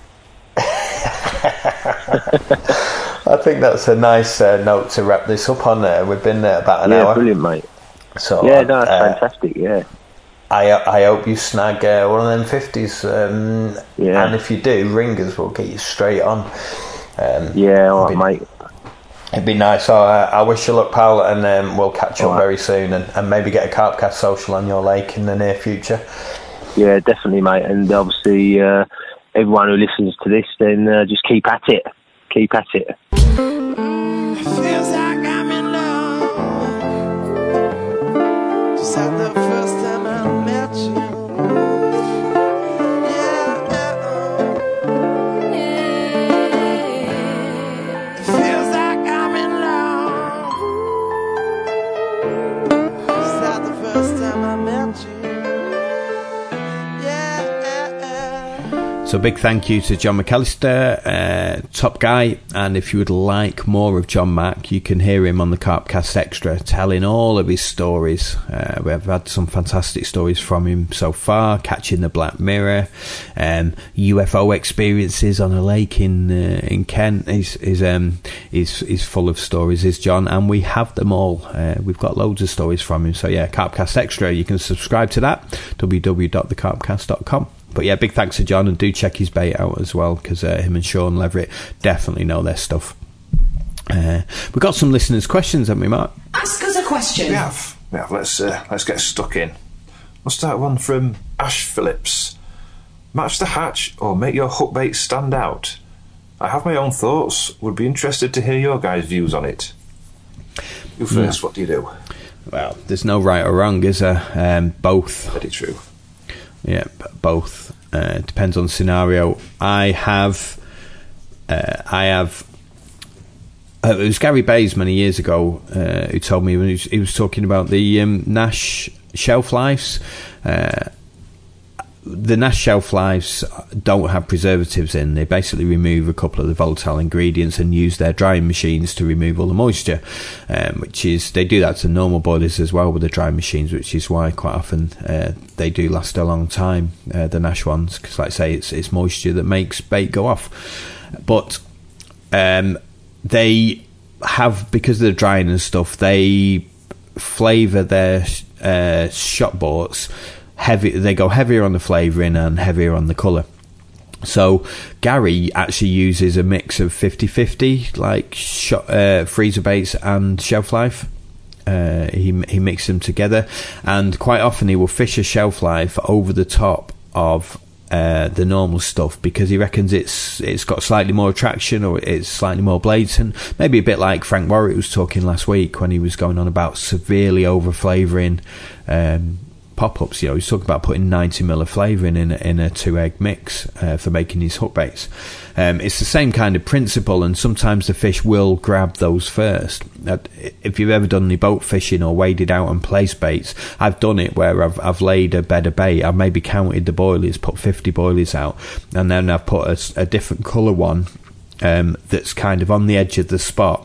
I think that's a nice uh, note to wrap this up on. There, we've been there about an yeah, hour. Yeah, brilliant, mate. So yeah, no, that's uh, fantastic. Yeah. I I hope you snag uh, one of them fifties. Um, yeah. And if you do, ringers will get you straight on. Um, yeah, all right, mate. It'd be nice. So uh, I wish you luck, pal, and um, we'll catch all up right. very soon, and, and maybe get a Carpcast social on your lake in the near future. Yeah, definitely, mate. And obviously, uh, everyone who listens to this, then uh, just keep at it. keep at it. Feels like I'm in love. Just like the first time I met you. Yeah, yeah. It feels like I'm in love. Just like the first time I met you. So big thank you to John McAllister, uh, top guy, and if you would like more of John Mack, you can hear him on the Carpcast Extra telling all of his stories. Uh, we've had some fantastic stories from him so far, catching the Black Mirror, um, U F O experiences on a lake in uh, in Kent. He's, he's, um, he's, he's full of stories, is John, and we have them all. Uh, we've got loads of stories from him, so yeah, Carpcast Extra, you can subscribe to that, w w w dot the carpcast dot com. But yeah, big thanks to John, and do check his bait out as well, because uh, him and Sean Leverett definitely know their stuff. Uh, we've got some listeners' questions, haven't we, Mark? Ask us a question. We have. We have. Let's, uh, let's get stuck in. We'll start one from Ash Phillips. Match the hatch or make your hook bait stand out? I have my own thoughts. Would be interested to hear your guys' views on it. You first, yeah. What do you do? Well, there's no right or wrong, is there? Um, both. Very true. Yeah, both. Uh, depends on the scenario. I have, uh, I have. Uh, it was Gary Bays many years ago uh, who told me when he was, he was talking about the um, Nash shelf lives. Uh, the Nash shelf lives don't have preservatives in. They basically remove a couple of the volatile ingredients and use their drying machines to remove all the moisture, um, which is, they do that to normal boilers as well with the drying machines, which is why quite often uh, they do last a long time, uh, the Nash ones, because like I say, it's, it's moisture that makes bait go off. But um, they have, because of the drying and stuff, they flavour their uh, shot boats heavy. They go heavier on the flavouring and heavier on the colour. So Gary actually uses a mix of fifty-fifty, like shot, uh, freezer baits and shelf life. Uh, he he mixes them together, and quite often he will fish a shelf life over the top of uh, the normal stuff, because he reckons it's it's got slightly more attraction, or it's slightly more blatant. Maybe a bit like Frank Warwick was talking last week when he was going on about severely over flavouring um, pop-ups. You know, he's talking about putting ninety mil of flavouring in in a two egg mix uh, for making these hook baits. Um, it's the same kind of principle, and sometimes the fish will grab those first. Uh, if you've ever done any boat fishing or waded out and placed baits, I've done it where I've I've laid a bed of bait. I've maybe counted the boilies, put fifty boilies out, and then I've put a, a different colour one um, that's kind of on the edge of the spot.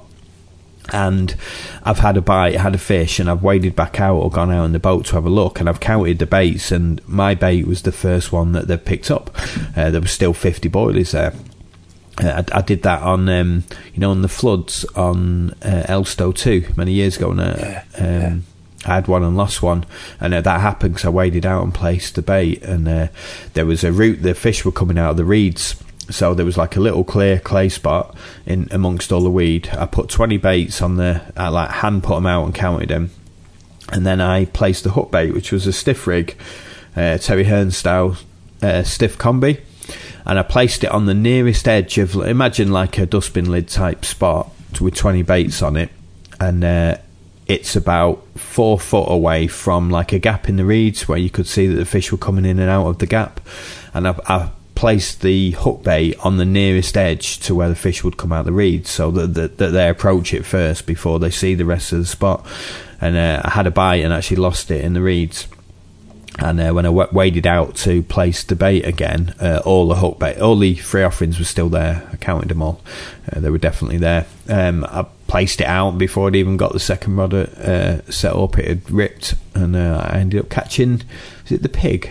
And I've had a bite, had a fish, and I've waded back out or gone out in the boat to have a look, and I've counted the baits, and my bait was the first one that they picked up. Uh, there was still fifty boilies there. Uh, I, I did that on, um, you know, on the floods on uh, Elstow too, many years ago. And, uh, yeah, um, yeah. I had one and lost one, and uh, that happened because I waded out and placed the bait, and uh, there was a route, the fish were coming out of the reeds. So there was like a little clear clay spot in amongst all the weed. I put twenty baits on the, I like hand put them out and counted them, and then I placed the hook bait, which was a stiff rig, uh, Terry Hearn style uh, stiff combi, and I placed it on the nearest edge of, imagine like a dustbin lid type spot with twenty baits on it, and uh, it's about four foot away from like a gap in the reeds where you could see that the fish were coming in and out of the gap, and I, I placed the hook bait on the nearest edge to where the fish would come out the reeds, so that, that, that they approach it first before they see the rest of the spot. And uh, I had a bite and actually lost it in the reeds. And uh, when I w- waded out to place the bait again, uh, all the hook bait, all the free offerings were still there. I counted them all. Uh, they were definitely there. Um, I placed it out before I'd even got the second rod uh, set up. It had ripped, and uh, I ended up catching, was it the pig?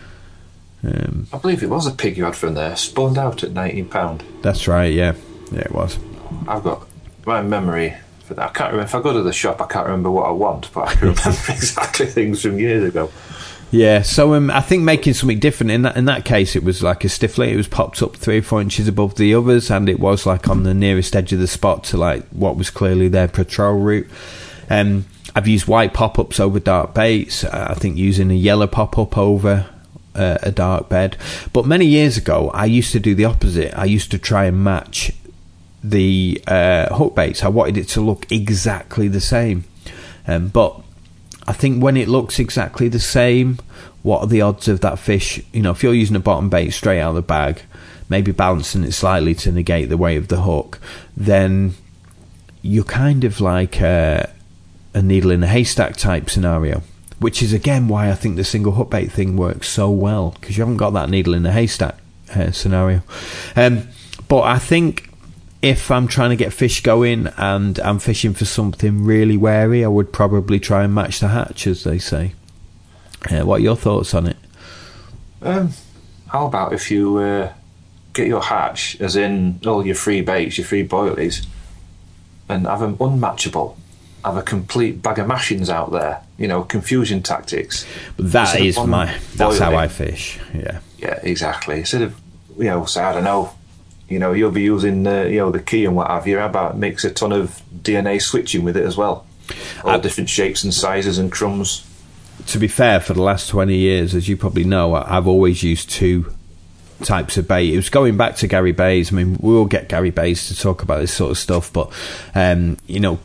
Um, I believe it was a pig you had from there, spawned out at nineteen pounds. That's right, yeah. Yeah, it was. I've got my memory for that. I can't remember, if I go to the shop, I can't remember what I want, but I can remember exactly things from years ago. Yeah, so um, I think making something different, in that in that case, it was like a stiff lid. It was popped up three or four inches above the others, and it was like on the nearest edge of the spot to like what was clearly their patrol route. Um, I've used white pop-ups over dark baits. I think using a yellow pop-up over Uh, a dark bed. But many years ago I used to do the opposite. I used to try and match the uh, hook baits, I wanted it to look exactly the same. Um, but I think when it looks exactly the same, what are the odds of that fish, you know, if you're using a bottom bait straight out of the bag, maybe balancing it slightly to negate the weight of the hook, then you're kind of like a, a needle in a haystack type scenario, which is again why I think the single hook bait thing works so well, because you haven't got that needle in a haystack uh, scenario. Um, but I think if I'm trying to get fish going and I'm fishing for something really wary, I would probably try and match the hatch, as they say. Uh, what are your thoughts on it? Um, how about if you uh, get your hatch, as in all your free baits, your free boilies, and have them unmatchable, have a complete bag of mashings out there, you know, confusion tactics. But that is my, that's how I fish, yeah. Yeah, exactly. Instead of, you know, say, I don't know, you know, you'll be using, uh, you know, the key and what have you, how about mix a ton of D N A switching with it as well? All I, different shapes and sizes and crumbs. To be fair, for the last twenty years, as you probably know, I've always used two types of bait. It was going back to Gary Bays. I mean, we'll get Gary Bays to talk about this sort of stuff, but, um, you know,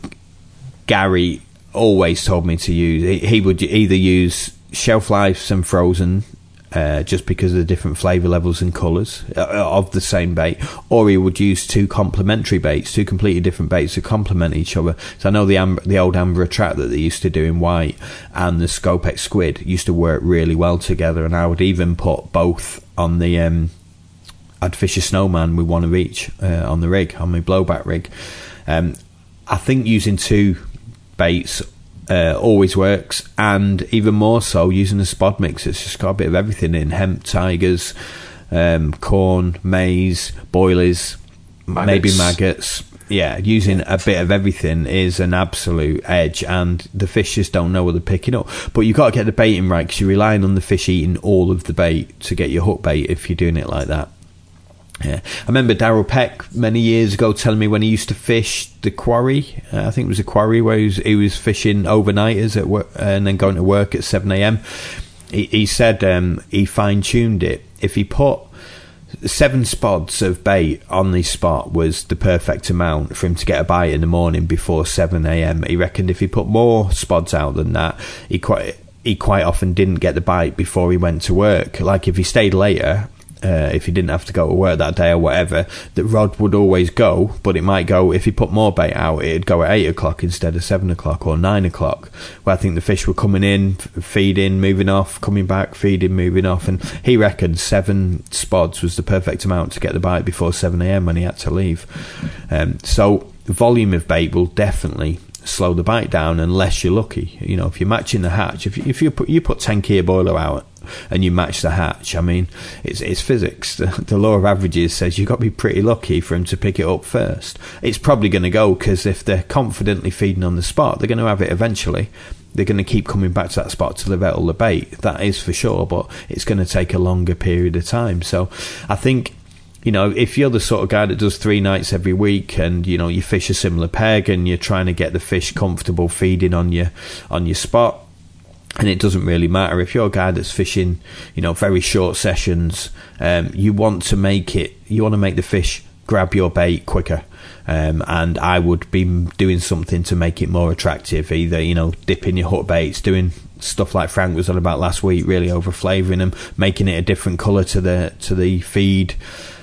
Gary always told me to use, he, he would either use shelf lives and frozen, uh, just because of the different flavour levels and colours uh, of the same bait, or he would use two complementary baits, two completely different baits to complement each other. So I know the amber, the old Amber Attract that they used to do in white and the Scopex Squid used to work really well together, and I would even put both on the um, I'd fish a snowman with one of each uh, on the rig, on my blowback rig. um, I think using two baits Uh, always works, and even more so using a spod mix. It's just got a bit of everything in: hemp, tigers, um, corn, maize, boilies, maggots. Maybe maggots. Yeah, using a bit of everything is an absolute edge, and the fish just don't know what they're picking up. But you've got to get the baiting right, because you're relying on the fish eating all of the bait to get your hook bait if you're doing it like that. Yeah, I remember Darryl Peck many years ago telling me when he used to fish the quarry, uh, I think it was a quarry where he was, he was fishing overnighters at work, and then going to work at seven a.m. He, he said um, he fine-tuned it. If he put seven spods of bait on the spot was the perfect amount for him to get a bite in the morning before seven a.m. He reckoned if he put more spods out than that, he quite he quite often didn't get the bite before he went to work. Like if he stayed later, Uh, if he didn't have to go to work that day or whatever, the rod would always go, but it might go, if he put more bait out, it'd go at eight o'clock instead of seven o'clock or nine o'clock, where I think the fish were coming in, feeding, moving off, coming back, feeding, moving off, and he reckoned seven spods was the perfect amount to get the bite before seven a.m. when he had to leave. Um, so the volume of bait will definitely slow the bite down unless you're lucky. You know, if you're matching the hatch, if you, if you put you put ten key boiler out and you match the hatch, I mean, it's it's physics. The, the law of averages says you've got to be pretty lucky for him to pick it up first. It's probably going to go, because if they're confidently feeding on the spot, they're going to have it eventually. They're going to keep coming back to that spot till they've all the bait. That is for sure, but it's going to take a longer period of time. So I think, you know, if you're the sort of guy that does three nights every week, and you know you fish a similar peg, and you're trying to get the fish comfortable feeding on your on your spot, and it doesn't really matter if you're a guy that's fishing, you know, very short sessions, um, you want to make it, you want to make the fish grab your bait quicker, um, and I would be doing something to make it more attractive, either, you know, dipping your hook baits, doing stuff like Frank was on about last week, really over flavouring them, making it a different colour to the to the feed.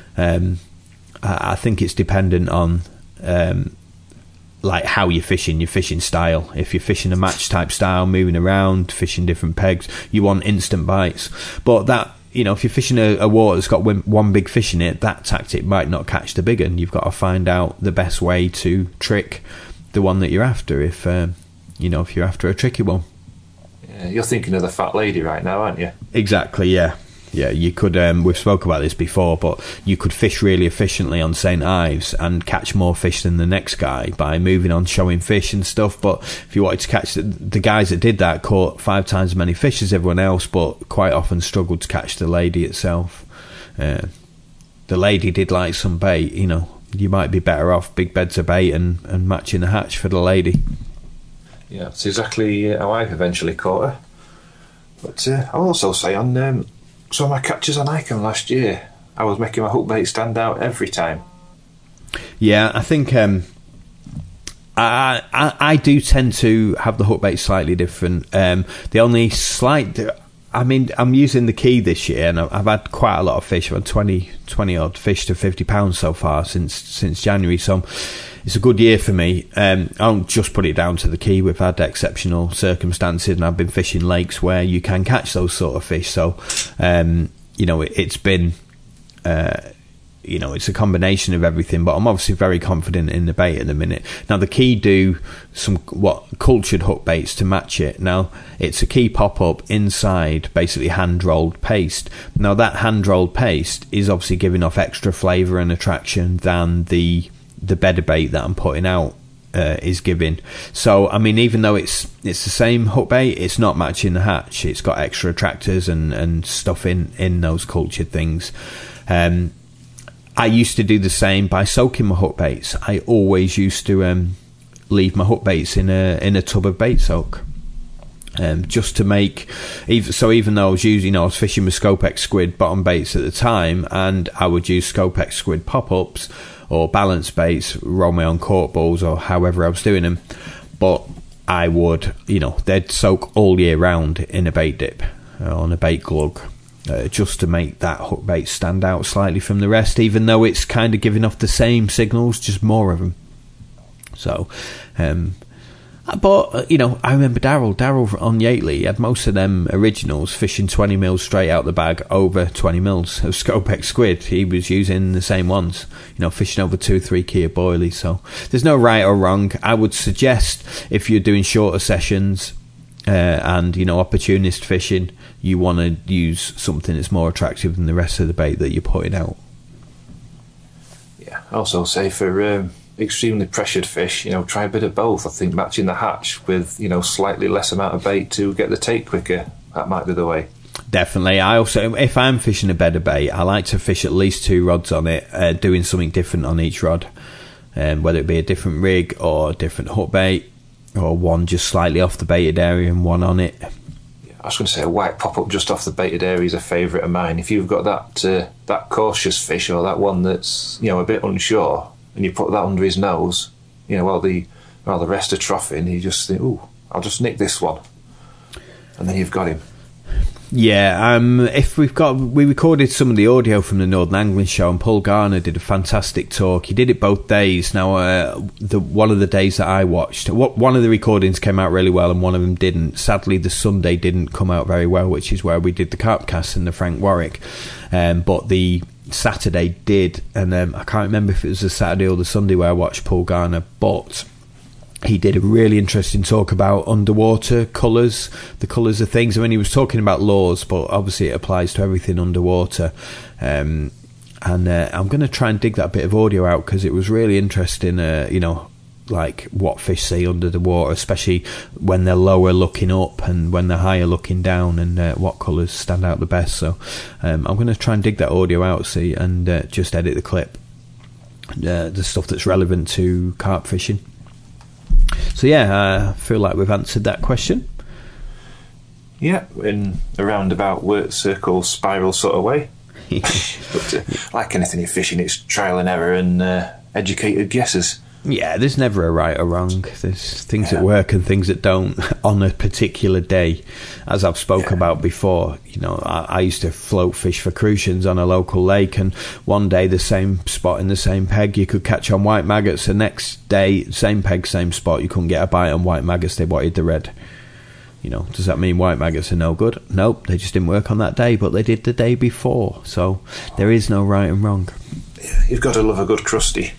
Um, I, I think it's dependent on um, like how you're fishing, your fishing style. If you're fishing a match type style, moving around, fishing different pegs, you want instant bites. But that, you know, if you're fishing a, a water that's got one big fish in it, that tactic might not catch the big one. You've got to find out the best way to trick the one that you're after. If um, you know, if you're after a tricky one. Yeah, you're thinking of the fat lady right now, aren't you? Exactly. Yeah. Yeah, you could, um, we've spoke about this before, but you could fish really efficiently on Saint Ives and catch more fish than the next guy by moving on, showing fish and stuff. But if you wanted to catch, the, the guys that did that caught five times as many fish as everyone else, but quite often struggled to catch the lady itself. Uh, the lady did like some bait, you know, you might be better off big beds of bait and, and matching the hatch for the lady. Yeah, that's exactly how I eventually caught her. But uh, I'll also say on... Um, So my catches on Icon last year, I was making my hook bait stand out every time. Yeah, I think um, I, I I do tend to have the hook bait slightly different. Um, the only slight, I mean, I'm using the Key this year, and I've had quite a lot of fish. I've had twenty, twenty odd fish to fifty pounds so far since since January. So it's a good year for me. Um, I don't just put it down to the Key. We've had exceptional circumstances, and I've been fishing lakes where you can catch those sort of fish. So, um, you know, it, it's been. Uh, You know, it's a combination of everything, but I'm obviously very confident in the bait at the minute. Now, the Key do some what cultured hook baits to match it. Now, it's a Key pop-up inside basically hand-rolled paste. Now, that hand-rolled paste is obviously giving off extra flavour and attraction than the the bedded bait that I'm putting out uh, is giving. So, I mean, even though it's it's the same hook bait, it's not matching the hatch. It's got extra attractors and, and stuff in, in those cultured things. Um I used to do the same by soaking my hook baits. I always used to um, leave my hook baits in a in a tub of bait soak, um, just to make. Even, so even though I was using, you know, I was fishing with Scopex squid bottom baits at the time, and I would use Scopex squid pop ups or balance baits, roll my own cork balls or however I was doing them. But I would, you know, they'd soak all year round in a bait dip uh, on a bait glug. Uh, just to make that hook bait stand out slightly from the rest, even though it's kind of giving off the same signals, just more of them. So, um, but, you know, I remember Daryl, Daryl on Yateley, he had most of them originals fishing twenty mils straight out the bag over twenty mils of Scopex squid. He was using the same ones, you know, fishing over two, three key of boilies. So there's no right or wrong. I would suggest if you're doing shorter sessions, Uh, and, you know, opportunist fishing, you want to use something that's more attractive than the rest of the bait that you're putting out. Yeah, I also say for um, extremely pressured fish, you know, try a bit of both. I think matching the hatch with, you know, slightly less amount of bait to get the take quicker, that might be the way. Definitely. I also, if I'm fishing a bed of bait, I like to fish at least two rods on it, uh, doing something different on each rod, um, whether it be a different rig or a different hook bait, or one just slightly off the baited area and one on it. Yeah, I was going to say a white pop-up just off the baited area is a favourite of mine. If you've got that uh, that cautious fish or that one that's, you know, a bit unsure, and you put that under his nose, you know, while the while the rest are troughing, you just think, ooh, I'll just nick this one, and then you've got him. Yeah, um, if we've got, we recorded some of the audio from the Northern Angling Show, and Paul Garner did a fantastic talk. He did it both days. Now, uh, the one of the days that I watched, what one of the recordings came out really well, and one of them didn't. Sadly, the Sunday didn't come out very well, which is where we did the Carpcast and the Frank Warwick. Um, but the Saturday did, and um, I can't remember if it was the Saturday or the Sunday where I watched Paul Garner, but he did a really interesting talk about underwater colours, the colours of things. I mean, he was talking about laws, but obviously it applies to everything underwater. Um, and uh, I'm going to try and dig that bit of audio out because it was really interesting, uh, you know, like what fish see under the water, especially when they're lower looking up and when they're higher looking down, and uh, what colours stand out the best. So um, I'm going to try and dig that audio out, see, and uh, just edit the clip, uh, the stuff that's relevant to carp fishing. So yeah, I feel like we've answered that question. Yeah, in a roundabout word circle spiral sort of way. But uh, like anything in fishing, it's trial and error and uh, educated guesses. Yeah, there's never a right or wrong. There's things yeah. that work and things that don't on a particular day. As I've spoke yeah. about before, you know, I, I used to float fish for crucians on a local lake, and one day the same spot in the same peg you could catch on white maggots. The next day, same peg, same spot, you couldn't get a bite on white maggots. They wanted the red. You know, does that mean white maggots are no good? Nope, they just didn't work on that day, but they did the day before. So there is no right and wrong. Yeah, you've got to love a good crusty.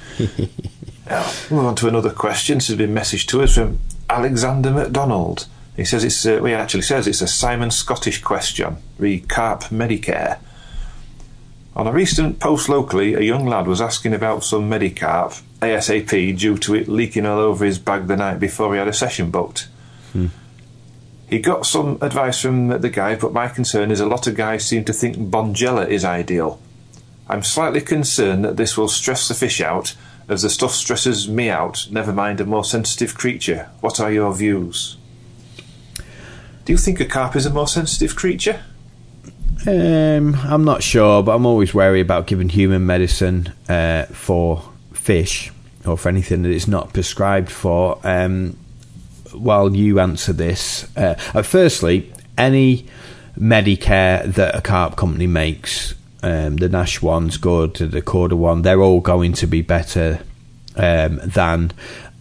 Now, move on to another question. This has been messaged to us from Alexander MacDonald. He says it's, uh, well, he actually says it's a Simon Scottish question, re Carp Medicare. On a recent post locally, a young lad was asking about some Medicarp ASAP due to it leaking all over his bag the night before he had a session booked. Hmm. He got some advice from the guy, but my concern is a lot of guys seem to think Bonjela is ideal. I'm slightly concerned that this will stress the fish out, as the stuff stresses me out, never mind a more sensitive creature. What are your views? Do you think a carp is a more sensitive creature? Um, I'm not sure, but I'm always wary about giving human medicine uh, for fish or for anything that it's not prescribed for, um, while you answer this, uh, uh, firstly, any Medicare that a carp company makes, um, the Nash one's good, the Korda one, they're all going to be better um, than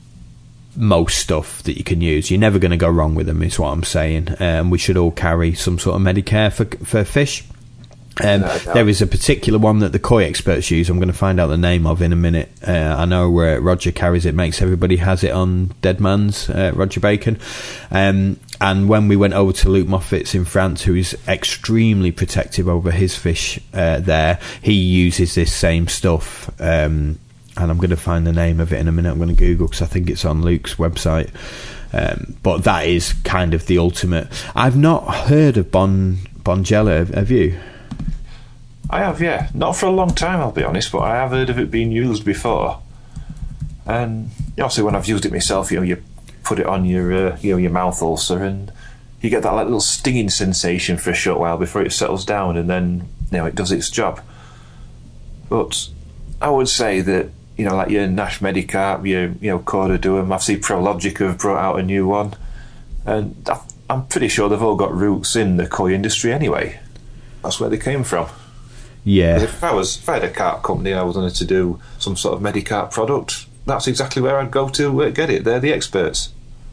most stuff that you can use. You're never going to go wrong with them, is what I'm saying. Um, we should all carry some sort of Medicare for for fish. Um, no, no. There is a particular one that the koi experts use. I'm going to find out the name of in a minute. Uh, I know where Roger carries it, makes everybody has it on Dead Man's, uh, Roger Bacon. Um, and when we went over to Luke Moffat's in France, who is extremely protective over his fish uh, there, he uses this same stuff. Um, and I'm going to find the name of it in a minute. I'm going to Google because I think it's on Luke's website. Um, but that is kind of the ultimate. I've not heard of Bon Bonjela, have you? I have, yeah. Not for a long time, I'll be honest, but I have heard of it being used before. And obviously, when I've used it myself, you know, you put it on your, uh, you know, your mouth ulcer, and you get that like little stinging sensation for a short while before it settles down, and then you know it does its job. But I would say that you know, like your Nash Medicarp, your you know Korda Duum, I've seen Prologica have brought out a new one, and I'm pretty sure they've all got roots in the koi industry anyway. That's where they came from. Yeah. If I was, if I had a carp company and I was wanted to do some sort of Medicarp product, that's exactly where I'd go to uh, get it. They're the experts.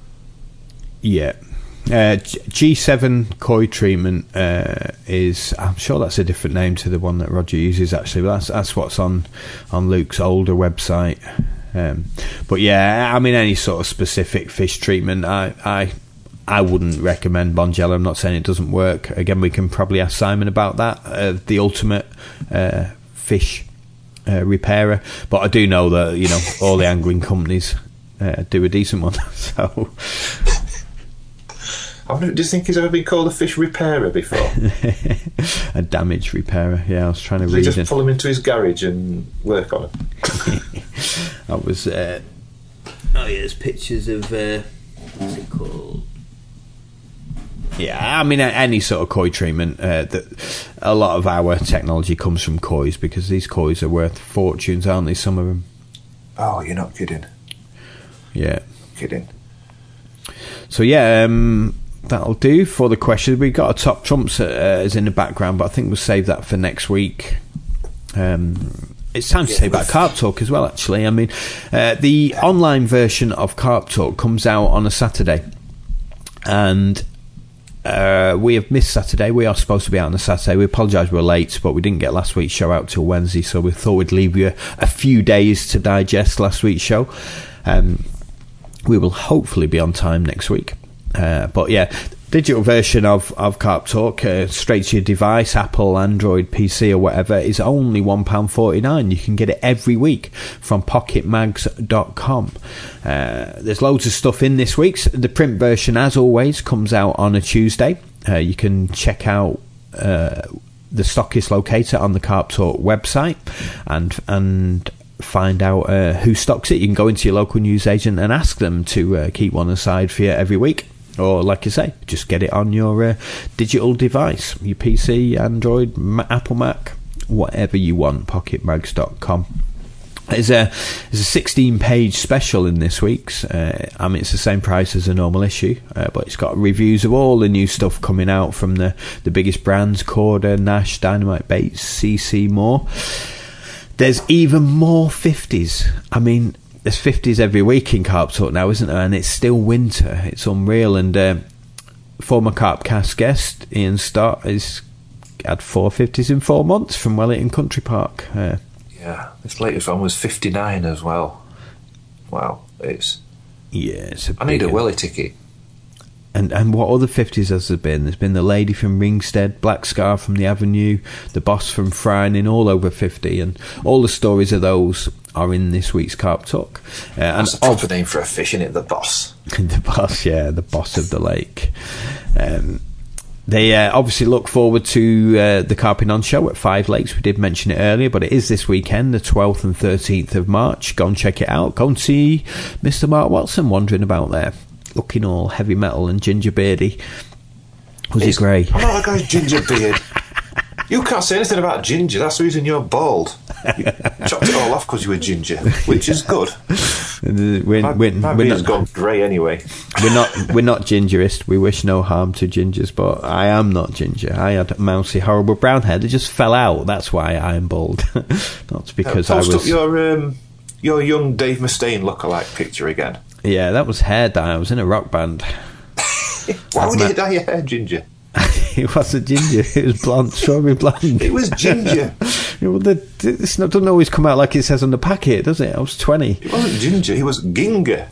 Yeah. Uh, G seven koi treatment uh, is, I'm sure that's a different name to the one that Roger uses actually, but that's that's what's on on Luke's older website. Um, but yeah, I mean any sort of specific fish treatment, I I. I wouldn't recommend Bonjela. I'm not saying it doesn't work. Again, we can probably ask Simon about that, uh, the ultimate uh, fish uh, repairer. But I do know that, you know, all the angling companies uh, do a decent one. So, I wonder, do you think he's ever been called a fish repairer before? A damage repairer, yeah. I was trying to Did read he just it. pull him into his garage and work on him? I was... Uh, oh, yeah, there's pictures of... Uh, what's it called? Yeah, I mean, any sort of koi treatment, uh, that a lot of our technology comes from kois, because these kois are worth fortunes, aren't they, some of them? Oh, you're not kidding. Yeah. Kidding. So, yeah, um, that'll do for the questions. We've got a top trumps uh, is in the background, but I think we'll save that for next week. Um, it's time to yeah, say about Carp Talk as well, actually. I mean, uh, the online version of Carp Talk comes out on a Saturday, and... Uh, we have missed Saturday. We are supposed to be out on a Saturday. We apologise we're late, but we didn't get last week's show out till Wednesday, so we thought we'd leave you a, a few days to digest last week's show. Um, we will hopefully be on time next week. Uh, but yeah, digital version of, of Carp Talk, uh, straight to your device, Apple, Android, P C or whatever, is only one pound forty-nine. You can get it every week from pocket mags dot com. Uh, there's loads of stuff in this week's. The print version, as always, comes out on a Tuesday. Uh, you can check out uh, the stockist locator on the Carp Talk website and and find out uh, who stocks it. You can go into your local newsagent and ask them to uh, keep one aside for you every week. Or, like I say, just get it on your uh, digital device, your P C, Android, Ma- Apple Mac, whatever you want, pocket mags dot com. There's a, there's a sixteen-page special in this week's. Uh, I mean, it's the same price as a normal issue, uh, but it's got reviews of all the new stuff coming out from the, the biggest brands, Korda, Nash, Dynamite Baits, C C, more. There's even more fifties. I mean... There's fifties every week in Carp Talk now, isn't there? And it's still winter. It's unreal. And uh, former Carpcast guest Ian Stott has had four fifties in four months from Wellington Country Park. Uh, yeah, this latest one was fifty-nine as well. Wow, it's yeah. It's a I need a Welly ticket. And and what other fifties has there been? There's been the lady from Ringstead, Black Scar from the Avenue, the boss from Frying, all over fifty, and all the stories of those are in this week's Carp Talk. Uh, That's and a proper name for a fish, isn't it? The boss. The boss, yeah, the boss of the lake. Um, they uh, obviously look forward to uh, the Carping On show at Five Lakes. We did mention it earlier, but it is this weekend, the twelfth and thirteenth of March. Go and check it out. Go and see Mister Mark Watson wandering about there, looking all heavy metal and ginger beardy. Was He's, he grey? I'm not a guy's ginger beard. You can't say anything about ginger. That's the reason you're bald. You chopped it all off because you were ginger, which is good. We're, my we're, my we're beard's not, gone grey anyway. We're not we're not gingerist. We wish no harm to gingers, but I am not ginger. I had mousy, horrible brown hair that just fell out. That's why I am bald. Not because uh, I post was. Up your um, your young Dave Mustaine lookalike picture again. Yeah, that was hair dye. I was in a rock band. Why would you dye your hair ginger? It wasn't ginger. It was blonde, strawberry blonde. It was ginger. You know, the, it's not, doesn't always come out like it says on the packet, does it? I was twenty. It wasn't ginger. It was ginger.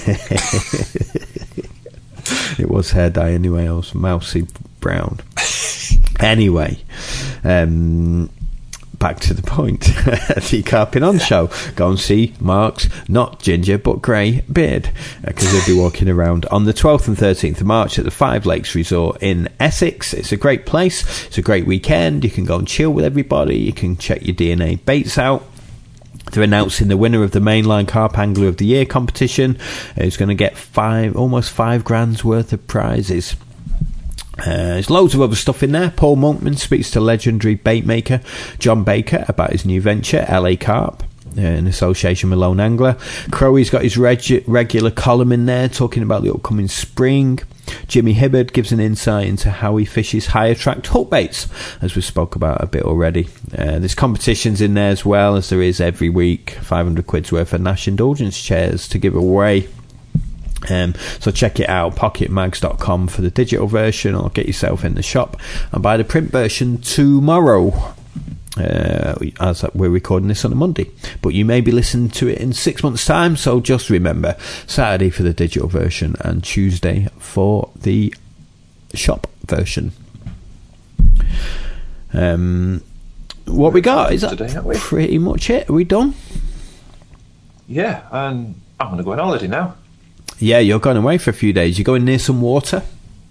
It was hair dye anyway. I was mousy brown. Anyway, um, back to the point. The Carping On show. Go and see Mark's not ginger but grey beard, because uh, he'll be walking around on the twelfth and thirteenth of March at the Five Lakes Resort in Essex. It's a great place. It's a great weekend. You can go and chill with everybody. You can check your D N A baits out. They're announcing the winner of the Mainline Carp Angler of the Year competition, who's going to get five, almost five grand's worth of prizes. Uh, there's loads of other stuff in there. Paul Monkman speaks to legendary bait maker John Baker about his new venture, L A Carp, uh, in association with Lone Angler. Crowey's got his reg- regular column in there talking about the upcoming spring. Jimmy Hibbard gives an insight into how he fishes high attract hook baits, as we spoke about a bit already. Uh, there's competitions in there as well, as there is every week. five hundred quid's worth of Nash Indulgence chairs to give away. Um, so check it out, pocket mags dot com for the digital version, or get yourself in the shop and buy the print version tomorrow, uh, as we're recording this on a Monday, but you may be listening to it in six months time, so just remember, Saturday for the digital version and Tuesday for the shop version. Um, what we got is that today, aren't we? Pretty much it. Are we done? Yeah, and I'm going to go on holiday now. Yeah, you're going away for a few days. You're going near some water?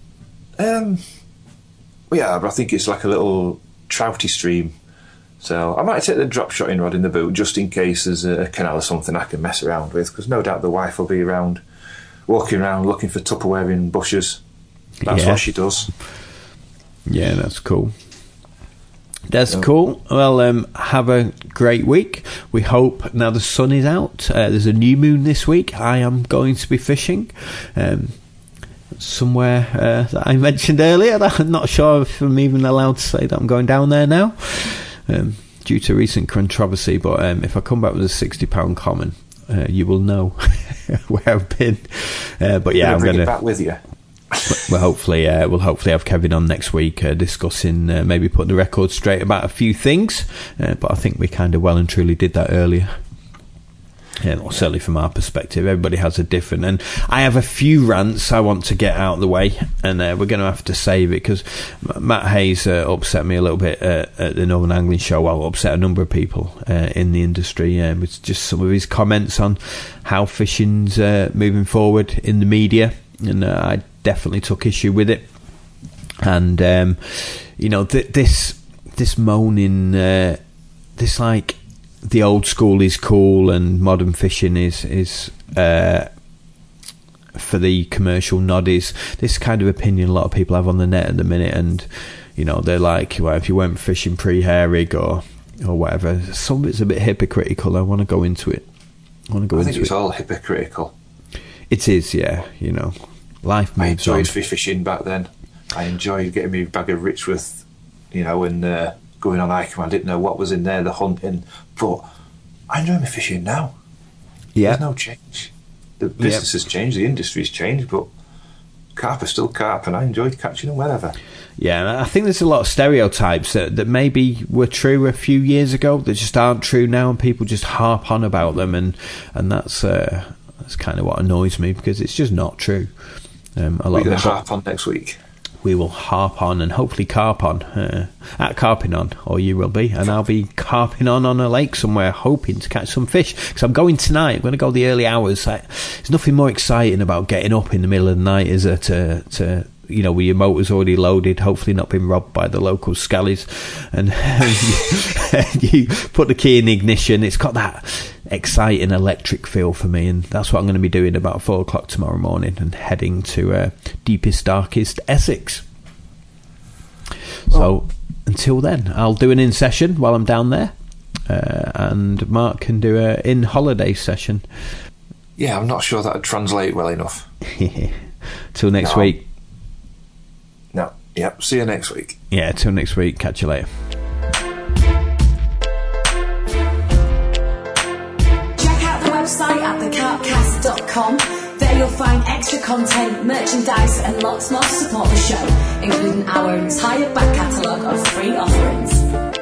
Um, well, yeah, but I think it's like a little trouty stream. So I might take the drop shotting rod in the boot just in case there's a canal or something I can mess around with, because no doubt the wife will be around, walking around looking for Tupperware in bushes. That's yeah. what she does. Yeah, that's cool. That's yeah. cool. Well, um, have a great week. We hope now the sun is out. Uh, there's a new moon this week. I am going to be fishing um, somewhere uh, that I mentioned earlier. I'm not sure if I'm even allowed to say that I'm going down there now, um, due to recent controversy. But um, if I come back with a sixty pound common, uh, you will know where I've been. Uh, but yeah, I'm going to bring it back with you. Well, hopefully, uh, we'll hopefully have Kevin on next week uh, discussing uh, maybe putting the record straight about a few things. Uh, but I think we kind of well and truly did that earlier. Yeah, well, certainly from our perspective, everybody has a different. And I have a few rants I want to get out of the way, and uh, we're going to have to save it because Matt Hayes uh, upset me a little bit uh, at the Northern Angling Show. Well, upset a number of people uh, in the industry uh, with just some of his comments on how fishing's uh, moving forward in the media. And uh, I definitely took issue with it, and um, you know th- this this moaning, uh, this like the old school is cool and modern fishing is is uh, for the commercial noddies. This kind of opinion a lot of people have on the net at the minute, and you know they're like, well, if you went fishing pre-herring or or whatever, some of it's a bit hypocritical. I want to go into it. I want to go I into think it's it. all hypocritical. It is, yeah. You know. Life moves I enjoyed on. free fishing back then. I enjoyed getting me a bag of Richworth, you know, and uh, going on hiking. I didn't know what was in there, the hunting, but I enjoy my fishing now. Yeah. There's no change. The business yep. has changed, the industry's changed, but carp are still carp, and I enjoyed catching them wherever. Yeah, and I think there's a lot of stereotypes that, that maybe were true a few years ago that just aren't true now, and people just harp on about them, and and that's uh, that's kind of what annoys me, because it's just not true. Um, a lot We're going of to harp on next week. We will harp on and hopefully carp on uh, at Carping On, or you will be, and I'll be carping on on a lake somewhere, hoping to catch some fish. Because I'm going tonight. I'm going to go the early hours. I, there's nothing more exciting about getting up in the middle of the night, is there? To to you know, with your motor's already loaded, hopefully not being robbed by the local scallies, and you, you put the key in the ignition. It's got that exciting electric feel for me, and that's what I'm going to be doing about four o'clock tomorrow morning, and heading to uh, deepest, darkest Essex. So, until then, I'll do an in session while I'm down there, uh, and Mark can do a in holiday session. Yeah, I'm not sure that'd translate well enough. Till next No. week. No. Yep. See you next week. Yeah, till next week. Catch you later. Check out the website at the carpcast dot com. There you'll find extra content, merchandise and lots more to support the show, including our entire back catalogue of free offerings.